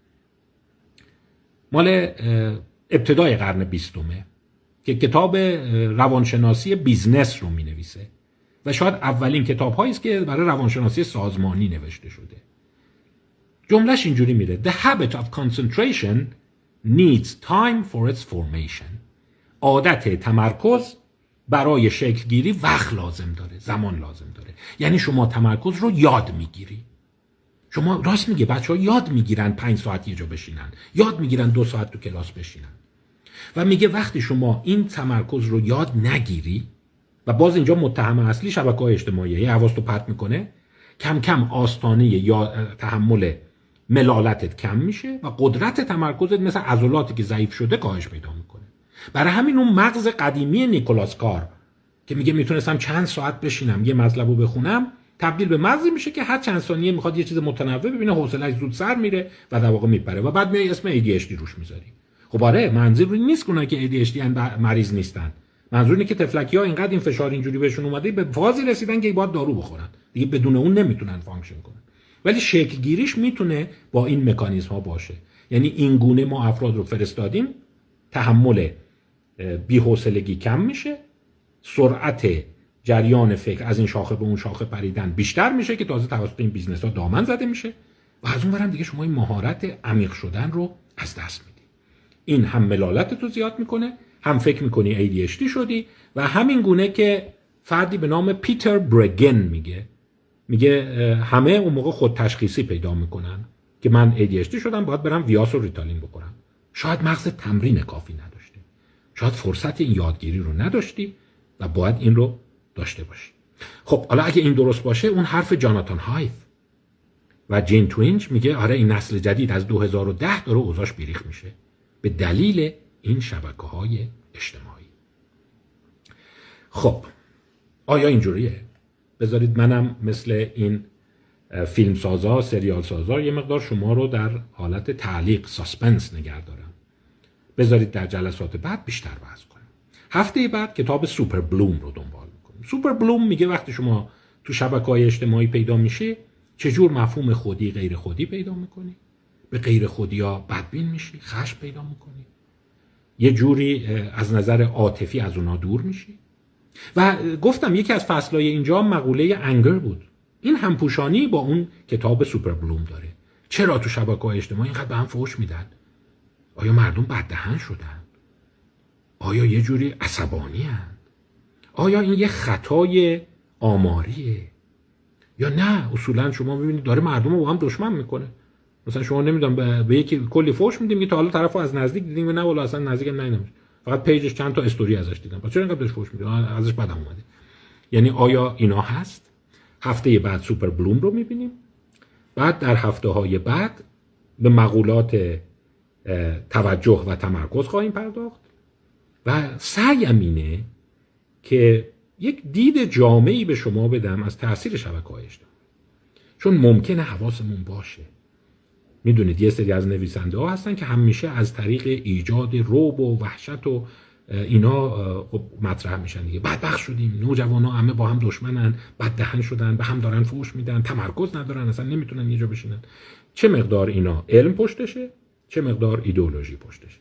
مال ابتدای قرن 20 که کتاب روانشناسی بیزنس رو مینویسه و شاید اولین کتاب‌هایی است که برای روانشناسی سازمانی نوشته شده. جملهش اینجوری میره: The habit of concentration needs time for its formation. عادت تمرکز برای شکل گیری وقت لازم داره، زمان لازم داره. یعنی شما تمرکز رو یاد میگیری. شما راست میگه بچه‌ها یاد میگیرن 5 ساعت یه جا بشینن، یاد میگیرن 2 ساعت تو کلاس بشینن. و میگه وقتی شما این تمرکز رو یاد نگیری، و باز اینجا متهم اصلی شبکه‌های اجتماعیه، یه حواس تو پرت میکنه، کم کم آستانه یا تحمل ملالتت کم میشه و قدرت تمرکزت مثل عضلاتی که ضعیف شده کاهش پیدا میکنه. برای همین اون مغز قدیمی نیکولاس کار که میگه میتونستم چند ساعت بشینم یه مطلب رو بخونم، تبدیل به مغزی میشه که هر چند ثانیه میخواد یه چیز متنوع ببینه، حوصله‌اش زود سر میره و در واقع میپره و بعد میای اسم ADHD روش میذاری. خب آره، منظور نیست که اونایی که ADHD مریض نیستن، منظور اینه که تفلکی‌ها اینقدر این فشار اینجوری بهشون اومده به فازی رسیدن که باید دارو بخورن، دیگه بدون اون نمیتونن فانکشن کنن. ولی شکل گیریش میتونه با این مکانیزم ها باشه. یعنی این گونه ما افراد رو فرستادیم، تحمل بی‌حوصلگی کم میشه، سرعت جریان فکر از این شاخه به اون شاخه پریدن بیشتر میشه که تازه توسط این بیزنس ها دامن زده میشه و از اون ورم دیگه شما این مهارت عمیق شدن رو از دست میدی. این هم ملالت تو زیاد میکنه، هم فکر میکنی ADHD شدی. و همین گونه که فردی به نام پیتر برگن میگه همه اون موقع خود تشخیصی پیدا میکنن که من ADHD شدم، باید برم ویاس و ریتالین بخورم. شاید مغز تمرین کافی نداشتی، شاید فرصت این یادگیری رو نداشتی و باید این رو داشته باشی. خب حالا اگه این درست باشه، اون حرف جاناتان هایت و جین توینج میگه آره این نسل جدید از 2010 داره اوضاعش بیریخ میشه به دلیل این شبکه‌های اجتماعی. خب آیا اینجوریه؟ بذارید منم مثل این فیلم سازا، سریال سازا یه مقدار شما رو در حالت تعلیق، ساسپنس نگه دارم. بذارید در جلسات بعد بیشتر بحث کنیم. هفته بعد کتاب سوپر بلوم رو دنبال میکنیم. سوپر بلوم میگه وقتی شما تو شبکه‌های اجتماعی پیدا میشه، چجور مفهوم خودی غیر خودی پیدا میکنی؟ به غیر خودی‌ها بدبین میشی، خشم پیدا میکنی، یه جوری از نظر عاطفی از اونا دور میشی. و گفتم یکی از فصلهای اینجا مقوله انگر بود. این همپوشانی با اون کتاب سوپر بلوم داره. چرا تو شبکه‌های اجتماعی اینقدر به هم فحش میدن؟ آیا مردم بددهن شدن؟ آیا یه جوری عصبانی هستند؟ آیا این یه خطای آماریه؟ یا نه اصولا شما ببینید داره مردم رو با هم دشمن میکنه. مثلا شما نمیدونم به یکی کلی فحش میدیم که تا حالا طرفو از نزدیک دیدیم و نه والا اصلا نزدیک ندیدم، فقط پیجش چند تا استوری ازش دیدم، پس چرا اینقدر بهش فحش میدیم؟ ازش بدم اومده. یعنی آیا اینا هست؟ هفته بعد سوپر بلوم رو میبینیم. بعد در هفته‌های بعد به مقولات توجه و تمرکز خواهیم پرداخت و سعیم اینه که یک دید جامعی به شما بدم از تأثیر شبکه‌های اجتماعی، چون ممکنه حواسمون باشه. میدونید یه سری از نویسنده ها هستن که همیشه از طریق ایجاد رعب و وحشت و اینا خب مطرح میشن دیگه. بدبخت شدیم، نوجوانا همه با هم دشمنن، بددهن شدن، به هم دارن فحش میدن، تمرکز ندارن، اصلا نمیتونن یه جا بشینن. چه مقدار اینا علم پشتشه، چه مقدار ایدئولوژی پشتشه.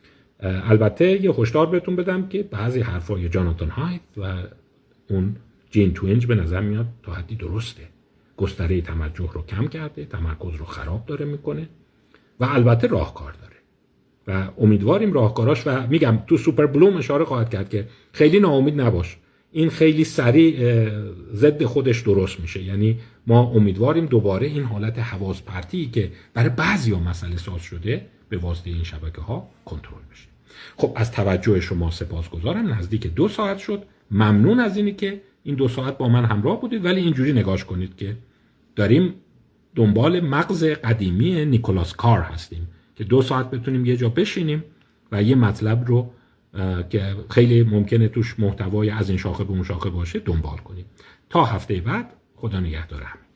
البته یه هشدار بهتون بدم که بعضی حرفای جاناتان هایت و اون جین توینج به نظر میاد تا حدی درسته. گستره توجه رو کم کرده، تمرکز رو خراب داره میکنه و البته راهکار داره و امیدواریم راهکاراش، و میگم تو سوپر بلوم اشاره خواهد کرد که خیلی ناامید نباش، این خیلی سریع ضد خودش درست میشه. یعنی ما امیدواریم دوباره این حالت حواس پرتی که برای بعضیا مسئله ساز شده به واسطه این شبکه ها کنترل بشه. خب از توجه شما سپاسگزارم. نزدیک 2 ساعت شد. ممنون از اینی که این 2 ساعت با من همراه بودید، ولی اینجوری نگاش کنید که داریم دنبال مغز قدیمی نیکولاس کار هستیم که 2 ساعت بتونیم یه جا بشینیم و یه مطلب رو که خیلی ممکنه توش محتوای از این شاخه به اون شاخه باشه دنبال کنیم. تا هفته بعد، خدا نگهدار همه.